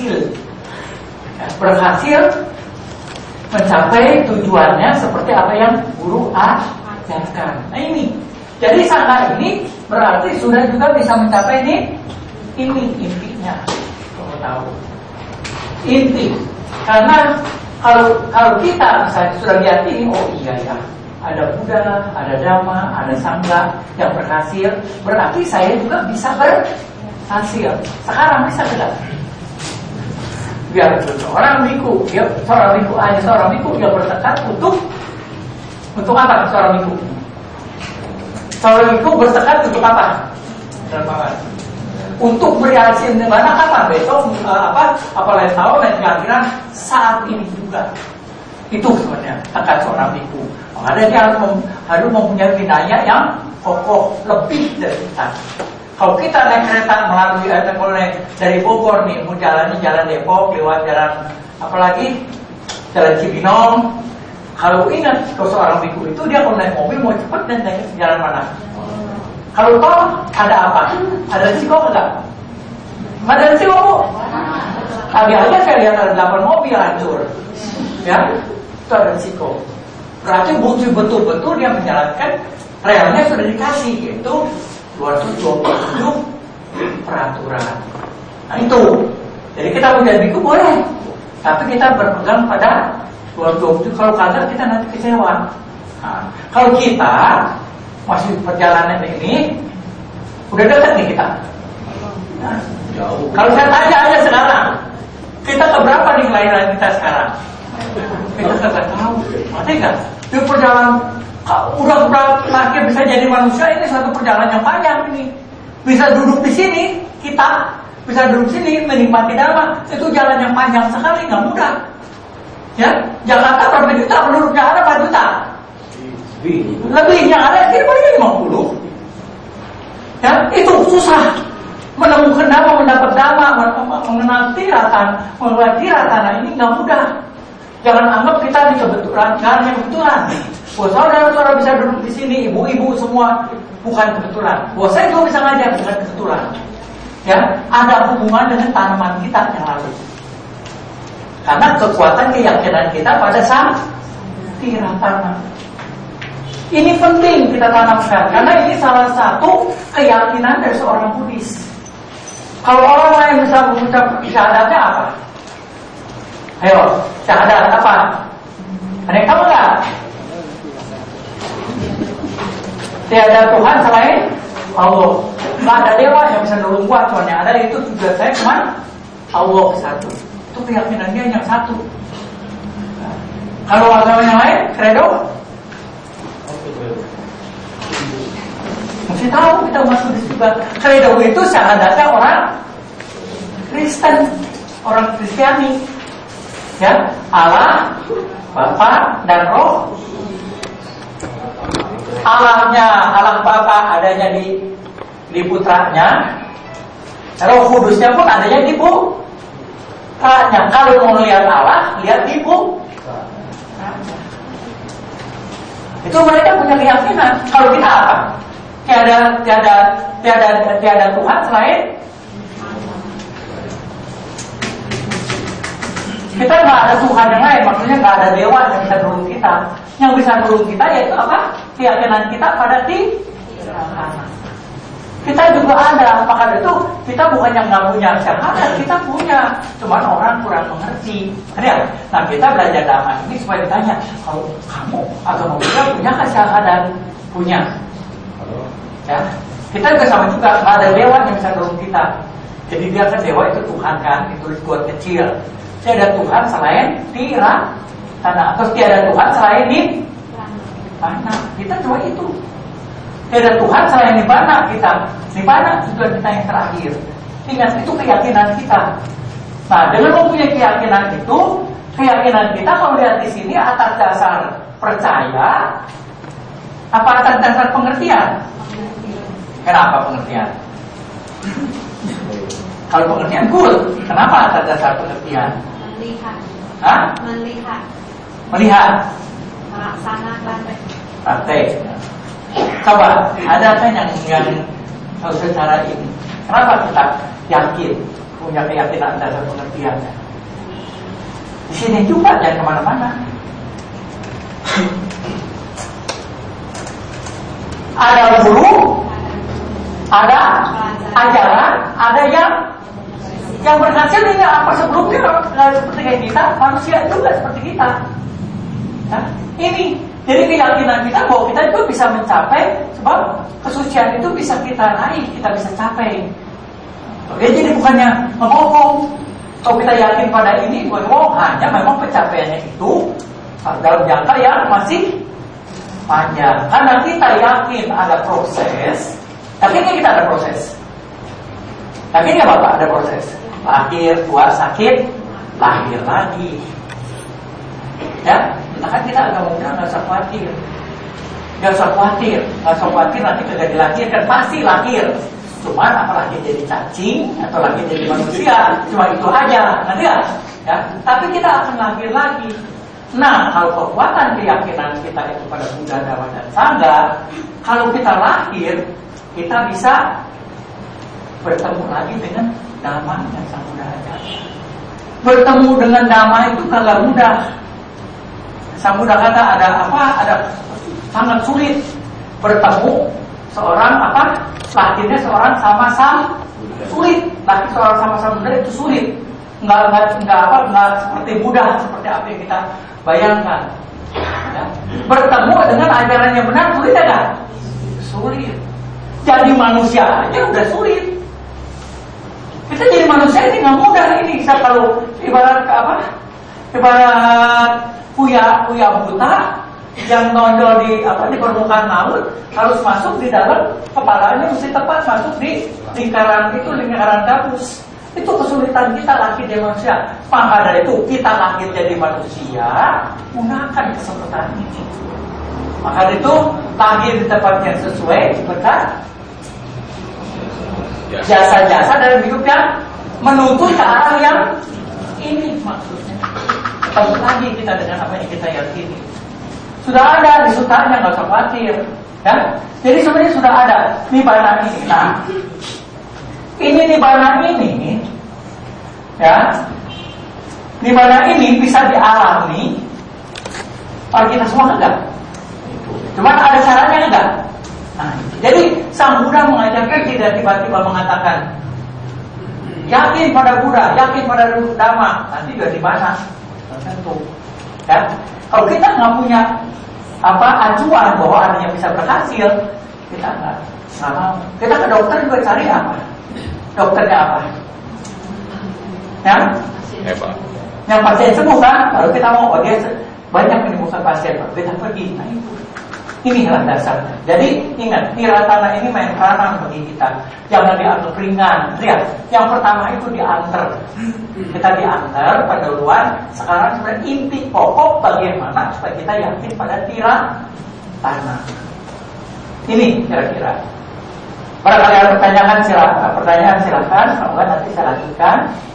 berhasil mencapai tujuannya seperti apa yang guru ajarkan. Nah ini, jadi sangha ini berarti sudah juga bisa mencapai ini intinya. Kamu tahu inti, karena kalau kita misalnya sudah lihat ini, oh iya ya, ada Buddha, ada Dhamma, ada Sangha yang berhasil, berarti saya juga bisa berhasil. Sekarang bisa tidak? Biar seorang biku, seorang biku dia bertekad untuk apa? Seorang biku bertekad untuk apa? Untuk merealisasi nibbana kapan? Besok lain tahun, lain kira-kira saat ini juga. Itu sebenarnya tekad seorang biku. Makanya dia harus mempunyai winaya yang kokoh lebih dari kita. Kalau kita naik kereta melalui dari Bogor nih, mau jalan Depok, lewat jalan apalagi jalan Cibinong. Kalau ingat, kalau seorang biku itu dia kalau naik mobil mau cepat dan naik jalan mana? Kalau tol ada apa? Ada risiko enggak? Ada risiko bu? Tadi aja saya lihat ada 8 mobil hancur. Ya, itu ada risiko. Berarti betul-betul dia menjalankan relnya sudah dikasih, yaitu 227 peraturan. Nah itu. Jadi kita menjadi biku boleh, tapi kita berpegang pada 227. Kalau kagak kita nanti kecewa. Nah, kalau kita masih perjalanan ini udah dekat nih kita. Nah, kalau saya tanya aja sekarang, kita keberapa nih kelahiran kita sekarang? Kita kagak tahu. Ngerti nggak? Di perjalanan udah terakhir bisa jadi manusia, ini satu perjalanan yang panjang ini. Bisa duduk di sini, kita bisa duduk sini menikmati Dhamma. Itu jalan yang panjang sekali, nggak mudah. Ya, Jakarta berapa juta penduduknya, ada 4 juta. Lebih yang ada kiranya 50. Ya, itu susah menemukan dhamma, mendapat dhamma, mengenal tiratan, mengenal tiratan ini nggak mudah. Jangan anggap kita di kebetulan, karena kebetulan. Buat saudara-saudara bisa duduk di sini, ibu-ibu semua bukan kebetulan. Buat saya juga bisa ngajar bukan kebetulan. Ya, ada hubungan dengan tanaman kita yang lalu. Karena kekuatan keyakinan kita pada saat tiratan. Ini penting kita tanamkan karena ini salah satu keyakinan dari seorang Buddhis. Kalau orang lain bisa mengucap syahadatnya apa? Ayo, syahadat apa? Ada yang tahu nggak? Tiada Tuhan selain Allah. Nggak ada dewa yang bisa nolong gua, cuma yang ada itu juga saya cuma Allah satu. Itu keyakinan dia yang satu. Kalau agama yang lain, kredo. Mesti tahu kita masuk di juga. Kredo itu syahadatnya orang Kristen, orang Kristiani. Ya, Allah, Bapa dan Roh. Allahnya, Allah Bapa adanya di putranya. Roh Kudusnya pun adanya di putranya. Kalau mau lihat Allah, lihat di putranya. Itu mereka punya keyakinan. Kalau kita apa? Tiada Tuhan selain kita, nggak ada Tuhan yang lain. Maksudnya nggak ada dewa yang bisa nolong kita. Yang bisa nolong kita yaitu apa? Keyakinan kita pada tiratan. Kita juga ada. Maka itu kita bukan yang nggak punya syahadat, kita punya. Cuman orang kurang mengerti. Nah, kita belajar dhamma ini supaya ditanya, kalau kamu agama Buddha punya syahadat? Punya. Ya, kita juga sama juga, nggak ada dewa yang bisa nolong kita. Jadi dia kan dewa itu Tuhan kan, itu buat kecil. Tiada Tuhan selain tiratan. Terus tiada Tuhan selain nibbana. Kita cuma itu. Tiada Tuhan selain nibbana kita. Nibbana tujuan kita yang terakhir. Ingat, itu keyakinan kita. Nah, dengan mempunyai keyakinan itu, keyakinan kita kalau lihat di sini atas dasar percaya, apa atas dasar pengertian? Kenapa pengertian? Kalau pengertian cool, kenapa atas dasar pengertian? Melihat. Hah? Melihat. Melihat. Melaksanakan. Praktek. Coba, ada kan yang secara ini? Kenapa kita yakin punya keyakinan dasar pengertiannya? Di sini juga, jangan kemana-mana. Ada guru, ada ajaran, ada yang berhasil ini apa sebelumnya seperti kayak kita, manusia juga seperti kita. Nah, ini jadi keyakinan kita bahwa kita itu bisa mencapai, sebab kesucian itu bisa kita raih, kita bisa capai. Oke, jadi bukannya ngomong. Kalau kita yakin pada ini, bahwa hanya memang pencapaiannya itu dalam jangka yang masih panjang. Karena kita yakin ada proses. Yakinnya kita ada proses. Yakinnya Bapak ada proses. Lahir, tua, sakit, lahir lagi. Ya, entah kita agak mudah, nggak usah khawatir. Nggak usah khawatir nanti kagak dilahirkan, pasti lahir. Cuman apalagi jadi cacing atau lagi jadi manusia, cuma itu aja, nanti ya. Tapi kita akan lahir lagi. Nah, kalau kekuatan keyakinan kita itu pada Buddha, Dhamma dan Sangha, kalau kita lahir, kita bisa bertemu lagi dengan Dhamma yang Sang Buddha ajarkan. Bertemu dengan Dhamma itu kagak mudah. Sang Buddha kata ada sangat sulit bertemu seorang lahirnya seorang sama-sama sulit. Lahir seorang sama-sama Buddha itu sulit. Nggak seperti mudah seperti apa yang kita bayangkan. Ya. Bertemu dengan ajaran yang benar sulit ya? Sulit. Jadi manusia aja udah sulit. Kita jadi manusia ini nggak mudah ini. Saya kalau ibarat kuya buta yang nonjol di permukaan laut harus masuk di dalam kepalanya, mesti tepat masuk di lingkaran gabus. Itu kesulitan kita lahir jadi manusia. Maka dari itu kita lahir jadi manusia, gunakan kesempatan ini. Maka itu lahir di tempat yang sesuai berkat jasa-jasa dalam hidup yang menuntut ke arah yang ini maksudnya. Balik lagi kita dengan apa yang kita yakini. Sudah ada di sultannya, nggak usah khawatir, ya. Jadi sebenarnya sudah ada nibana ini. Nah, ini nibana ini, ya, nibana ini bisa dialami oleh kita semua enggak? Cuma ada caranya enggak? Nah, jadi Sang Buddha mengajarkan tidak tiba-tiba mengatakan yakin pada Buddha, yakin pada Dhamma, nanti juga di mana? Tentu. Ya, kalau kita nggak punya acuan bahwa adanya bisa berhasil, kita nggak mau. Kita ke dokter juga cari apa? Dokternya apa? Ya? Yang pasien sembuh kan? Lalu kita mau dia banyak menyembuhkan pasien, kita pergi. Nah itu. Inilah dasarnya. Jadi ingat, tiratana ini main peranan bagi kita. Jangan dianggap ringan. Lihat, yang pertama itu diantar. Kita diantar pada duluan. Sekarang sebenarnya inti pokok bagaimana supaya kita yakin pada tiratana. Ini kira-kira. Barangkali ada pertanyaan silakan. Kalau nanti saya lanjutkan.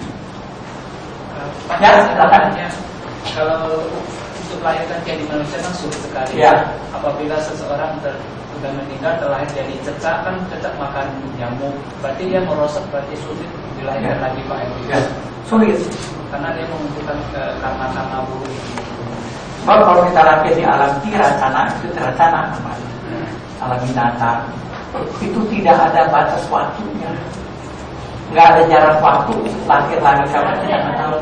Ya, silakan. Kalau melahirkan jadi manusia kan sulit sekali. Ya. Apabila seseorang sudah meninggal terlahir jadi cecak, kan cecak makan nyamuk, berarti dia merosot, berarti sulit dilahirkan lagi Pak Edi. Ya. Sulit karena dia membutuhkan karena buruk. Sebab kalau kita lahir di alam tiratana, itu tiratana namanya, alam binatang, itu tidak ada batas waktunya, nggak ada jarak waktu lahir lagi kapan kita nggak tahu.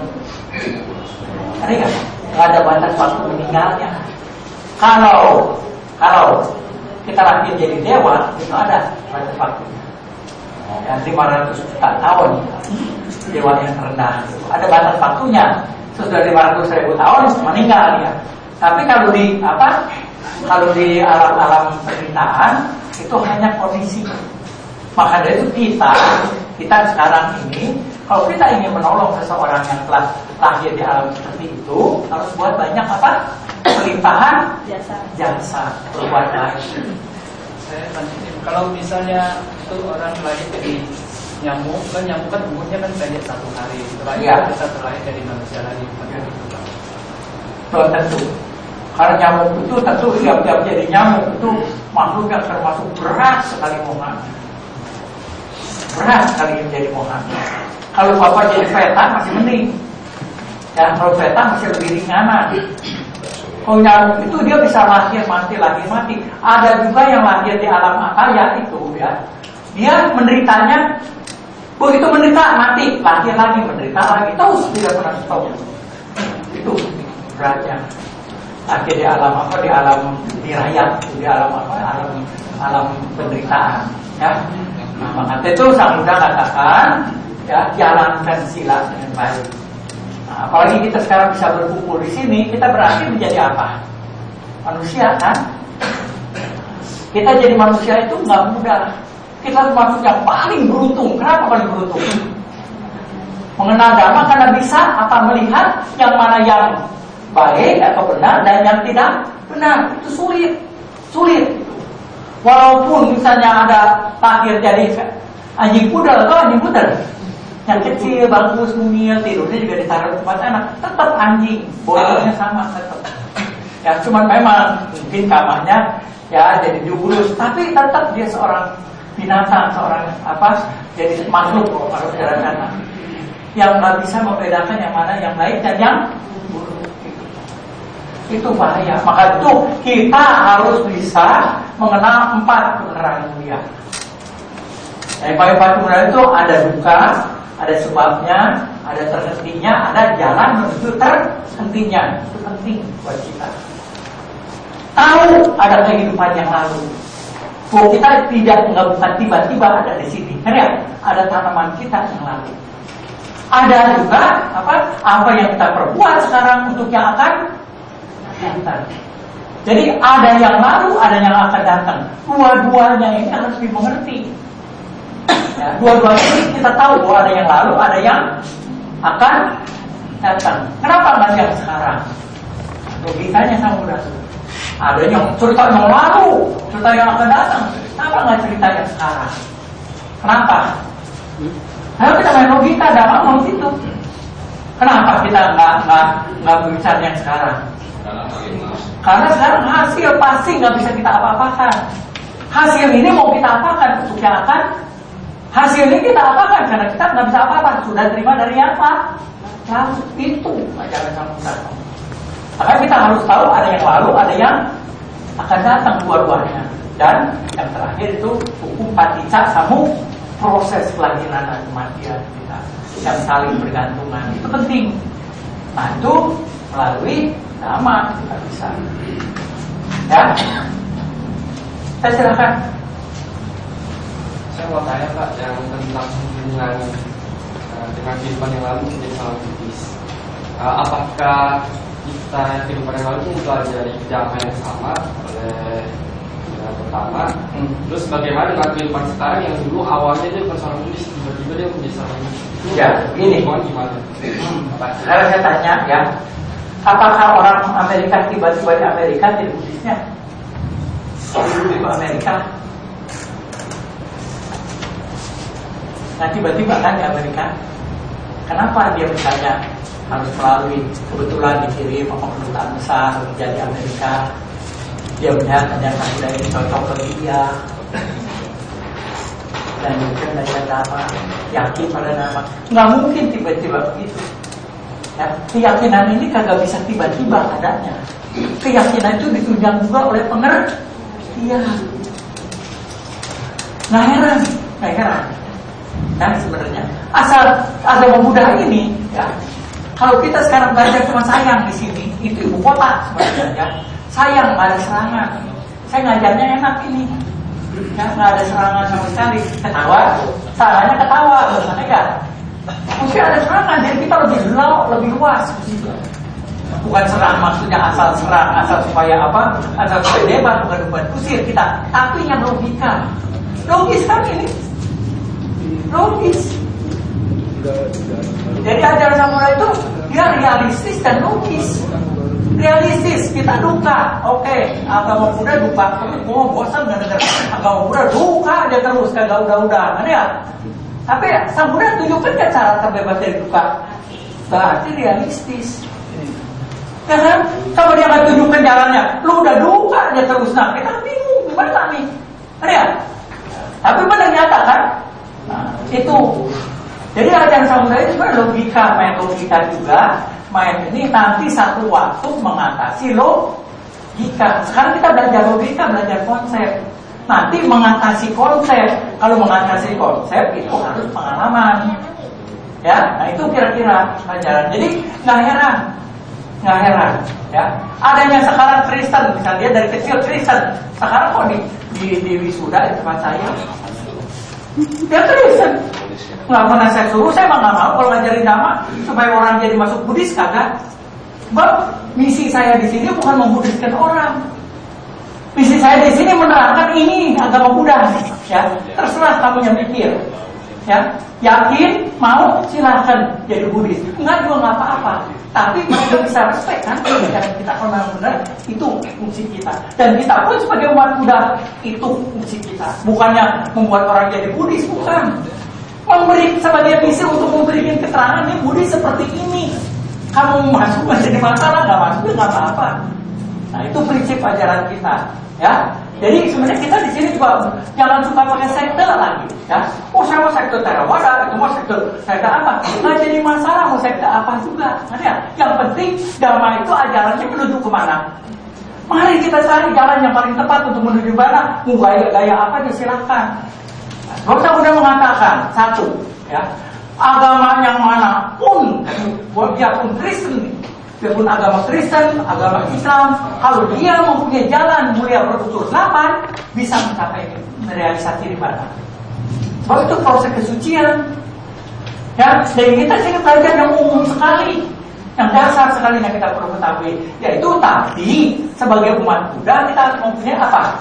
Ada nggak? Nggak ada batas waktu meninggalnya. Kalau kita lahir jadi dewa, itu ada batas waktunya. Ya, 500 juta tahun dewa yang terendah, ada batas waktunya. Sudah 500.000 tahun meninggal ya. Tapi kalau di alam penderitaan itu hanya kondisi. Maka dari itu kita sekarang ini, kalau kita ingin menolong seseorang yang telah lahir di alam seperti itu, harus buat banyak pelimpahan jasa berbuat baik. Saya lanjutin, kalau misalnya itu orang lahir dari nyamuk kan umurnya kan pendek 1 hari, setelah itu bisa terlahir dari manusia lagi. Belum tentu. Karena nyamuk itu tentu tiap-tiap jadi nyamuk itu makhluk yang termasuk berat sekali mohannya. Berat sekali menjadi mohannya. Kalau bapak jadi setan masih mending. Dan kalau setan masih lebih ringanan. Kalau nyamuk itu dia bisa lahir mati. Ada juga yang lahir di alam akaya itu ya. Dia menderitanya, begitu menderita mati, lahir lagi menderita lagi, terus tidak pernah stop. Itu beratnya. Lahir di alam di alam dirayat, di alam alam penderitaan. Ya. Nah, maka itu Sang Buddha katakan, ya, jalankan sila dengan baik. Nah, apalagi kita sekarang bisa berkumpul di sini, kita berarti menjadi apa? Manusia kan? Kita jadi manusia itu nggak mudah. Kita termasuk yang paling beruntung. Kenapa paling beruntung? Mengenal Dhamma karena bisa melihat yang mana yang baik atau benar dan yang tidak benar. Itu sulit. Walaupun misalnya ada lahir jadi anjing pudel, yang kecil, bagus, mungil, tidurnya juga ditaruh di tempat enak, tetap anjing, bolanya sama tetap. Ya cuman memang mungkin kamarnya ya jadi jurus, tapi tetap dia seorang binatang, seorang jadi makhluk sana. Yang nggak bisa membedakan yang mana yang baik dan yang buruk. Itu bahaya. Maka itu kita harus bisa mengenal 4 kebenaran mulia. Yang paling kebenaran itu ada duka, ada sebabnya, ada terhentinya, ada jalan menuju terhentinya. Itu penting buat kita. Tahu ada kehidupan yang lalu. Kita bukan tiba-tiba ada di sini. Ya, ada tanaman kita yang lalu. Ada juga apa yang kita perbuat sekarang untuk yang akan datang. Jadi ada yang lalu, ada yang akan datang. Dua-duanya ini harus dimengerti. Ya, dua-duanya ini kita tahu bahwa ada yang lalu, ada yang akan datang. Kenapa nggak yang sekarang? Logikanya sama udah. Adanya cerita yang lalu, cerita yang akan datang. Kenapa nggak cerita yang sekarang? Kenapa? Ayo kita main logika, agama mau gitu. Kenapa kita nggak berbicara yang sekarang? Karena sekarang hasil pasti nggak bisa kita apa-apakan. Hasil ini mau kita apakan untuk yang akan? Hasil ini kita apakan karena kita nggak bisa apa-apa. Sudah terima dari apa? Lalu itu ajaran samudra. Maka kita harus tahu ada yang lalu, ada yang akan datang dua-duanya. Dan yang terakhir itu hukum paticca samu, proses kelahiran dan kematian kita yang saling bergantungan. Itu penting. Nah itu melalui dhamma kita bisa. Ya, saya silakan. Saya mau tanya Pak yang tentang hubungan dengan kehidupan yang lalu menjadi sangat kritis. Apakah kita kehidupan yang lalu itu mempelajari dhamma yang sama oleh yang pertama? Terus bagaimana dengan kehidupan sekarang yang dulu awalnya dia bukan seorang Buddhis, tiba-tiba dia menjadi seorang Buddhis? Ya, ini gimana? Sekarang saya tanya ya, apakah orang Amerika tiba-tiba di Amerika jadi Buddhisnya? Dulu di Amerika. Nah tiba-tiba kan di Amerika. Kenapa dia misalnya harus melalui kebetulan dikirim sama kedutaan besar menjadi Amerika? Dia melihat ternyata budaya ini cocok bagi dia. Dan mungkin belajar dhamma, yakin pada dhamma. Nggak mungkin tiba-tiba begitu. Ya, keyakinan ini kagak bisa tiba-tiba adanya. Keyakinan itu ditunjang juga oleh pengertian. Nah heran. Kan sebenarnya asal agama Buddha ini, ya. Kalau kita sekarang belajar cuma sayang di sini, itu ibu kota sebenarnya. Sayang, nggak ada serangan. Saya ngajarnya enak ini. Ya, nggak ada serangan sama sekali. Ketawa, salahnya ketawa, benar kan? Mesti ada serangan, jadi kita lebih luas. Bukan serang maksudnya asal serang, asal supaya apa? Asal supaya debat, bukan kusir kita. Tapi yang logika, logis kan ini? Logis. Jadi ajaran samurai itu dia realistis dan logis. Realistis, kita duka. Oke, agama Buddha duka. Oh, bosan nggak dengar agama Buddha duka aja terus kagak udah-udah, kan ya? Tapi sang Buddha tunjukkan kan cara terbebas dari duka. Berarti realistis. Ya kan? Kalau dia nggak tunjukkan jalannya, lu udah duka aja terus. Nah, kita bingung gimana nih? Kan ya? Tapi benar nyata kan? Nah, itu. Jadi ajaran samurai itu sebenarnya logika, main logika juga. Main ini nanti satu waktu mengatasi logika. Sekarang kita belajar logika, belajar konsep. Nanti mengatasi konsep. Kalau mengatasi konsep itu harus pengalaman. Ya, nah itu kira-kira pelajaran. Jadi nggak heran. Ya, adanya sekarang Kristen, misalnya dia dari kecil Kristen. Sekarang kok di wisuda di tempat saya, dia Kristen. Nggak pernah saya suruh, saya nggak mau kalau ngajarin dhamma supaya orang jadi masuk Buddhis, kagak. Sebab misi saya di sini bukan membudiskan orang. Misi saya di sini menerangkan ini agama Buddha. Ya, terserah kamu yang mikir. Ya, yakin mau silahkan jadi Buddhis. Enggak juga nggak apa-apa. Tapi kita bisa respect kan? Karena kita benar-benar itu fungsi kita. Dan kita pun sebagai umat Buddha itu fungsi kita. Bukannya membuat orang jadi Buddhis, bukan. Memberi sebagai misi untuk memberikan keterangan ini Buddhis seperti ini. Kamu masuk menjadi masalah, nggak masuk nggak apa-apa. Nah itu prinsip ajaran kita, ya. Jadi sebenarnya kita di sini juga jangan suka pakai sekte lagi, ya. Oh saya mau sekte Theravada, itu mau sekte apa? Nggak jadi masalah mau sekte apa juga, ya. Yang penting dhamma itu ajarannya menuju kemana? Mari kita cari jalan yang paling tepat untuk menuju mana. Mau gaya apa aja silahkan. Dokter udah mengatakan satu, ya, agama yang manapun, biarpun Kristen, biarpun agama Kristen, agama Islam, kalau dia mempunyai jalan mulia berutur 8, bisa mencapai realisasi ibadah. Sebab itu proses kesucian. Ya, dan kita sini belajar yang umum sekali, yang dasar sekali yang kita perlu ketahui, yaitu tadi sebagai umat Buddha kita mempunyai apa?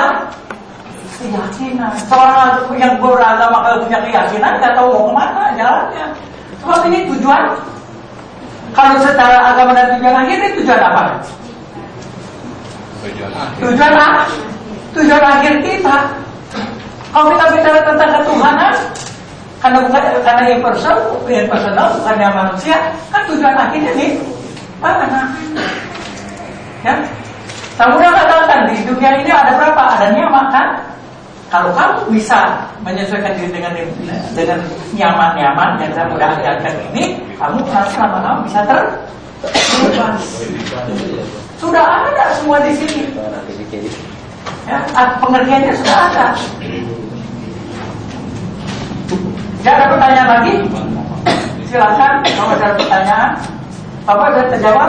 Keyakinan. Seorang yang beragama kalau punya keyakinan nggak tahu mau kemana jalannya. Sebab ini tujuan. Kalau secara agama dan tujuan akhir ini tujuan apa? tujuan akhir kita. Kalau kita bicara tentang ketuhanan, karena impersonal, bukannya manusia, kan tujuan akhirnya nih mana? Ya, kamu udah katakan di dunia ini ada berapa? Ada nyaman kan? Kalau kamu bisa menyesuaikan diri dengan nyaman-nyaman yang saya mudah ajarkan ini, kamu harus lama-lama bisa terbebas. Sudah ada semua di sini. Ya, pengertiannya sudah ada. Tidak ada pertanyaan lagi? Silakan, kalau ada pertanyaan. Bapak sudah terjawab?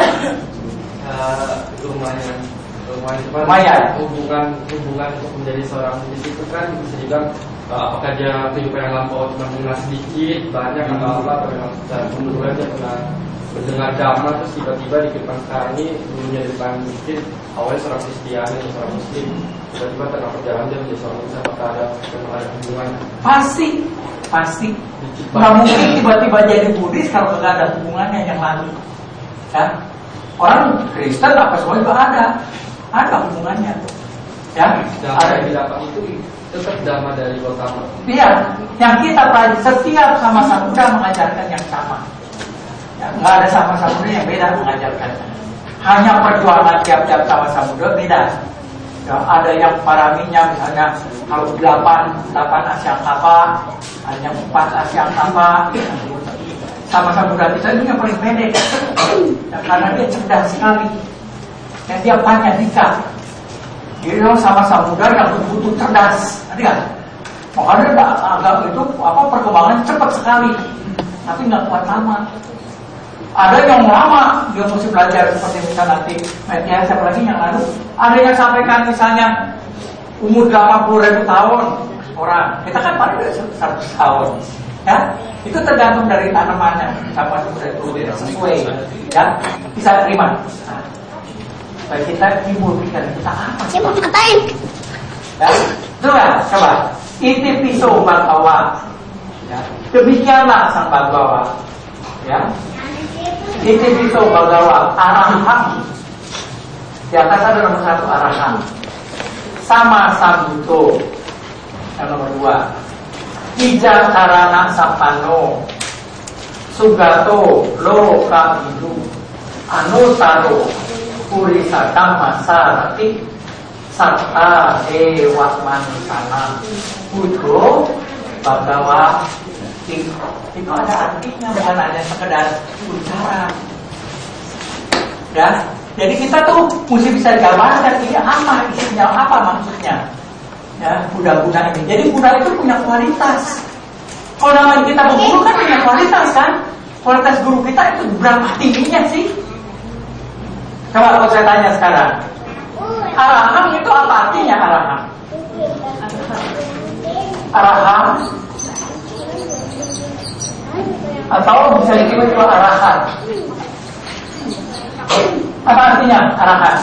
Lumayan. Hubungan untuk menjadi seorang musisi itu kan bisa juga apakah dia kehidupan yang lampau cuma mengenal sedikit, banyak atau apa, dan kemudian dia pernah mendengar dhamma terus tiba-tiba di kehidupan sekarang ini dulunya di depan mungkin awalnya seorang Kristiani atau seorang Muslim, tiba-tiba tengah perjalanan dia menjadi seorang Muslim. Apakah ada hubungan? Pasti. Nggak mungkin tiba-tiba jadi Buddhis kalau nggak ada hubungannya yang lalu. Ya, orang Kristen apa semua juga ada hubungannya. Ya, ada yang didapat itu tetap dhamma dari Gautama. Iya, yang kita pelajari setiap sama Buddha mengajarkan yang sama. Ya, nggak ada sama Buddha yang beda mengajarkannya. Hanya perjuangan tiap-tiap sama Buddha beda. Ya, ada yang paraminya misalnya kalau 8 asyangkapa, hanya 4 asyangkapa. Sama Buddha kita ini yang paling pendek. Ya, karena dia cerdas sekali. Dan dia panyadika. Jadi sama Buddha yang betul-betul cerdas. Lihat. Makanya agak itu perkembangan cepat sekali. Tapi nggak kuat lama. Ada yang lama dia mesti belajar seperti misalnya nanti Matias siapa lagi yang lalu. Ada yang sampaikan misalnya umur 80.000 tahun orang. Kita kan paling 100 tahun. Ya, itu tergantung dari tanamannya. Siapa itu sesuai. Ya, bisa terima. Nah, kita timbul pikiran kita apa? Saya mau dikatain. Ya, coba. Iti piso Bhagawa. Ya, demikianlah sang Bhagawa. Ya. Iti piso Bhagawa Araham. Di atas ada nomor 1 Araham. Sama Sambuto. Yang nomor 2. Ija Karana Sapano. Sugato Loka Idu. Anusaro Purisa Dhamma Sarati Satta Dewa Manusana Putro Bhagawa. Itu ada artinya, bukan hanya sekedar ucapan. Ya, jadi kita tuh mesti bisa gambarkan ini apa isinya, apa maksudnya. Ya, Buddha-Buddha ini. Jadi Buddha itu punya kualitas. Kalau namanya kita berguru kan punya kualitas kan. Kualitas guru kita itu berapa tingginya sih? Coba kalau saya tanya sekarang, Araham itu apa artinya Araham? Araham atau bisa disebut juga arahan. Apa artinya arahan?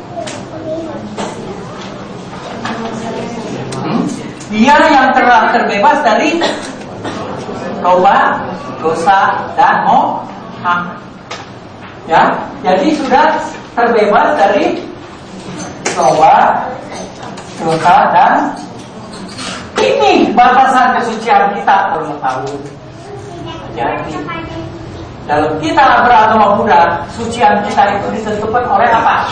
Dia yang telah terbebas dari loba, dosa, dan moha. Ya, jadi sudah terbebas dari loba, dosa, dan ini batasan kesucian kita kalau mau tahu. Jadi dalam kita beragama Buddha, sucian kita itu ditentukan oleh apa?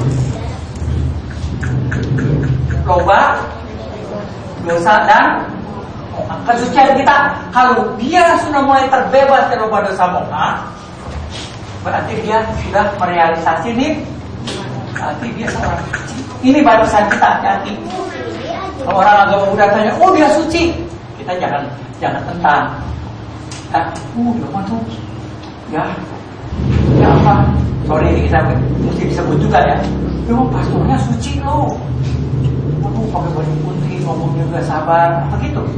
Loba, dosa, dan kesucian kita. Kalau dia sudah mulai terbebas dari loba, dosa, moha, berarti dia sudah merealisasi ini. Berarti dia seorang suci. Ini batasan kita. Hati-hati. Kalau orang agama Buddha tanya, oh dia suci, kita jangan tentang. Dia masuk. Ya apa? Sorry ini kita mesti disebut juga ya. Memang pastornya suci loh. Pakai baju putih, ngomong juga sabar, apa gitu.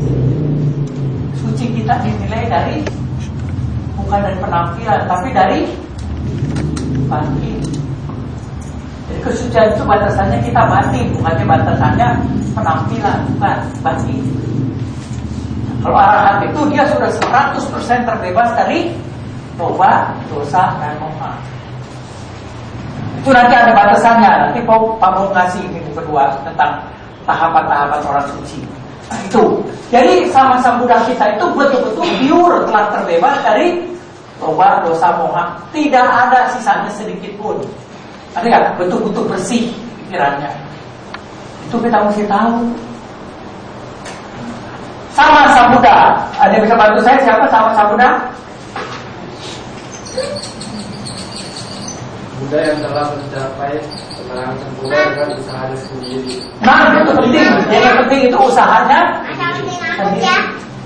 Suci kita dinilai dari bukan dari penampilan, tapi dari batin. Jadi kesucian itu batasannya kita batin, bukannya batasannya penampilan, bukan batin. Kalau arahat itu dia sudah 100% terbebas dari loba, dosa, dan moha. Itu nanti ada batasannya. Nanti Pak mau ngasih minggu kedua tentang tahapan-tahapan orang suci. Nah itu. Jadi sama Sang Buddha kita itu betul-betul pure, telah terbebas dari loba, dosa, moha. Tidak ada sisanya sedikit pun. Ada nggak? Betul-betul bersih pikirannya. Itu kita mesti tahu. Sama Sang Buddha. Ada yang bisa bantu saya? Siapa sama Sang Buddha? Buddha yang telah mencapai keterangan sempurna dengan usahanya sendiri. Nah itu penting. Jadi yang penting itu usahanya sendiri.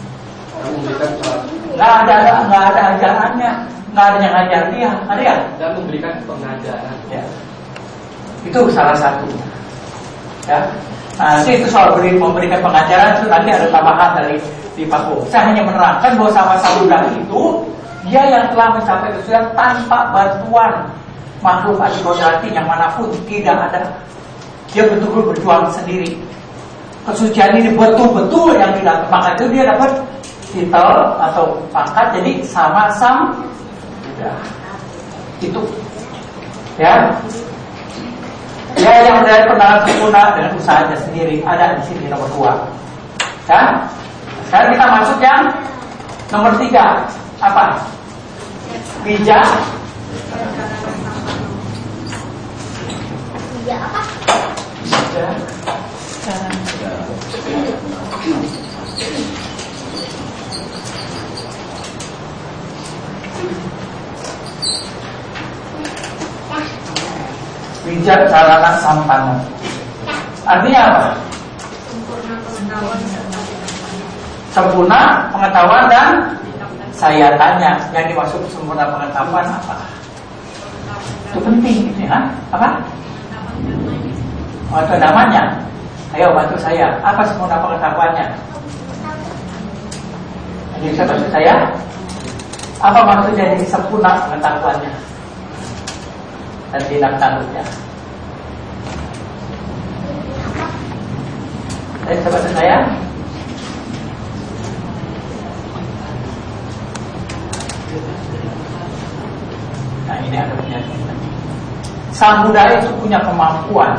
Nggak ada ajarannya, nggak ada yang ngajar dia, ada ya? Dan memberikan pengajaran. Ya. Itu salah satu. Ya. Nah, nanti itu soal memberikan pengajaran itu nanti ada tambahan dari di Pak Bo. Saya hanya menerangkan bahwa sama-sama Buddha itu dia yang telah mencapai kesucian tanpa bantuan makhluk adikodrati yang manapun, tidak ada. Dia betul-betul berjuang sendiri. Kesucian ini betul-betul yang didapat, maka itu dia dapat titel atau pangkat jadi sama-sama Buddha. Itu ya. Ya yang dari pendapat sempurna dengan usahanya sendiri ada di sini nomor 2. Ya. Sekarang kita masuk yang nomor 3. Apa? Bijak. Bijak apa? Bijak. Bijak sarana sampana. Artinya apa? Sempurna pengetahuan dan saya tanya yang dimaksud sempurna pengetahuan apa? Itu penting gitu ya. Apa? Oh, itu namanya. Ayo bantu saya. Apa sempurna pengetahuannya? Jadi bisa bantu saya? Apa maksudnya jadi sempurna pengetahuannya? Dan tindak tanduknya. Coba saya. Nah ini ada penyakit. Sang Buddha itu punya kemampuan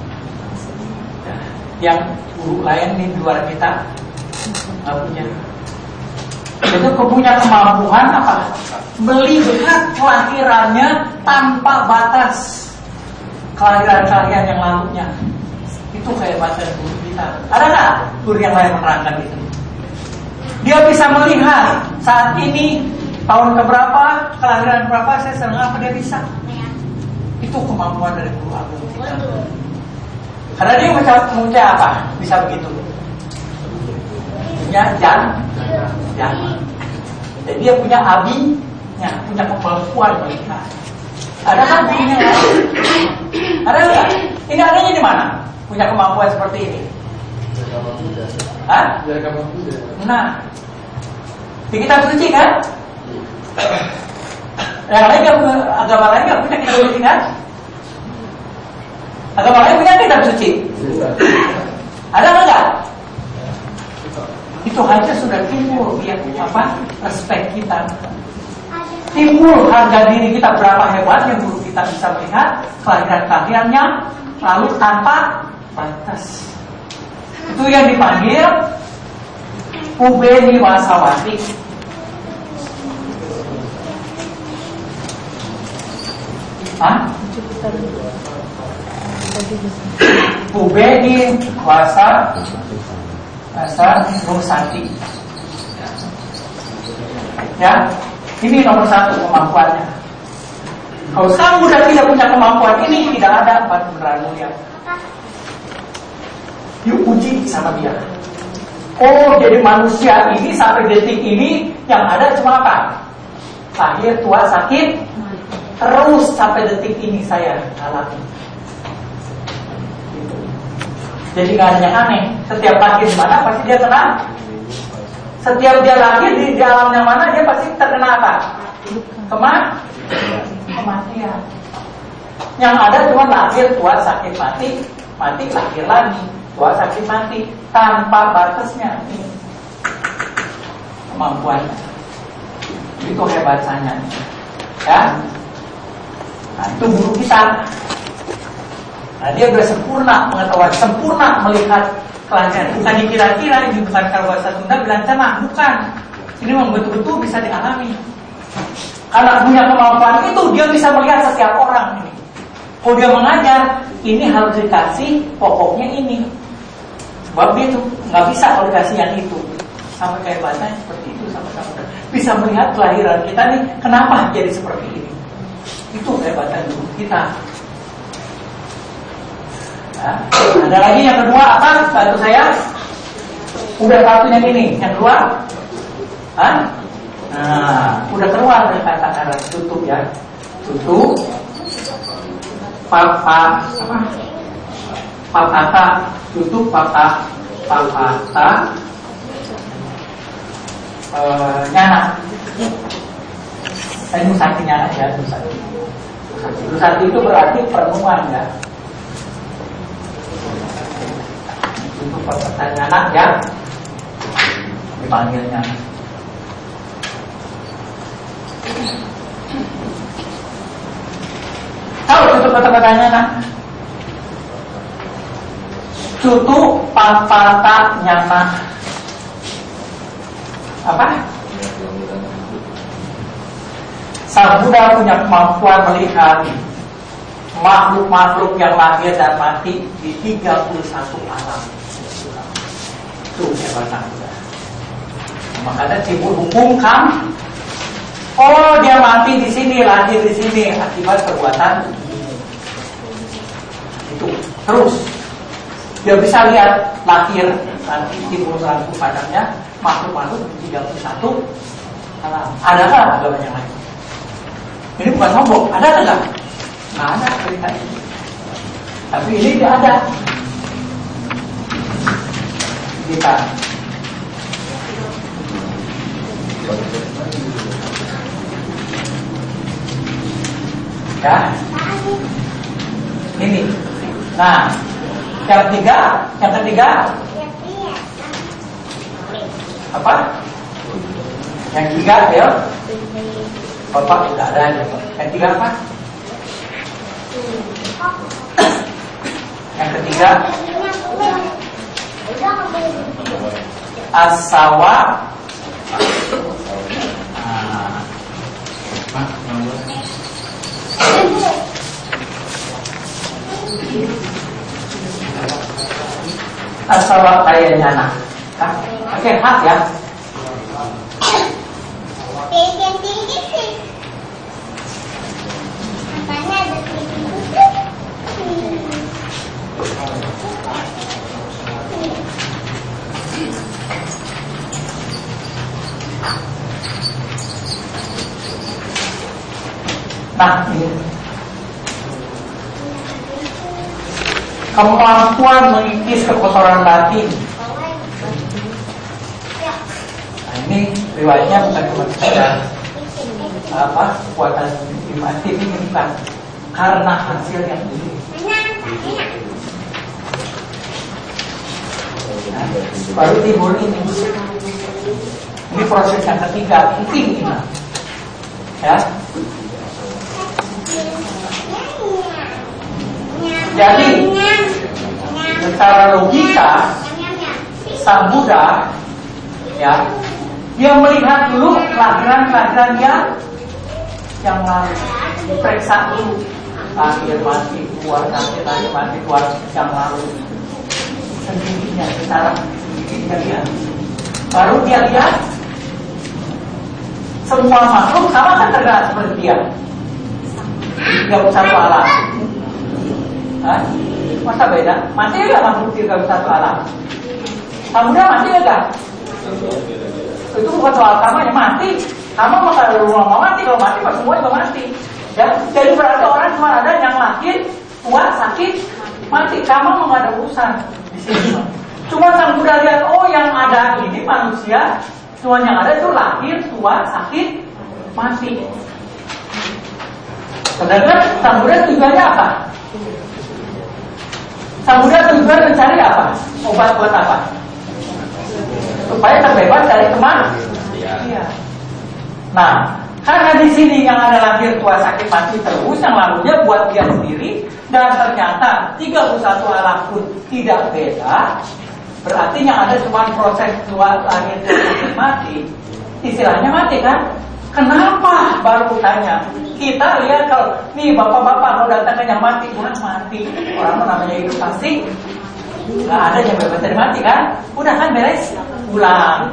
yang guru lain di luar kita nggak punya. Itu punya kemampuan apa? Melihat kelahirannya tanpa batas, kelahiran-kelahiran yang lalunya. Itu kehebatan guru kita. Ada nggak guru yang lain menerangkan itu? Dia bisa melihat saat ini tahun keberapa, kelahiran berapa, saya senang apa dia bisa. Itu kemampuan dari guru agung kita. Karena dia punya apa? Bisa begitu. Punya jangan. Jadi dia punya abinya, punya kemampuan melihat. Ada kan punya? Ada nggak? Ini adanya di mana? Punya kemampuan seperti ini? Hah? Nah, di kitab suci kan? Yang lain nggak, agama lain nggak punya kitab suci kan? Agama lain punya kitab suci? Ada nggak? Itu aja sudah timbul ya apa? Respect kita. Timbul harga diri kita berapa hebat yang guru kita bisa melihat kelahiran-kelahirannya lalu tanpa batas. Itu yang dipanggil Ubeni Wasawati. Hah? Ubeni Wasawati. Ya, ini nomor 1 kemampuannya. Kalau Sang Buddha tidak punya kemampuan ini, tidak ada batu beneran mulia. Yuk uji sama dia. Oh, jadi manusia ini sampai detik ini yang ada cuma apa? Lahir, tua, sakit, terus sampai detik ini saya alami. Jadi nggak ada yang aneh. Setiap lahir di mana pasti dia kena. Setiap dia lahir di alam yang mana dia pasti terkena apa? Kematian. Yang ada cuma lahir, tua, sakit, mati, lahir lagi, tua, sakit, mati, tanpa batasnya. Ini kemampuannya. Itu hebatnya. Ya. Nah, itu guru kita. Nah, dia sudah sempurna pengetahuan, sempurna melihat kelancaran. Bukan dikira-kira, ini bukan kalau bahasa Sunda bilang cenah, bukan. Ini memang betul-betul bisa dialami. Karena punya kemampuan itu, dia bisa melihat setiap orang ini. Kalau dia mengajar, ini harus dikasih pokoknya ini. Sebab dia tuh nggak bisa kalau dikasih yang itu. Sampai kayak bahasanya seperti itu, sama-sama bisa melihat kelahiran kita nih, kenapa jadi seperti ini. Itu kehebatan guru kita. Nah, ada lagi yang kedua apa? Bantu saya. Udah satu yang ini, yang kedua. Nah, udah keluar dari kata-kata tutup ya. Tutup. Papata. Tutup papa. Papata. Nyana. Saya nusati nyana ya, nusati. Nusati itu berarti perenungan ya. Untuk pertanyaan ya, dipanggilnya. Tahu tutup kata-katanya nak? Cutu papata nyana. Apa? Sang Buddha punya kemampuan melihat makhluk-makhluk yang lahir dan mati di 31 alam. Itu hebatnya Buddha. Makanya Cibur hukumkan, oh dia mati di sini, lahir di sini akibat perbuatan itu. Terus dia bisa lihat lahir nanti Cibur selaku padannya makhluk-makhluk di 31 alam. Adakah agama yang lain? Ini bukan sombong, ada enggak? Nggak ada cerita ini. Tapi ini tidak ada. Kita ya ini. Nah, yang ketiga apa? Yang tiga ya. Bapak tidak ada ya. Yang tiga apa? Yang ketiga asawa. Asawa kaya nyana. Oke, hak ya. Nah, ini kemampuan mengikis kekotoran batin. Nah, ini riwayatnya bukan cuma sekedar kekuatan batin, ini bukan karena hasil yang ini. Nah, baru timbul ini. Ini proses yang ketiga, penting ini. Ya. Jadi secara logika Sang Buddha ya, dia melihat dulu kelahiran yang lalu, diperiksa dulu lahir mati keluar lahir mati keluar yang lalu sendirinya secara sendirinya dia. Baru dia lihat semua makhluk sama kan tergerak seperti dia. 31 alam. Masa beda? Masih enggak makhluk 31 alam? Samudra masih enggak? Itu bukan soal karmanya, mati. Kamu mau kalau mau mati, kalau mati pas semua juga mati. Ya, jadi berarti orang cuma ada yang lahir, tua, sakit, mati. Kamu mau ada urusan di sini. Cuma Sang Buddha lihat, oh yang ada ini manusia, cuma yang ada itu lahir, tua, sakit, mati. Sedangkan Sang Buddha tujuannya apa? Sang Buddha tujuan mencari apa? Obat buat apa? Supaya terbebas dari kematian. Nah, Karena di sini yang ada lahir tua sakit mati terus, yang lalunya buat dia sendiri, dan ternyata 31 alam pun tidak beda. Berarti yang ada cuma proses tua lahir tua sakit mati. Istilahnya mati kan? Kenapa? Baru tanya. Kita lihat kalau nih bapak-bapak mau datang yang mati, orang mati. Orang namanya hidup pasti nggak ada yang bebas dari mati kan? Udah kan beres? Pulang.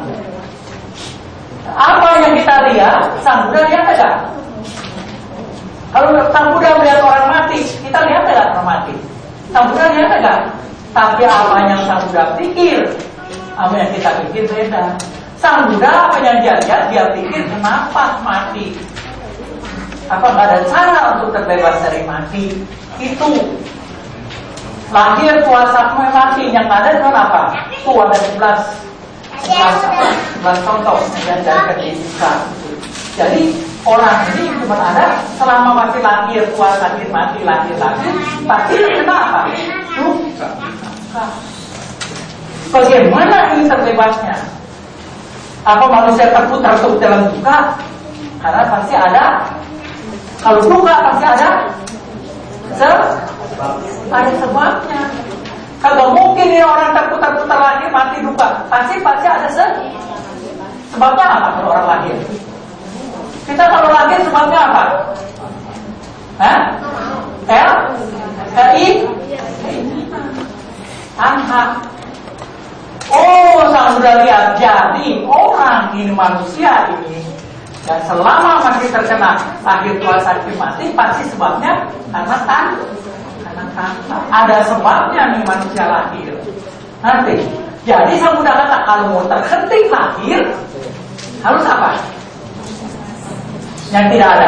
Apa yang kita lihat? Sang Buddha lihat enggak? Kalau Sang Buddha melihat orang mati, kita lihat enggak orang mati? Sang Buddha lihat enggak? Tapi apa yang Sang Buddha pikir, apa yang kita pikir beda. Sang Buddha apa yang dia lihat, dia pikir kenapa mati? Apa nggak ada cara untuk terbebas dari mati? Itu lahir tua sampai mati yang ada itu apa? Tuh ada 11 contoh yang dari ketika. Jadi orang ini cuma ada selama masih lahir tua sakit mati lahir lagi pasti kenapa? Duka. Bagaimana ini terbebasnya? Apa manusia terputar dalam duka? Karena pasti ada. Kalau duka pasti ada sebabnya. Kalau mungkin ini orang terputar-putar lahir mati duka, pasti ada sebabnya apa kalau orang lahir? Kita kalau lahir sebabnya apa? Anak. Oh, Sang Buddha lihat, jadi orang ini manusia ini, dan selama masih terkena lahir tua sakit mati, pasti sebabnya karena ada sebabnya nih manusia lahir. Nanti, jadi Sang Buddha kata kalau mau terhenti lahir harus apa? Yang tidak ada.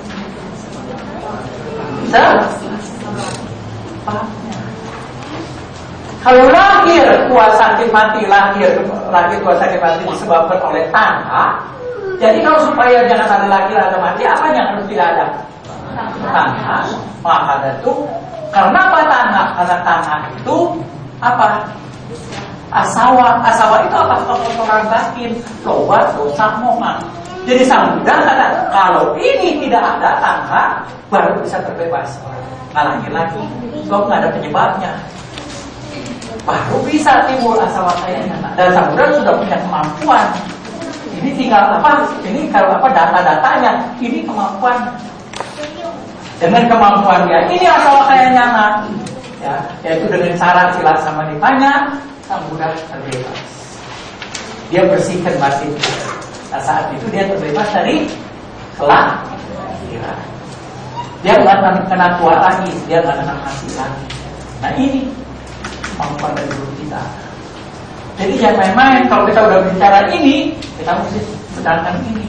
Kalau lahir tua sakit mati, lahir tua sakit mati disebabkan oleh tanha. Jadi kalau supaya jangan ada lahir ada mati, apa yang harus tidak ada? Tanha. Maka itu karena apa tanha? Karena tanha itu apa? Asawa. Asawa itu apa? Kotoran batin, loba, dosa, moha. Jadi Sang Buddha kata kalau ini tidak ada tanha, baru bisa terbebas. Nggak lahir lagi. Sebab nggak ada penyebabnya. Baru bisa timbul asawa kayaknya. Dan Sang Buddha sudah punya kemampuan. Ini tinggal apa? Ini kalau apa data-datanya. Ini kemampuan. Dengan kemampuan dia, ini asawa kayaknya ya, yaitu dengan cara sila sama ditanya, Sang Buddha terbebas. Dia bersihkan batin. Nah, saat itu dia terbebas dari kelahiran. Dia nggak kena tua lagi, dia nggak kena mati lagi. Nah ini kemampuan dari guru kita. Jadi jangan main-main. Kalau kita udah bicara ini, kita mesti sedangkan ini.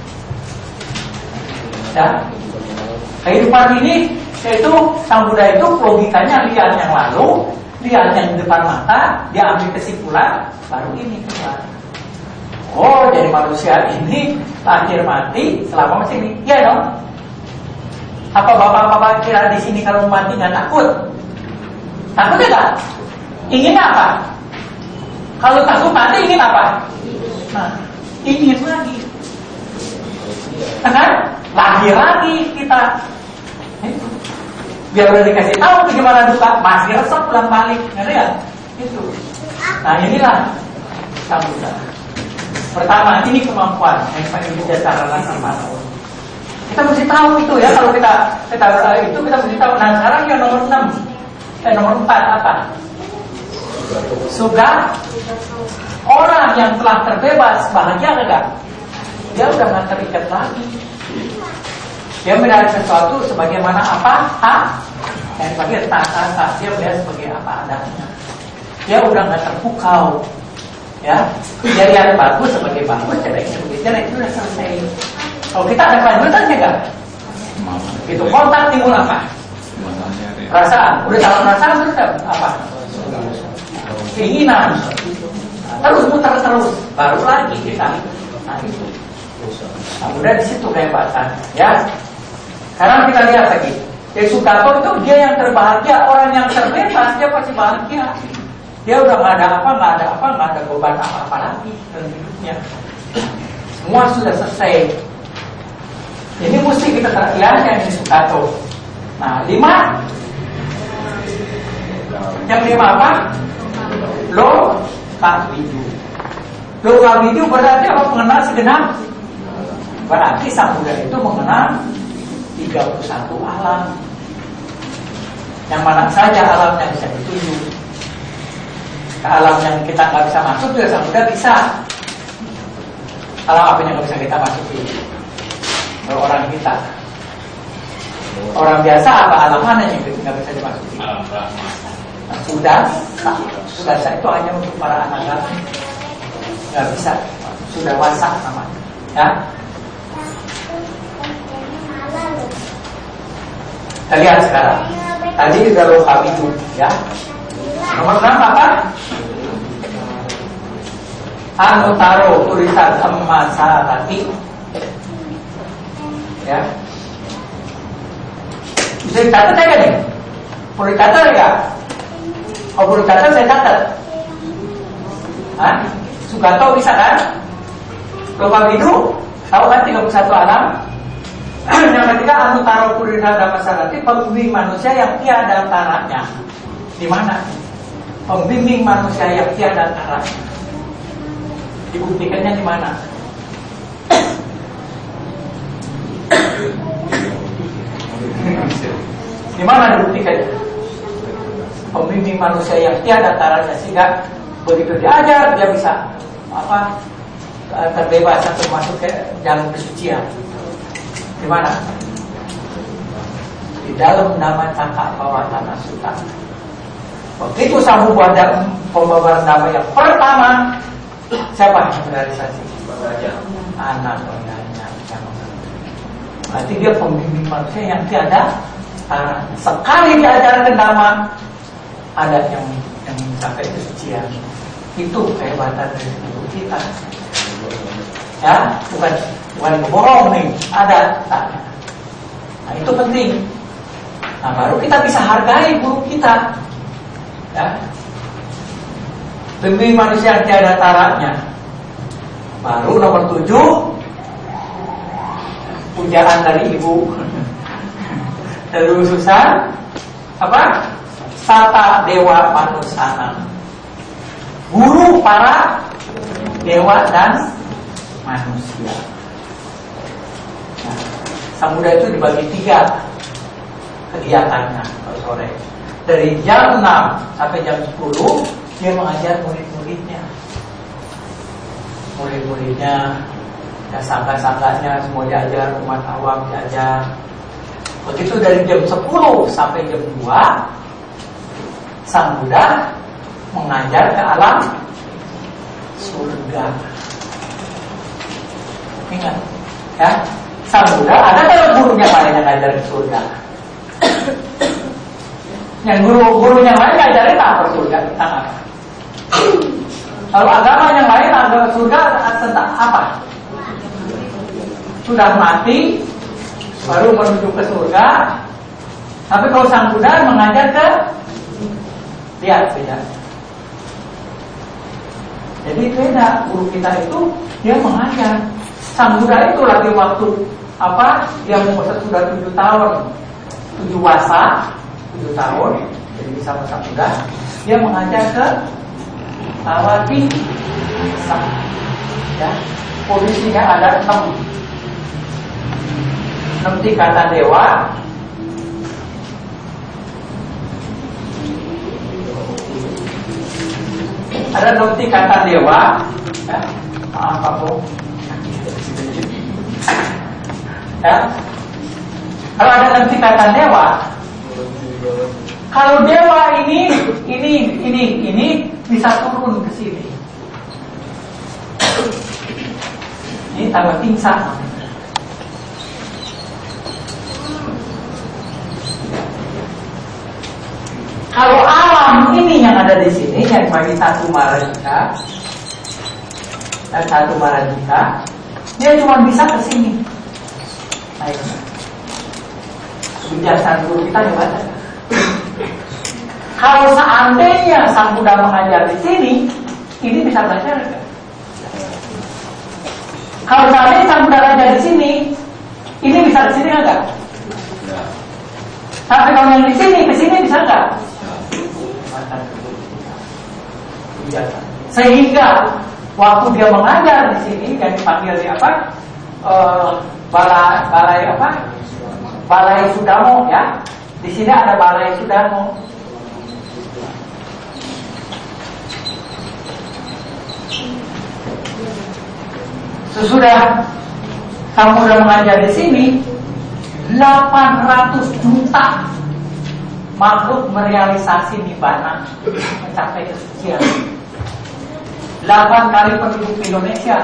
Ya, kehidupan ini yaitu Sang Buddha itu logikanya lihat yang lalu, lihat yang di depan mata, dia ambil kesimpulan, baru ini keluar. Oh, jadi manusia ini lahir mati selama masih ini. Ya dong. Apa bapak-bapak kira di sini kalau mati nggak takut? Takut enggak? Ingin apa? Kalau takut mati ingin apa? Nah, ingin lagi. Kan? Lahir lagi kita. Biar udah dikasih tahu bagaimana duka, masih resep pulang balik, ngerti ya? Itu. Nah inilah Sang Buddha. Pertama, ini kemampuan yang paling bijaksana sama. Kita mesti tahu itu ya, kalau kita itu kita mesti tahu. Nah sekarang yang nomor 4 apa? Sudah orang yang telah terbebas bahagia enggak? Dia udah nggak terikat lagi. Dia melihat sesuatu sebagaimana apa? Yang sebagai tata, dia melihat sebagai apa adanya. Dia udah nggak terpukau. Ya, dia lihat bagus sebagai bagus, jeleknya sebagai jelek, itu udah selesai. Kalau kita ada kelanjutan enggak? Itu kontak timbul apa? Perasaan. Udah tahu perasaan terus apa? Keinginan. Terus muter terus, baru lagi kita. Nah itu. Nah, udah di situ kehebatan, ya. Sekarang kita lihat lagi. Sukato itu dia yang terbahagia, orang yang terbebas dia pasti bahagia. Dia udah nggak ada beban apa lagi dalam hidupnya. Semua sudah selesai. Ini mesti kita lihat yang ini Sukato. Nah, 5. Yang 5 apa? Lo kabidu. Lo kabidu berarti apa? Mengenal segenap. Berarti Sang Buddha itu mengenal 31 alam. Yang mana saja alam yang bisa dituju. Alam yang kita nggak bisa masuk juga Sang Buddha bisa. Alam apa yang nggak bisa kita masuki? Kalau orang kita, orang biasa apa alam mana yang nggak bisa dimasuki? Nah, sudah saya itu hanya untuk para anak nggak bisa, sudah wasak namanya, ya. Kita lihat sekarang. Tadi sudah lo kabidu, ya. Nomor 6 apa? Anutaro tulisan Ammasarati. Ya. Bisa dicatat ya nih? Perlu dicatat ya? Oh, perlu dicatat saya catat. Hah? Sugato bisa kan? Lokabidu tahu kan 31 alam? Yang ketiga Anutaro Purina Dhammasarati, pembimbing manusia yang tiada taranya. Di mana? Pembimbing manusia yang tiada taranya. Dibuktikannya di mana? Di mana dibuktikannya? Pembimbing manusia yang tiada taranya, sehingga begitu diajar dia bisa apa? Terbebas atau masuk ke jalan kesucian. Di mana? Di dalam nama Cakkappawatthana Sutta. Begitu Sang Buddha pembawa nama yang pertama, siapa yang merealisasi? Anak orangnya. Berarti dia pembimbing manusia yang tiada sekali diajarkan nama, ada yang mencapai kesucian. Itu kehebatan dari hidup kita. Ya, bukan bohong nih, ada tanya. Nah, itu penting. Nah, baru kita bisa hargai guru kita. Ya. Demi manusia yang tiada taranya. Baru nomor 7, pujaan dari ibu. Dari ususan apa? Sata Dewa Manusana. Guru para dewa dan manusia. Nah, Sang Buddha itu dibagi 3 kegiatannya kalau sore. Dari jam 6 sampai jam 10 dia mengajar murid-muridnya. Murid-muridnya, ya sangga-sangganya semua diajar, umat awam diajar. Begitu dari jam 10 sampai jam 2 Sang Buddha mengajar ke alam surga. Ingat, ya, Sang Buddha ada kalau gurunya lain yang ngajarin surga. Yang guru-gurunya lain ngajarin apa surga tentang apa? Kalau agama yang lain agama surga tentang apa? Sudah mati baru menuju ke surga. Tapi kalau Sang Buddha mengajar ke lihat beda. Jadi beda, guru kita itu dia mengajar. Sang Buddha itu lagi waktu apa? Dia sudah 7 tahun, 7 wasa, 7 tahun. Jadi sama Sang Buddha, dia mengajar ke Awati. Ya, posisinya ada 6 tingkatan dewa. Ada 6 tingkatan dewa. Ya, maaf aku. Ya. Kalau ada 6 tingkatan dewa, kalau dewa ini bisa turun ke sini. Ini tambah pingsan. Kalau alam ini yang ada di sini yang bagi satu marajika dan satu marajika, dia cuma bisa ke sini. Baik. Kebijaksanaan guru kita juga ada. Kalau seandainya Sang Buddha mengajar di sini, ini bisa belajar enggak? Kalau seandainya Sang Buddha mengajar di sini, Ini bisa ke sini enggak? Tapi kalau yang di sini ke sini bisa enggak? Sehingga waktu dia mengajar di sini yang dipanggil di apa? Balai Sudamo ya. Di sini ada Balai Sudamo. Sesudah kamu udah mengajar di sini, 800 juta makhluk merealisasi nibbana, mencapai kesucian. 8 kali penduduk Indonesia.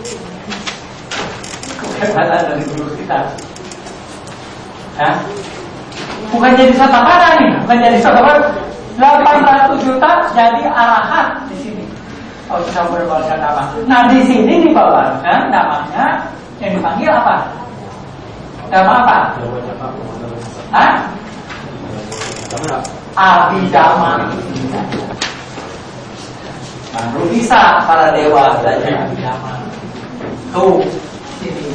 Kebaikan dari dulu kita. Ya. Bukan jadi satabara nih, bukan jadi satabara. 800 juta jadi arahan di sini. Oh, kita berbahasan nama. Nah, di sini dibawakan namanya yang dipanggil apa? Nama apa? Hah? Abhidhamma. Baru bisa para dewa belajar Abhidhamma. Tuh, sini.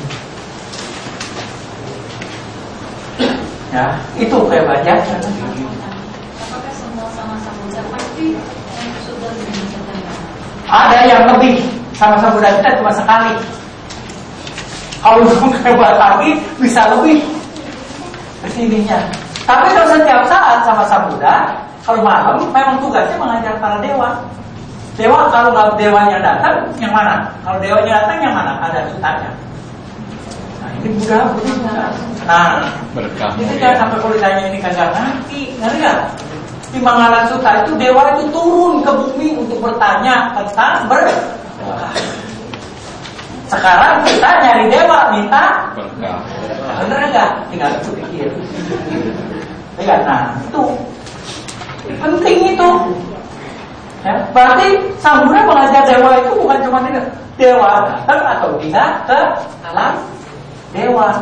Ya, itu kayak baca. Apakah semua sama-sama Buddha pasti yang sudah menunjukkan? Ada yang lebih sama-sama Buddha kita cuma sekali. Kalau kayak lagi bisa lebih kesininya. Tapi kalau setiap saat sama-sama Buddha, kalau malam memang tugasnya mengajar para dewa. Dewa kalau nggak dewanya datang, yang mana? Kalau dewanya datang, yang mana? Ada sutanya. Nah ini Buddha. Nah, itu jangan sampai kalau ditanya ini kagak ngerti, ngerti nggak? Di Mangala Sutta itu dewa itu turun ke bumi untuk bertanya tentang berkah. Sekarang kita nyari dewa minta berkah. Bener nggak? Tinggal pikir. Lihat, nah itu penting itu. Ya, berarti Sang Buddha mengajar dewa itu bukan cuma dewa datang atau tidak ke alam dewa.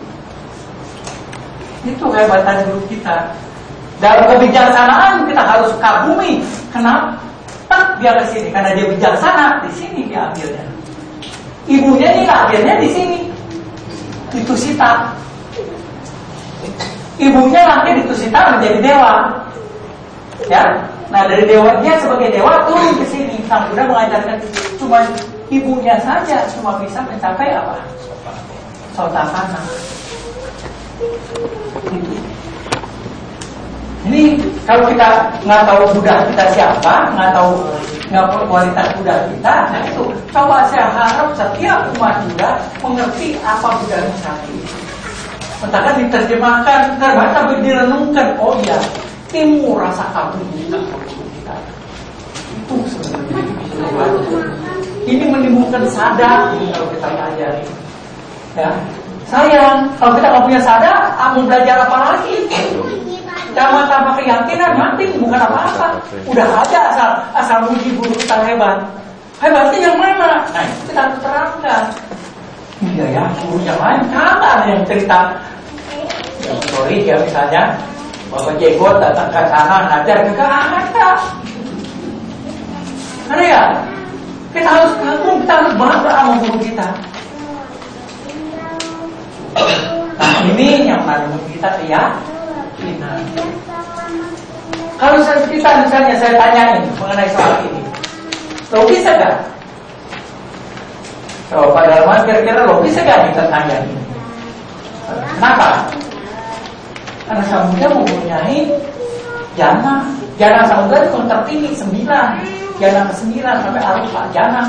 Itu kehebatan guru kita. Dalam kebijaksanaan kita harus ke bumi. Kenapa? Dia ke sini karena dia bijaksana. Di sini dia ambilnya. Ibunya ini lahirnya di sini. Di Tusita. Ibunya lahir di Tusita menjadi dewa. Ya. Nah dari dewanya sebagai dewa turun ke sini. Sang Buddha mengajarkan cuma ibunya saja cuma bisa mencapai apa? Sotapanna. Ini kalau kita nggak tahu Buddha kita siapa, nggak tahu kualitas Buddha kita, nah itu coba saya harap setiap umat Buddha mengerti apa Buddha Nusantara. Entahkan diterjemahkan, terbaca direnungkan. Oh iya, timbul rasa kagum kita. Itu sebenarnya. Ini menimbulkan sadar kalau kita pelajari. Ya, sayang kalau kita nggak punya sadar, mau belajar apa lagi? Tanpa keyakinan mati bukan apa-apa. Udah aja asal muji guru kita hebat. Hebatnya yang mana? Nah itu kita harus terangkan. Iya ya, guru yang lain kagak ada yang cerita. Sorry ya misalnya Bapak Jenggot datang ke sana ngajar kagak ada. Ada ya? Kita harus kagum, kita harus bangga sama guru kita. Nah ini yang menurut kita keyakinan. Kalau kita misalnya saya tanyain mengenai soal ini, logis enggak? Coba Pak Darman kira-kira logis enggak kita tanya ini? Kenapa? Karena Sang Buddha mempunyai jana Sang Buddha itu tertinggi 9, jana ke-9 sampai arupa jana.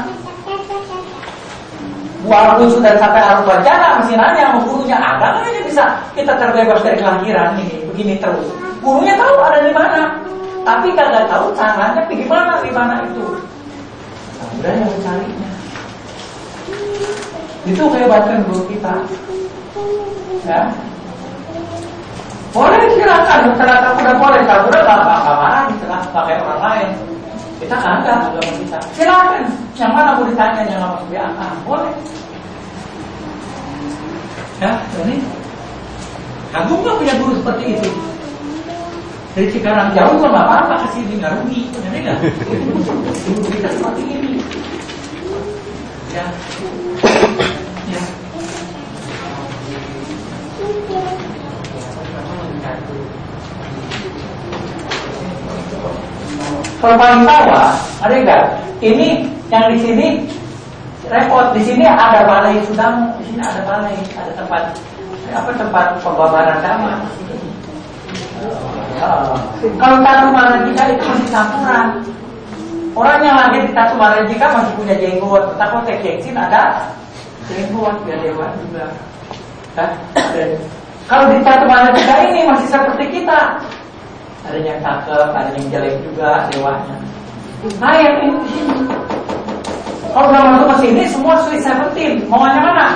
Walaupun sudah sampai arupa jana, masih nanya sama gurunya, ada nggak yang bisa kita terbebas dari kelahiran ini, begini terus. Gurunya tahu ada di mana, tapi kagak tahu caranya gimana di mana itu. Sang Buddha yang mencarinya. Itu kehebatan guru kita. Ya. Boleh silakan, ternyata udah boleh, Sang Buddha nggak apa-apa, silakan pakai orang lain. Kita kagak agama kita. Silakan, yang mana mau ditanya yang nggak masuk akal, boleh. Ya, ini kagum nggak punya guru seperti itu. Dari Cikarang jauh nggak apa-apa ke sini nggak rugi, jadi nggak. Guru kita seperti ini. Ya, ya. Kalau paling bawah, ada enggak? Ini yang di sini repot. Di sini ada balai Sudamu, di sini ada balai, ada tempat pembabaran agama. Kalau Tatu Marajika itu masih campuran. Orang yang lahir di Tatu Marajika masih punya jenggot, takut teksin ada jenggot, biar dewa juga. Kalau di Tatu Marajika ini masih seperti kita. Ada yang cakep, ada yang jelek juga dewanya. Nah yang ini di sini. Kalau udah masuk ke sini semua Sweet 17, maunya mana?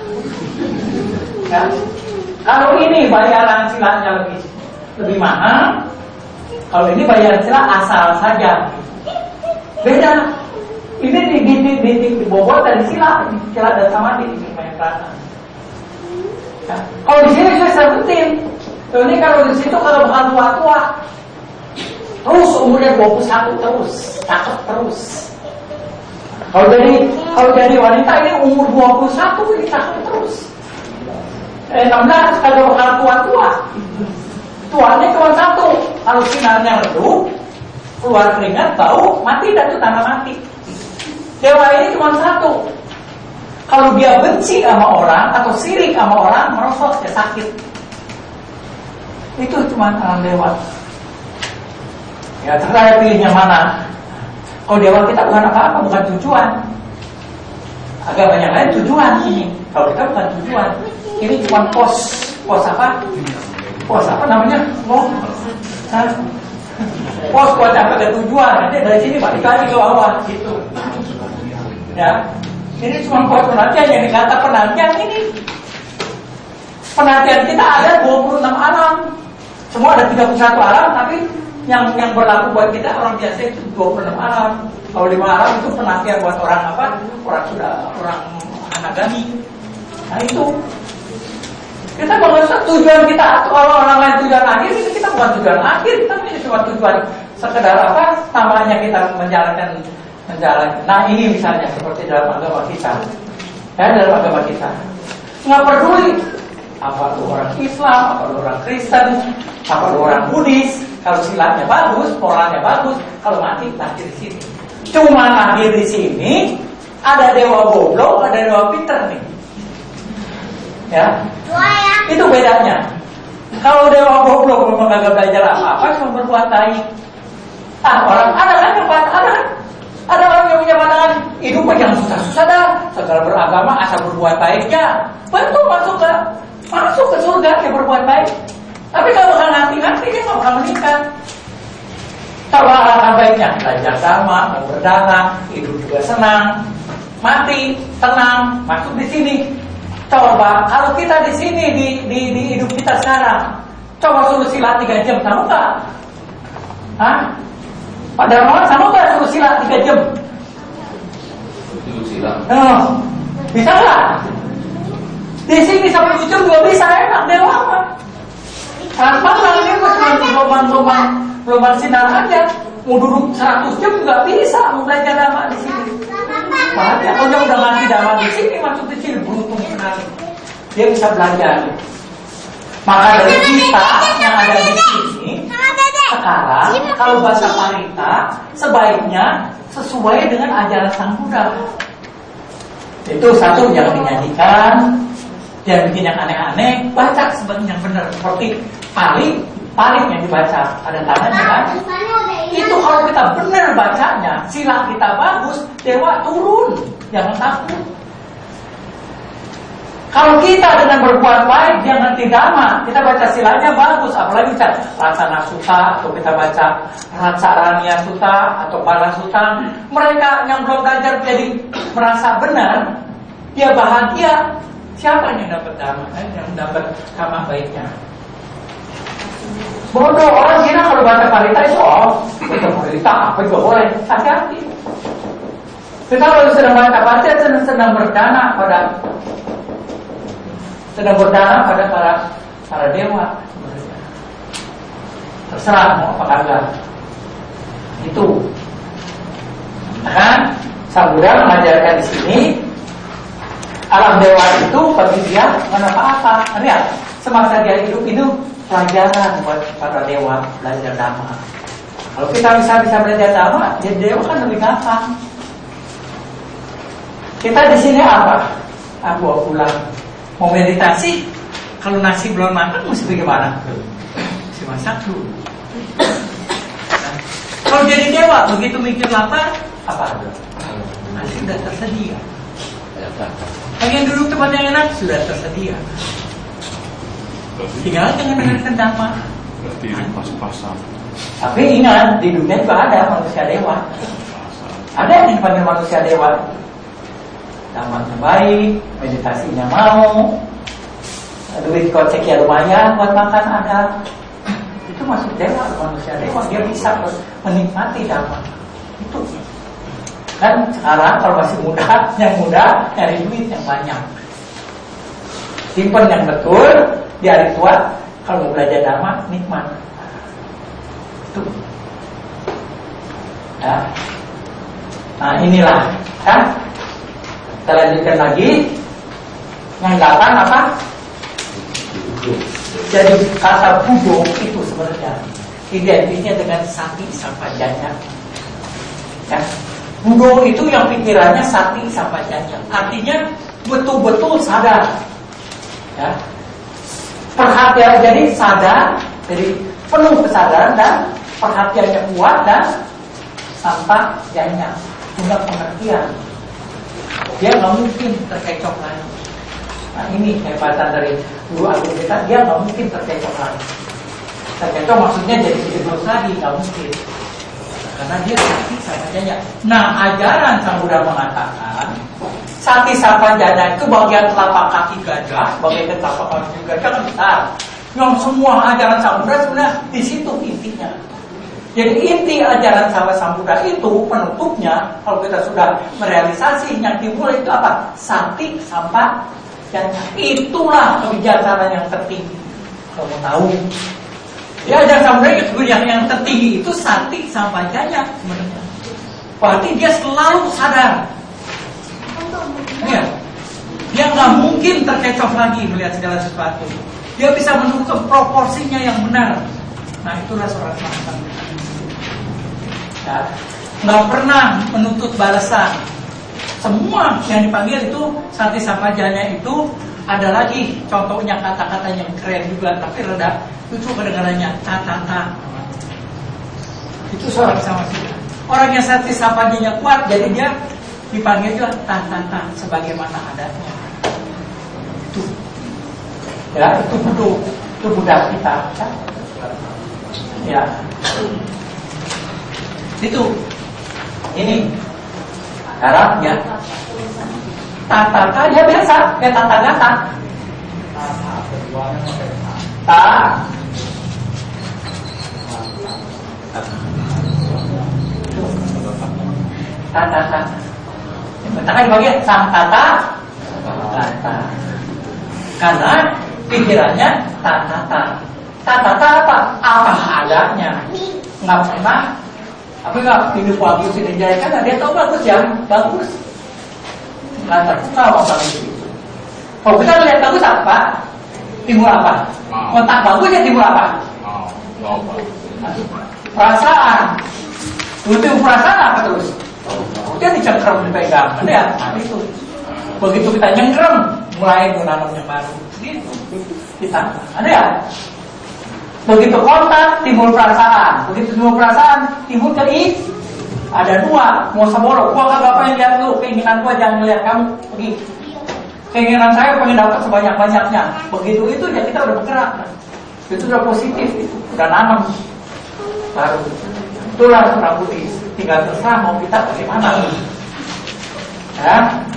Ya. Kalau ini bayaran silanya lebih mahal, kalau ini bayaran sila asal saja. Beda. Ini di bobot dari sila dan samadhi ini banyak perasaan. Ya. Kalau di sini Sweet 17. Ini kalau di situ kalau bukan tua-tua, terus umurnya 21 terus, cakep terus. Kalau jadi wanita ini umur 21 ini cakep terus. 16 kalau bukan tua-tua, tuanya cuma satu. Kalau sinarnya redup, keluar keringat, bau, mati dan itu tanda mati. Dewa ini cuma satu. Kalau dia benci sama orang atau sirik sama orang, merosot ya sakit. Itu cuma alam dewa. Ya terserah pilih yang mana. Kalau dewa kita bukan apa-apa, bukan tujuan. Agama yang lain tujuan ini. Kalau kita bukan tujuan. Ini cuma pos apa? Pos apa namanya? Pos buat apa tujuan. Nanti dari sini balik lagi ke bawah gitu. Ya. Ini cuma pos penantian yang dikata penantian ini. Penantian kita ada 26 alam. Semua ada 31 alam, tapi yang berlaku buat kita orang biasa itu 26 alam. Kalau 5 alam itu penantian buat orang apa? Orang anagami. Nah itu. Kita mengerti tujuan kita atau orang lain tujuan akhir, itu kita bukan tujuan akhir, tapi ini cuma tujuan sekedar apa? Namanya kita menjalankan. Nah ini misalnya seperti dalam agama kita. Ya dalam agama kita. Nggak peduli apa itu orang Islam, apa itu orang Kristen, apa itu orang Buddhis. Kalau silatnya bagus, moralnya bagus, kalau mati lahir di sini. Cuma lahir di sini ada dewa goblok, ada dewa pinter nih. Ya, itu bedanya. Kalau dewa goblok memang gak belajar apa-apa, cuma berbuat baik. Orang ada orang yang punya pandangan hidup yang susah-susah dah, segala beragama asal berbuat baiknya. Betul masuk ke surga yang berbuat baik. Tapi kalau bukan nanti dia nggak bakal meningkat. Kalau alangkah baiknya belajar agama, mau berdagang, hidup juga senang, mati tenang, masuk di sini. Coba kalau kita di sini di hidup kita sekarang, coba suruh silat 3 jam, sama nggak? Hah? Pak Darmawan sama nggak suruh silat 3 jam? Silat. Bisa nggak? Di sini sampai ujung juga bisa, enak dewa apa? Tanpa ini gelombang sinar aja. Mau duduk 100 jam juga bisa, mau belajar dhamma di sini. Makanya kalau udah ngasih dhamma di sini, masuk di sini beruntung sekali. Dia bisa belajar. Maka dari kita yang ada di sini, sekarang kalau bahasa Parita sebaiknya sesuai dengan ajaran Sang Buddha. Itu satu, jangan dinyanyikan, jangan bikin yang aneh-aneh, baca sebenarnya yang benar seperti paling yang dibaca ada tangannya kan. Itu kalau kita benar bacanya, sila kita bagus, dewa turun, jangan takut. Kalau kita dengan berbuat baik, jangan dhamma, kita baca silanya bagus, apalagi baca Laksana Sutta atau kita baca Ratsarania Sutta atau Bala Sutta, mereka yang belum belajar jadi merasa benar, dia bahagia. Siapa yang dapat dhamma, yang dapat kama baiknya? Bodoh, orang kira kalau baca Parita itu baca Parita apa juga boleh, hati-hati. Kita kalau sedang baca Parita sedang berdana pada para dewa. Terserah mau apa kagak. Itu. Kan Sang Buddha mengajarkan di sini alam dewa itu bagi dia mana apa-apa. Lihat. semasa dia hidup itu pelajaran buat para dewa belajar dhamma. Kalau kita bisa belajar dhamma, jadi dewa kan lebih gampang. Kita di sini apa? Aku pulang mau meditasi. Kalau nasi belum makan, mesti bagaimana? Mesti masak dulu. Nah, kalau jadi dewa, begitu mikir lapar, apa? Nasi sudah tersedia. Pengen duduk tempat yang enak, sudah tersedia. Tinggal dengan mendengarkan dhamma. Berarti pas-pasan. Tapi ingat, di dunia juga ada manusia dewa. Ada yang dipanggil manusia dewa. Dhamanya baik, meditasinya mau, duit koceknya lumayan buat makan ada. Itu masuk dewa, manusia dewa. Dia bisa menikmati dhamma. Itu. Kan sekarang kalau masih muda, yang muda nyari duit yang banyak. Simpen yang betul, di hari tua kalau mau belajar dhamma nikmat. Itu. Ya. Nah inilah kan. Kita lanjutkan lagi. Yang 8 apa? Jadi kata budo itu sebenarnya identiknya dengan sati sampajanya. Ya. Budo itu yang pikirannya sati sampajanya. Artinya betul-betul sadar. Ya. Perhatian, jadi sadar, jadi penuh kesadaran dan perhatiannya kuat dan sampajanya punya pengertian. Dia nggak mungkin terkecoh lagi. Nah ini kehebatan dari guru agung kita, dia nggak mungkin terkecoh lagi. Terkecoh maksudnya jadi terus lagi, nggak mungkin. Karena dia sati sampajanya. Nah ajaran Sang Buddha mengatakan sati sampajanya itu bagian telapak kaki gajah, bagian telapak kaki gajah kan besar. Yang semua ajaran Sang Buddha sebenarnya di situ intinya. Jadi inti ajaran Sang Buddha itu penutupnya, kalau kita sudah merealisasi yang dimulai itu apa? Sati sampajanya. Itulah kebijaksanaan yang tertinggi. Kalau mau tahu, ya ajaran Sang Buddha itu yang tertinggi itu sati sampajanya sebenarnya. Berarti dia selalu sadar. Ya, dia nggak mungkin terkecoh lagi melihat segala sesuatu. Dia bisa menemukan proporsinya yang benar. Nah itulah seorang mahasiswa. Ya, nggak pernah menuntut balasan. Semua yang dipanggil itu sati sampajanya itu ada lagi contohnya kata-kata yang keren juga, tapi rada lucu kedengarannya. Tatata. Itu seorang sama saja. Orang yang sati sampajanya kuat, jadi dia dipanggil juga tatata sebagaimana adanya. Itu. Ya, itu Buddha kita. Ya. Itu. Ini. Arab ya. Tatata ya biasa, kayak tata gata. Tatata. Bentar dibagi sang tata. Karena pikirannya tatata. Tatata apa? Apa adanya. Nggak pernah. Apa nggak hidup bagus ini jaya kan? Dia tahu bagus ya, bagus. Nggak terbuka apa itu. Kalau kita lihat bagus apa? Timbul apa? Kontak bagus ya timbul apa? Perasaan. Timbul perasaan apa terus? Dia dicengkram dipegang, ya? Nah itu. Begitu kita nyengkram, mulai menanam yang baru. Gitu. Kita, ada ya? Begitu kontak, timbul perasaan. Begitu timbul perasaan, timbul ada dua. Mau seborok, gua kagak pengen lihat lu. Keinginan gua jangan lihat kamu. Pergi. Keinginan saya pengen dapat sebanyak-banyaknya. Begitu itu ya kita udah bergerak. Itu udah positif, udah nanam. Baru. Itulah seorang Buddhis. Tinggal terserah mau kita bagaimana. Ya.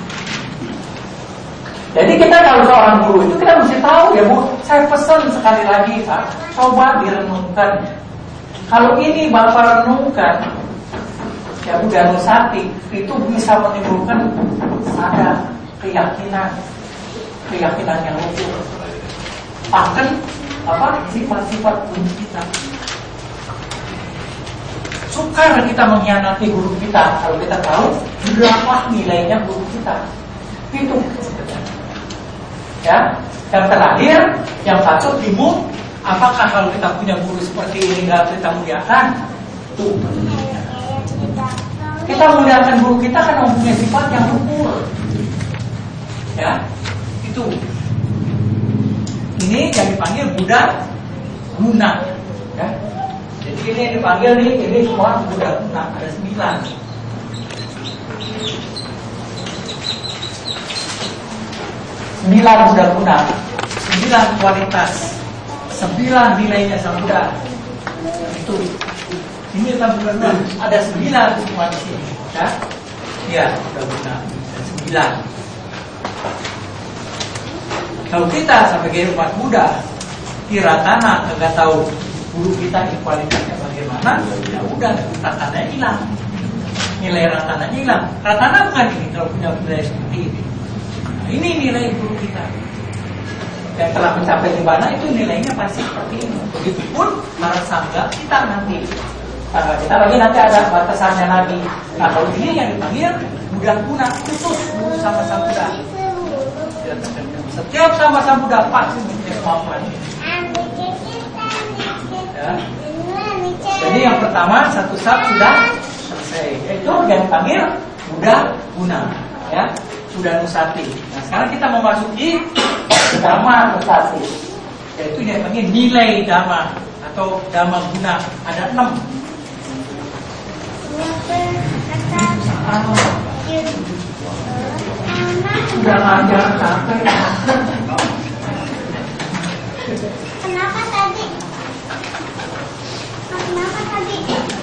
Jadi kita kalau seorang guru itu kita mesti tahu ya Bu, saya pesan sekali lagi Pak, coba direnungkan. Kalau ini Bapak renungkan, ya Buddha Nusati itu bisa menimbulkan sadar keyakinan yang utuh. Bahkan apa sifat-sifat guru kita. Sukar kita mengkhianati guru kita kalau kita tahu berapa nilainya guru kita. Itu. Ya, Yang terakhir, yang patut timbul, apakah kalau kita punya guru seperti ini nggak kita muliakan? Tuh. Kita muliakan guru kita karena mempunyai sifat yang luhur. Ya, itu. Ini yang dipanggil Buddha guna. Ya. Jadi ini yang dipanggil nih, ini semua Buddha guna, ada 9. 9 Buddha guna, 9 kualitas, 9 nilainya sang Buddha. Itu. Ini benar-benar ada 9 semua di sini, ya. Iya, Buddha guna, 9. Kalau kita sebagai umat Buddha, Tiratana nggak tahu guru kita ini kualitasnya bagaimana, ya udah ratananya hilang, nilai ratananya hilang. Ratana bukan ini kalau punya nilai seperti ini. Ini nilai guru kita yang telah mencapai nibbana, itu nilainya pasti seperti ini. Begitupun para sangga kita nanti. Karena kita lagi nanti ada batasannya lagi. Nah kalau ini yang dipanggil Buddha guna, khusus sama sang Buddha. Setiap sama sang Buddha pasti mempunyai kemampuan ini. Ya. Jadi yang pertama satu sab sudah selesai. Itu yang dipanggil Buddha guna. Ya. Sudah nusati. Nah sekarang kita memasuki Dhamma nusati, yaitu yang dipanggil nilai Dhamma atau Dhamma guna. Ada 6. Sudah ngajar sampai. Kenapa tadi? Kenapa tadi?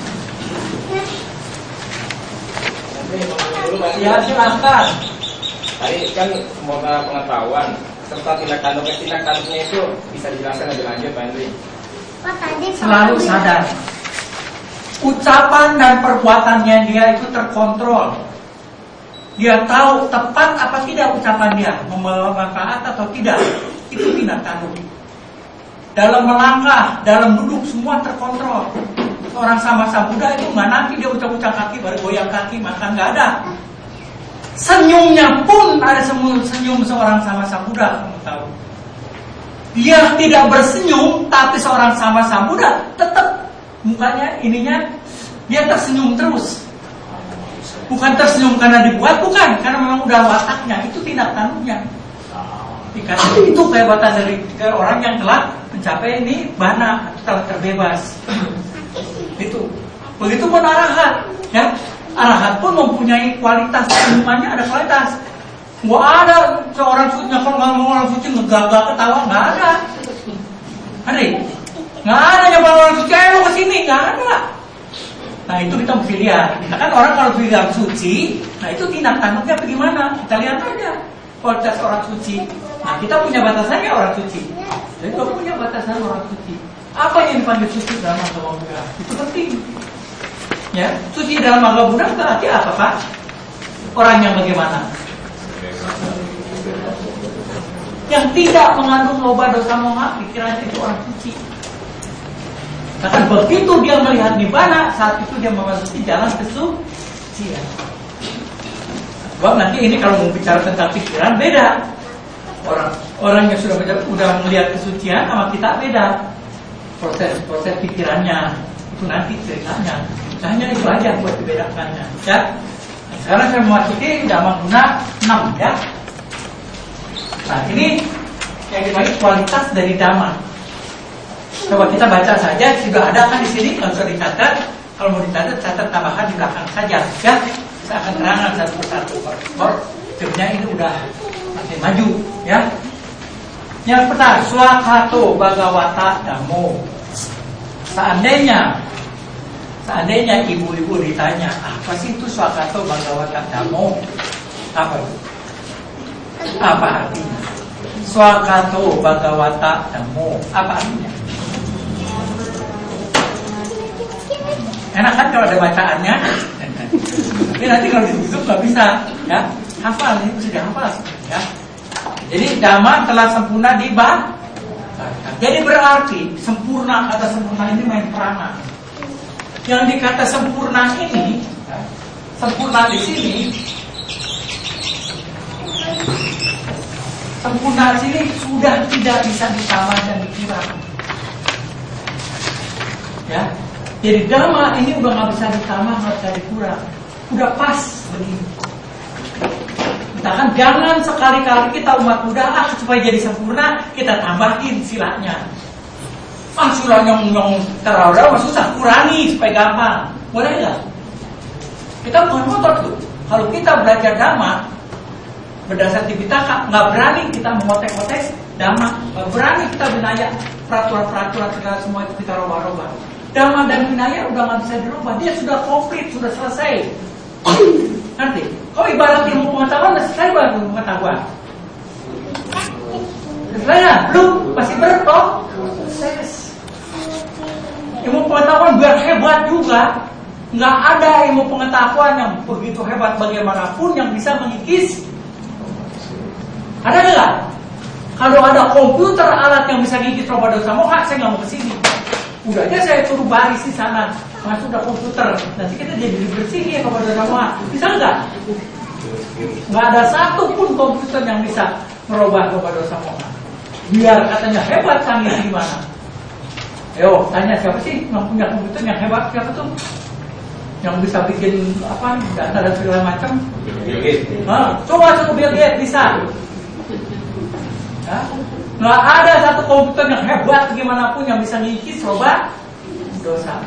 Ya silakan. Tadi kan semoga pengetahuan serta tindak tanduknya itu bisa dijelaskan lebih lanjut, Pak Henry. Selalu sadar, ucapan dan perbuatannya dia itu terkontrol. Dia tahu tepat apa tidak ucapan dia, membawa manfaat atau tidak. Itu tindak tanduk. Dalam melangkah, dalam duduk semua terkontrol. Orang sama Buddha itu nggak nanti dia ucap-ucap kaki baru goyang kaki makan, nggak ada. Senyumnya pun ada senyum seorang sama Buddha, kamu tahu. Dia tidak bersenyum, tapi seorang sama Buddha tetap mukanya ininya dia tersenyum terus. Bukan tersenyum karena dibuat, bukan, karena memang udah wataknya, itu tindak tanduknya. Itu kehebatan dari orang yang telah mencapai nibbana, telah terbebas. Itu. Begitu pun arahat, ya. Arahat pun mempunyai kualitas, senyumannya ada kualitas. Nggak ada seorang suci, kalau ngomong orang suci ngegagak ketawa, nggak ada. Ada? Nggak ada nyapa orang suci, ayo kesini, nggak ada. Nah itu kita mesti lihat. Kita kan orang kalau bilang suci, nah itu tindak tanduknya bagaimana? Kita lihat aja kualitas orang suci. Nah kita punya batasannya orang suci. Jadi kita punya batasan orang suci. Apa yang dipanggil suci dalam agama Buddha? Itu penting. Ya, suci dalam agama Buddha berarti apa, Pak? Orang yang bagaimana? Yang tidak mengandung loba dosa moha, pikirannya itu orang suci. Karena begitu dia melihat nibbana, saat itu dia memasuki jalan kesucian. Sebab nanti ini kalau mau bicara tentang pikiran beda. Orang yang sudah melihat kesucian sama kita beda. Proses pikirannya itu nanti ceritanya. Hanya itu aja buat dibedakannya. Ya. Nah, sekarang saya memasuki Dhamma guna 6 ya. Nah ini yang dipanggil kualitas dari Dhamma. Coba kita baca saja, sudah ada kan di sini, kalau sudah dicatat. Kalau mau dicatat, catat tambahan di belakang saja. Ya, saya akan terangkan satu persatu. Sebenarnya ini udah makin maju, ya. Yang pertama, Swakato Bhagavata Dhammo. Seandainya ibu-ibu ditanya, apa sih itu Swakato Bhagavata Dhammo? Apa itu? Apa artinya? Swakato Bhagavata Dhammo. Apa artinya? Enak kan kalau ada bacaannya? Tapi nanti kalau ditutup nggak bisa, ya. Hafal, ini mesti dihafal, ya. Jadi Dhamma telah sempurna dibaca. Jadi berarti sempurna, kata sempurna ini main peranan. Yang dikata sempurna ini, ya, sempurna di sini Sempurna sini sudah tidak bisa ditambah dan dikurang. Ya, jadi dhamma ini udah nggak bisa ditambah, nggak bisa dikurang, udah pas begini. Misalkan jangan sekali-kali kita umat Buddha supaya jadi sempurna kita tambahin silanya. Sila yang terlalu susah, kurangi supaya gampang. Boleh nggak? Kita bukan ngotot tuh. Kalau kita belajar dhamma berdasar Tipitaka, nggak berani kita mengotek-otek dhamma, nggak berani kita binaya peraturan-peraturan segala semua itu kita robah-robah. Dhamma dan Vinaya udah nggak bisa dirubah, dia sudah komplit, sudah selesai. Nanti, kalau ibarat ilmu pengetahuan udah selesai baru pengetahuan. Selesai ya? Belum, masih berproses. Ilmu pengetahuan biar hebat juga, nggak ada ilmu pengetahuan yang begitu hebat bagaimanapun yang bisa mengikis. Ada nggak? Kalau ada komputer alat yang bisa ngikis roba dosa moha, saya nggak mau kesini. Udah aja saya suruh baris di sana, masuk udah komputer, nanti kita jadi bersihin roba dosa moha. Bisa nggak? Nggak ada satu pun komputer yang bisa merubah roba dosa moha. Biar katanya hebat, canggih gimana? Ayo tanya siapa sih yang punya komputer yang hebat, siapa tuh? Yang bisa bikin apa data dan segala macam? Coba suruh Bill Gates bisa. Ya? Nggak ada satu komputer yang hebat gimana pun yang bisa ngikis roba dosa.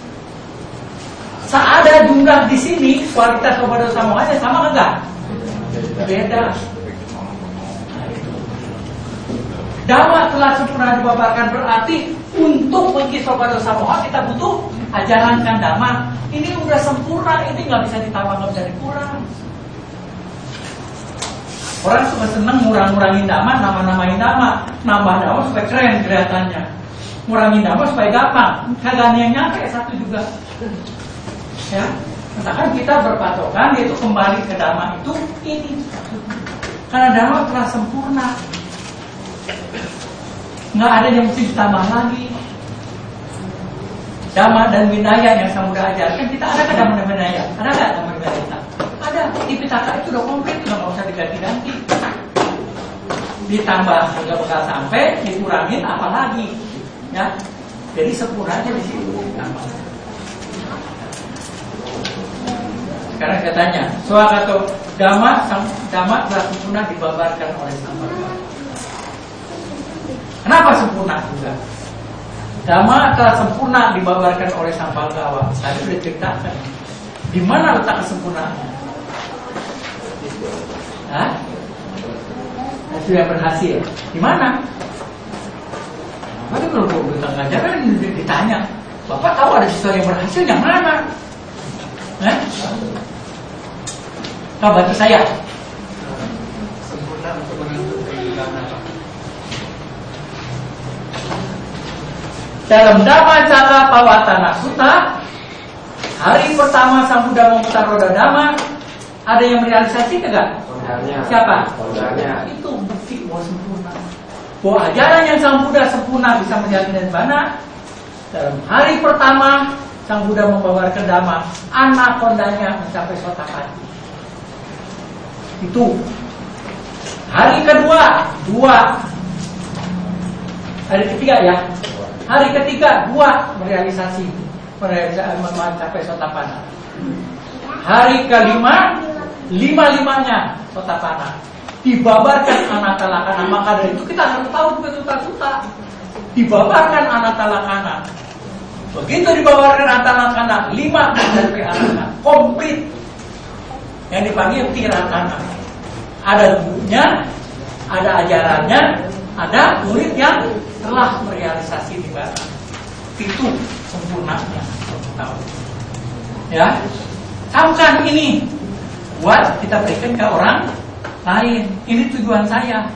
Seada jumlah di sini kualitas roba dosa moha sama enggak? Beda. Dhamma telah sempurna dibabarkan, berarti untuk mengikis roba dosa moha kita butuh ajaran kan dhamma. Ini udah sempurna, ini nggak bisa ditambah, nggak bisa dikurang. Orang suka seneng ngurang-ngurangin dhamma, nama-namain dhamma, nambah dhamma supaya keren kelihatannya, ngurangin dhamma supaya gampang. Kagak yang nyampe satu juga. Ya, misalkan kita berpatokan yaitu kembali ke dhamma itu ini, karena dhamma telah sempurna, nggak ada yang mesti ditambah lagi. Dhamma dan Vinaya yang saya udah ajarkan, kita ada ke Dhamma dan Vinaya? Ada nggak Dhamma dan Vinaya kita? Ada. Tipitaka itu udah komplit, udah nggak usah diganti-ganti. Ditambah nggak bakal sampai, dikurangin apalagi, ya. Jadi sempurnanya di situ. Sekarang saya tanya, Swakato Dhamma telah sempurna dibabarkan oleh Sang Bhagawa. Kenapa sempurna juga? Dhamma telah sempurna dibabarkan oleh Sang Bhagawa. Saya sudah ceritakan. Di mana letak kesempurnaannya? Hah? Sudah berhasil. Di mana? Bapak kalau kita ngajaran ditanya, Bapak tahu ada siswa yang berhasil yang mana? Kau bantu saya. Sempurna untuk menuntut kehidupan. Dalam Dhammacakkappavattana Sutta, hari pertama Sang Buddha memutar roda Dhamma, ada yang merealisasi enggak? Siapa? Itu bukti bahwa sempurna. Bahwa ajaran yang Sang Buddha sempurna bisa menjadi nirvana. Dalam hari pertama Sang Buddha membabarkan Dhamma, anakondanya mencapai Sotapanna. Itu. Hari kedua, hari ketiga ya. Hari ketiga 2 merealisasi mencapai Sotapanna. Hari kelima 5-5-nya Sotapanna. Dibabarkan Anatalakkhana. Maka dari itu kita harus tahu betul-betul dibabarkan Anatalakkhana. Begitu dibabarkan Anatalakkhana 5 mencapai Arahana komplit. Yang dipanggil Tiratana. Ada gurunya, ada ajarannya, ada murid yang telah merealisasi di barat. Itu sempurnanya. Ya, camkan ini buat kita berikan ke orang lain. Ini tujuan saya.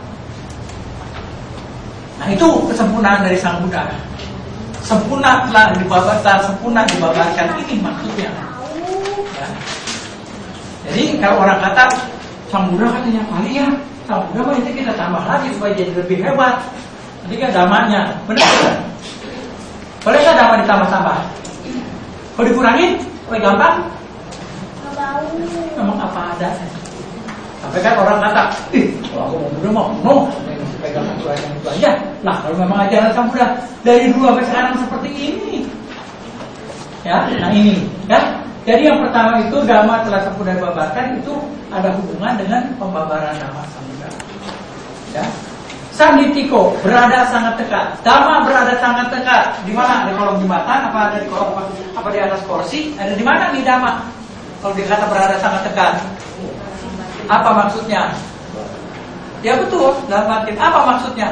Nah, itu kesempurnaan dari Sang Buddha. Sempurna telah dibabarkan, sempurna dibabarkan, ini maksudnya. Ya. Jadi kalau orang kata Sang Buddha katanya kali ya, Sang Buddha itu kita tambah lagi supaya jadi lebih hebat. Nanti kan damanya, benar kan? Boleh nggak dhamma ditambah-tambah? Kalau dikurangin, supaya gampang? Memang apa ada? Sampai kan orang kata, kalau aku mau bunuh mau pegang aturan yang itu aja. Nah, kalau memang ajaran Sang Buddha dari dulu sampai sekarang seperti ini, ya, nah ini, ya. Jadi yang pertama itu Dhamma telah Sang Buddha babarkan itu ada hubungan dengan pembabaran Dhamma Sang Buddha. Ya. Sanditiko berada sangat dekat, Dhamma berada sangat dekat. Di mana? Di kolong jembatan? Apa ada di kolong apa di atas kursi? Ada di mana nih Dhamma? Kalau dikata berada sangat dekat, apa maksudnya? Ya betul, dalam batin. Apa maksudnya?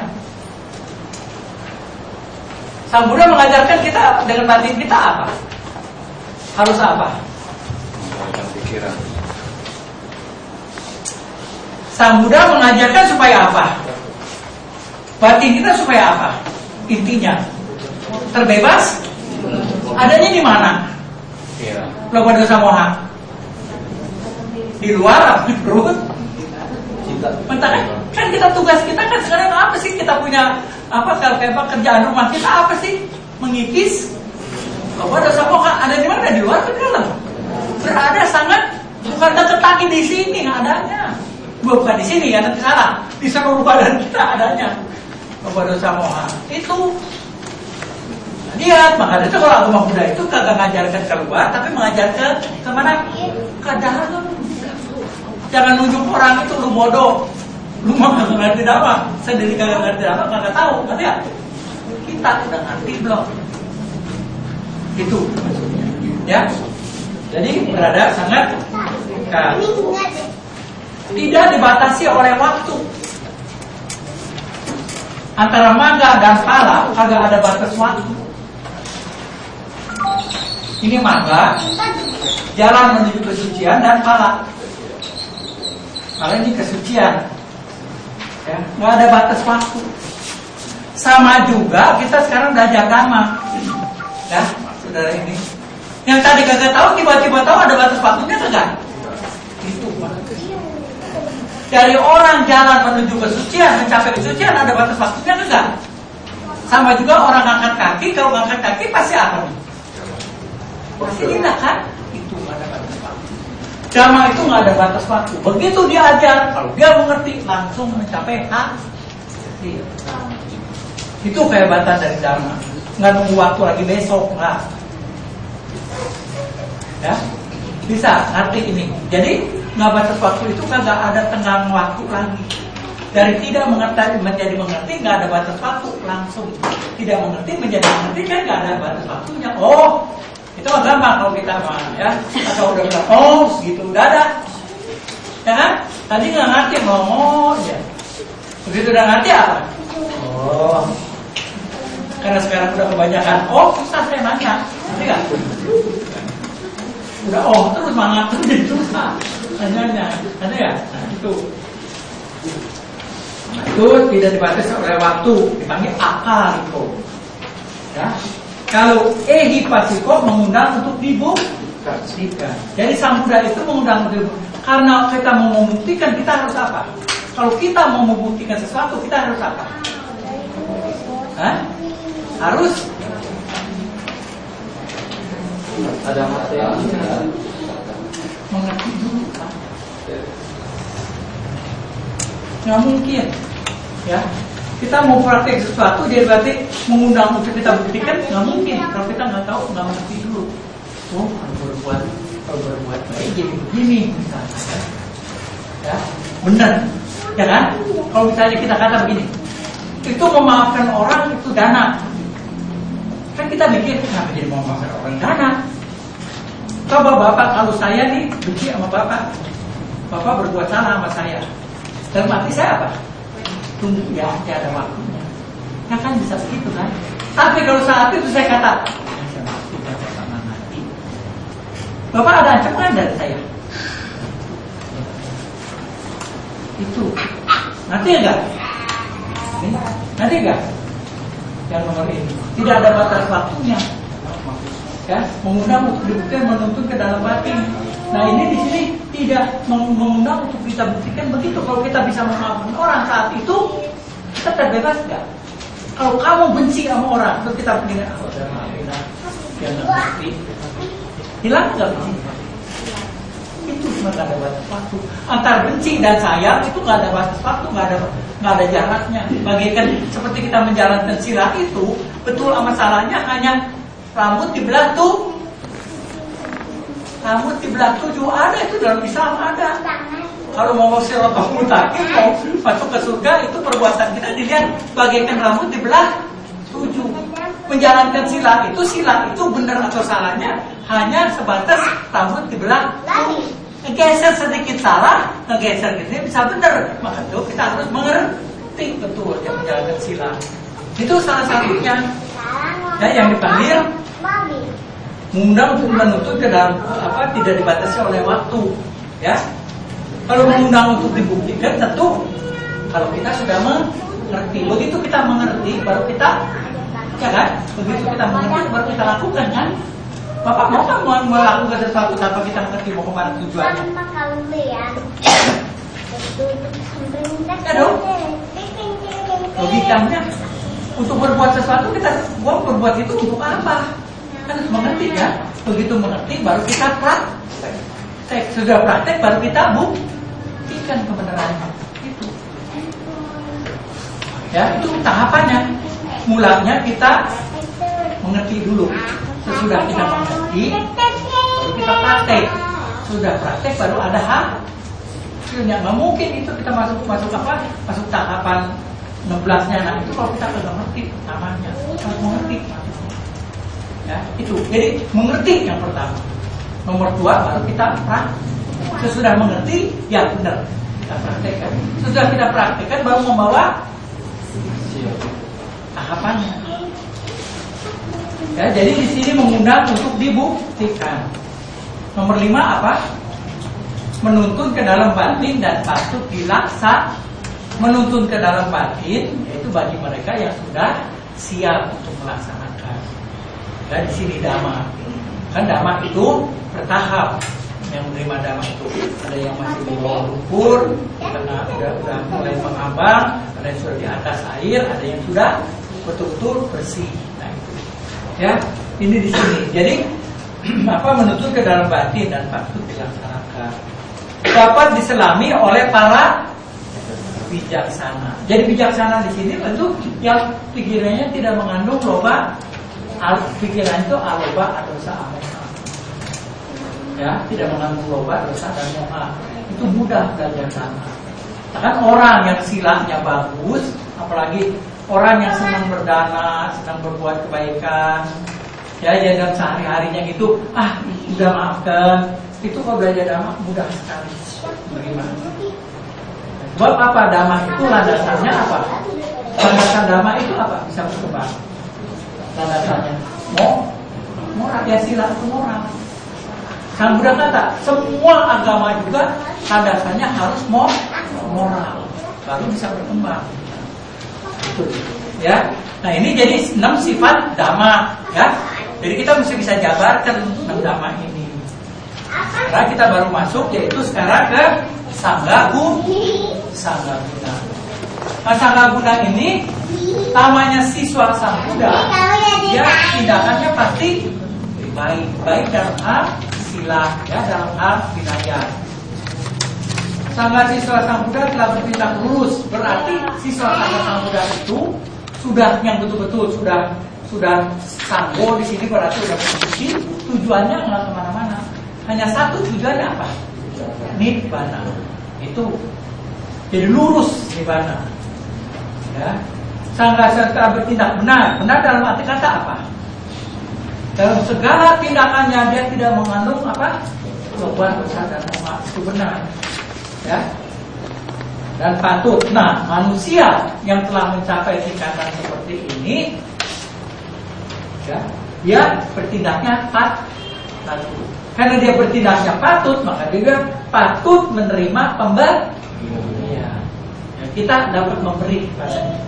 Sang Buddha mengajarkan kita dengan batin kita apa? Harus apa? Pikiran. Sang Buddha mengajarkan supaya apa? Batin kita supaya apa? Intinya terbebas. Adanya di mana? Loba dosa moha. Di luar perut. Mentah kan kita tugas kita kan sekarang apa sih? Kita punya apa? Kalau kerjaan rumah kita apa sih? Mengikis. Loba dosa moha ada di mana? Di luar atau di dalam? Berada sangat bukan dekat lagi di sini adanya. Bukan di sini ya, nanti salah. Di seluruh badan kita adanya. Loba dosa moha itu. Lihat, makanya itu kalau agama Buddha itu kagak ngajarkan keluar, tapi mengajarkan kemana? Ke dalam. Jangan nunjuk orang itu lu bodoh, lu mah kagak ngerti apa, sendiri kagak ngerti apa, kagak tahu, ngerti ya? Kita udah ngerti belum? Itu maksudnya, ya. Jadi berada sangat dekat. Tidak dibatasi oleh waktu. Antara magga dan pala kagak ada batas waktu. Ini magga, jalan menuju kesucian, dan pala. Pala ini kesucian, ya, nggak ada batas waktu. Sama juga kita sekarang belajar agama, ya, saudara ini. Yang tadi kagak tahu tiba-tiba tahu ada batas waktunya kagak? Itu. Dari orang jalan menuju kesucian, mencapai kesucian ada batas waktunya kagak? Sama juga orang ngangkat kaki, kalau ngangkat kaki pasti apa nih? Pasti indah kan? Itu nggak ada batas waktu. Dhamma itu nggak ada batas waktu. Begitu diajar, kalau dia mengerti langsung mencapai hati. Itu kehebatan dari Dhamma. Nggak nunggu waktu lagi besok, nggak. Ya, bisa ngerti ini. Jadi nggak batas waktu itu kagak ada tenggang waktu lagi. Dari tidak mengerti menjadi mengerti nggak ada batas waktu, langsung tidak mengerti menjadi mengerti kan nggak ada batas waktunya. Oh. Itu gampang kalau kita mah, ya. Atau udah bilang, oh segitu udah ada, ya kan? Tadi nggak ngerti ngomong, ya. Begitu udah ngerti apa? Oh, karena sekarang udah kebanyakan. Oh susah saya nanya, ngerti nggak? Udah oh terus semangat terus jadi susah nanya, ngerti nggak? Nah itu. Nah, itu tidak dibatasi oleh waktu, dipanggil akal itu, ya. Kalau ehipasiko mengundang untuk dibuktikan. Jadi Sang Buddha itu mengundang untuk dibuktikan. Karena kita mau membuktikan, kita harus apa? Kalau kita mau membuktikan sesuatu, kita harus apa? Hah? Harus ada materi. Mengerti dulu. Nggak mungkin, ya. Kita mau praktek sesuatu, dia berarti mengundang untuk kita buktikan, nggak mungkin. Kalau kita nggak tahu, nggak mengerti dulu. Oh, kalau berbuat baik jadi begini, misalnya. Ya, benar, ya kan? Kalau misalnya kita kata begini, itu memaafkan orang itu dana. Kan kita mikir, kenapa jadi memaafkan orang dana? Coba bapak, kalau saya nih benci sama bapak berbuat salah sama saya, dalam hati saya apa? Tunggu ya, ada waktunya. Ya kan bisa begitu kan? Tapi kalau saat itu saya kata, saya maafkan bapak sama mati. Bapak ada ancaman dari saya. Itu. Nanti enggak? Nanti enggak? Yang nomor ini. Tidak ada batas waktunya. Ya, mengundang untuk dibuktikan, menuntun ke dalam batin. Nah ini di sini tidak mengundang untuk kita buktikan begitu. Kalau kita bisa memaafkan orang saat itu, kita terbebas nggak? Kalau kamu benci sama orang, terus kita begini, udah maafin lah, dia nggak ngerti, hilang nggak benci? Itu nggak ada batas waktu. Antara benci dan sayang itu nggak ada batas waktu, nggak ada jaraknya. Bagaikan seperti kita menjalankan sila itu, betul amat salahnya hanya rambut dibelah tuh. Rambut dibelah 7 ada itu dalam Islam ada. Kalau mau siratal mustaqim, mau masuk ke surga itu perbuatan kita dilihat bagaikan rambut dibelah 7. Menjalankan sila itu benar atau salahnya hanya sebatas rambut dibelah. Ngegeser sedikit salah, ngegeser gitu bisa benar. Maka itu kita harus mengerti betul yang menjalankan sila. Itu salah satunya. Ya, yang dipanggil mengundang untuk menuntut ke dalam tidak dibatasi oleh waktu. Ya. Kalau mengundang untuk dibuktikan tentu kalau kita sudah mengerti. Begitu kita mengerti baru kita, ya kan? Begitu kita mengerti baru kita lakukan kan? Bapak mau kan melakukan sesuatu tanpa kita mengerti mau kemana tujuannya? Ya dong. Logikanya untuk berbuat sesuatu kita berbuat itu untuk apa? Kan harus mengerti ya. Begitu mengerti baru kita praktek. Sudah praktek baru kita buktikan kebenarannya. Itu. Ya, itu tahapannya. Mulanya kita mengerti dulu. Sesudah kita mengerti, baru kita praktek. Sudah praktek baru ada hasilnya. Nggak mungkin itu kita masuk tahapan 16-nya. Nah itu kalau kita nggak ngerti namanya, harus mengerti. Ya, itu. Jadi mengerti yang pertama. Nomor 2 baru kita praktek. Sesudah mengerti, ya benar kita praktekkan. Sesudah kita praktekkan baru membawa tahapannya. Ya, jadi di sini mengundang untuk dibuktikan. Nomor 5 apa? Menuntun ke dalam batin dan patut dilaksanakan. Menuntun ke dalam batin yaitu bagi mereka yang sudah siap untuk melaksanakan. Dan di sini dhamma. Kan dhamma itu bertahap. Yang menerima dhamma itu ada yang masih di bawah lumpur, karena udah mulai mengambang, ada yang sudah di atas air, ada yang sudah betul-betul bersih. Nah itu. Ya, ini di sini. Jadi menuntun ke dalam batin dan patut dilaksanakan. Dapat diselami oleh para bijaksana. Jadi bijaksana di sini tentu yang pikirannya tidak mengandung loba. Pikiran itu aloba atau sa'amoha. Ya, tidak mengandung loba, dosa dan moha. Itu mudah belajar sana. Kan orang yang silanya bagus, apalagi orang yang senang berdana, senang berbuat kebaikan, ya dalam sehari-harinya itu, udah maafkan. Itu kalau belajar dhamma mudah sekali menerima. Sebab apa? Dhamma itu landasannya apa? Landasan dhamma itu apa? Bisa berkembang. Landasannya moral, ya sila itu moral. Sang Buddha kata, semua agama juga landasannya harus moral, baru bisa berkembang. Itu, ya. Nah ini jadi 6 sifat dhamma, ya. Jadi kita mesti bisa jabarkan 6 dhamma ini. Sekarang kita baru masuk, yaitu sekarang ke Sangga Guna. Nah Sangga Guna ini namanya siswa Sang Buddha, dia tindakannya pasti baik dalam hal sila, ya, dalam hal vinaya. Sangga siswa Sang Buddha telah bertindak lurus, berarti siswa Sang Buddha itu sudah yang betul-betul sudah sanggo di sini, berarti sudah bersih. Tujuannya nggak kemana-mana, hanya satu tujuannya apa? Nibbana. Itu jadi lurus nibbana. Ya. Sangga telah bertindak benar dalam arti kata apa? Dalam segala tindakannya dia tidak mengandung apa? Loba, dosa dan moha. Itu benar. Ya. Dan patut. Nah, manusia yang telah mencapai tingkatan seperti ini, ya, dia bertindaknya patut. Karena dia bertindaknya patut, maka dia patut menerima pemberian. Ya, kita dapat memberi padanya.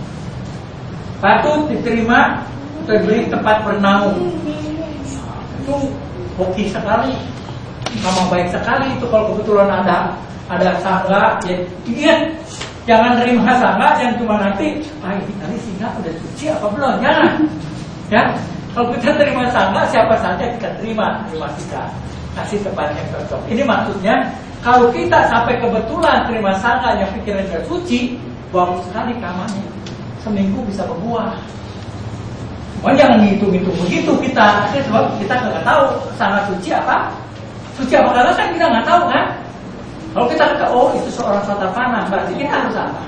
Patut diterima, diberi tempat bernaung. Itu hoki sekali, nama baik sekali itu kalau kebetulan ada sangga, ya dia jangan terima sangga yang cuma nanti, ini kali singa udah cuci apa belum, jangan. Ya, kalau kita terima sangga siapa saja kita terima kita kasih tempat yang cocok. Ini maksudnya Kalau kita sampai kebetulan terima sangga yang pikirannya suci, bagus sekali kamarnya. Seminggu bisa berbuah. Oh, jangan ngitung-ngitung begitu kita, sebab kita nggak tahu sangga suci apa. Suci apa kagak kan kita nggak tahu kan. Kalau kita kata, oh itu seorang satapana, berarti kita harus apa?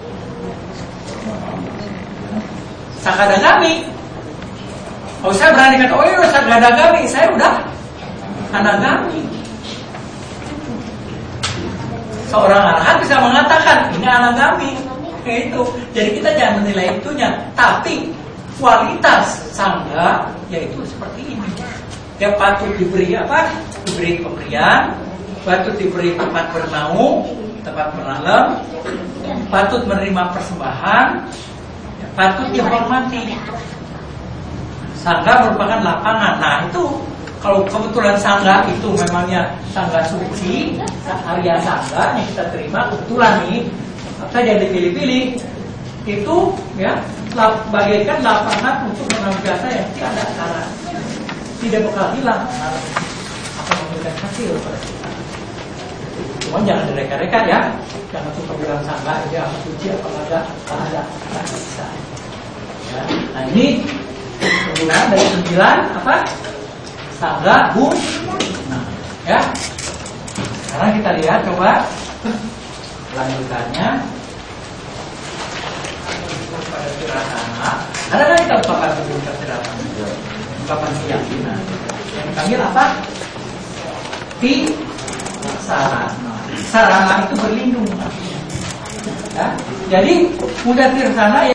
Sakadagami. Oh saya berani kata, oh iya sakadagami, saya udah anagami. Seorang arahat bisa mengatakan ini anagami, itu. Jadi kita jangan menilai itunya, tapi kualitas sangga yaitu seperti ini. Dia patut diberi apa? Diberi pemberian, patut diberi tempat bernaung, tempat bernalam, patut menerima persembahan, patut dihormati. Sangga merupakan lapangan. Nah itu kalau kebetulan sangga itu memangnya sangga suci, Arya sangga yang kita terima kebetulan nih, saya jadi pilih-pilih itu ya bagaikan lapangan untuk mengambil jasa yang tidak ada tidak bakal hilang akan memberikan hasil pada kita. Cuma jangan direka-reka ya, jangan suka bilang sangga ini apa suci apa enggak ada bisa. Ya. Nah ini penggunaan dari 9 apa? Sangga nah, ya. Sekarang kita lihat coba lanjutannya pada Tirasana. Ada kan kita ungkapan sebelum Tirasana? Ungkapan keyakinan. Yang dipanggil apa? Sarana. Sarana itu berlindung. Ya. Jadi mudah Tirasana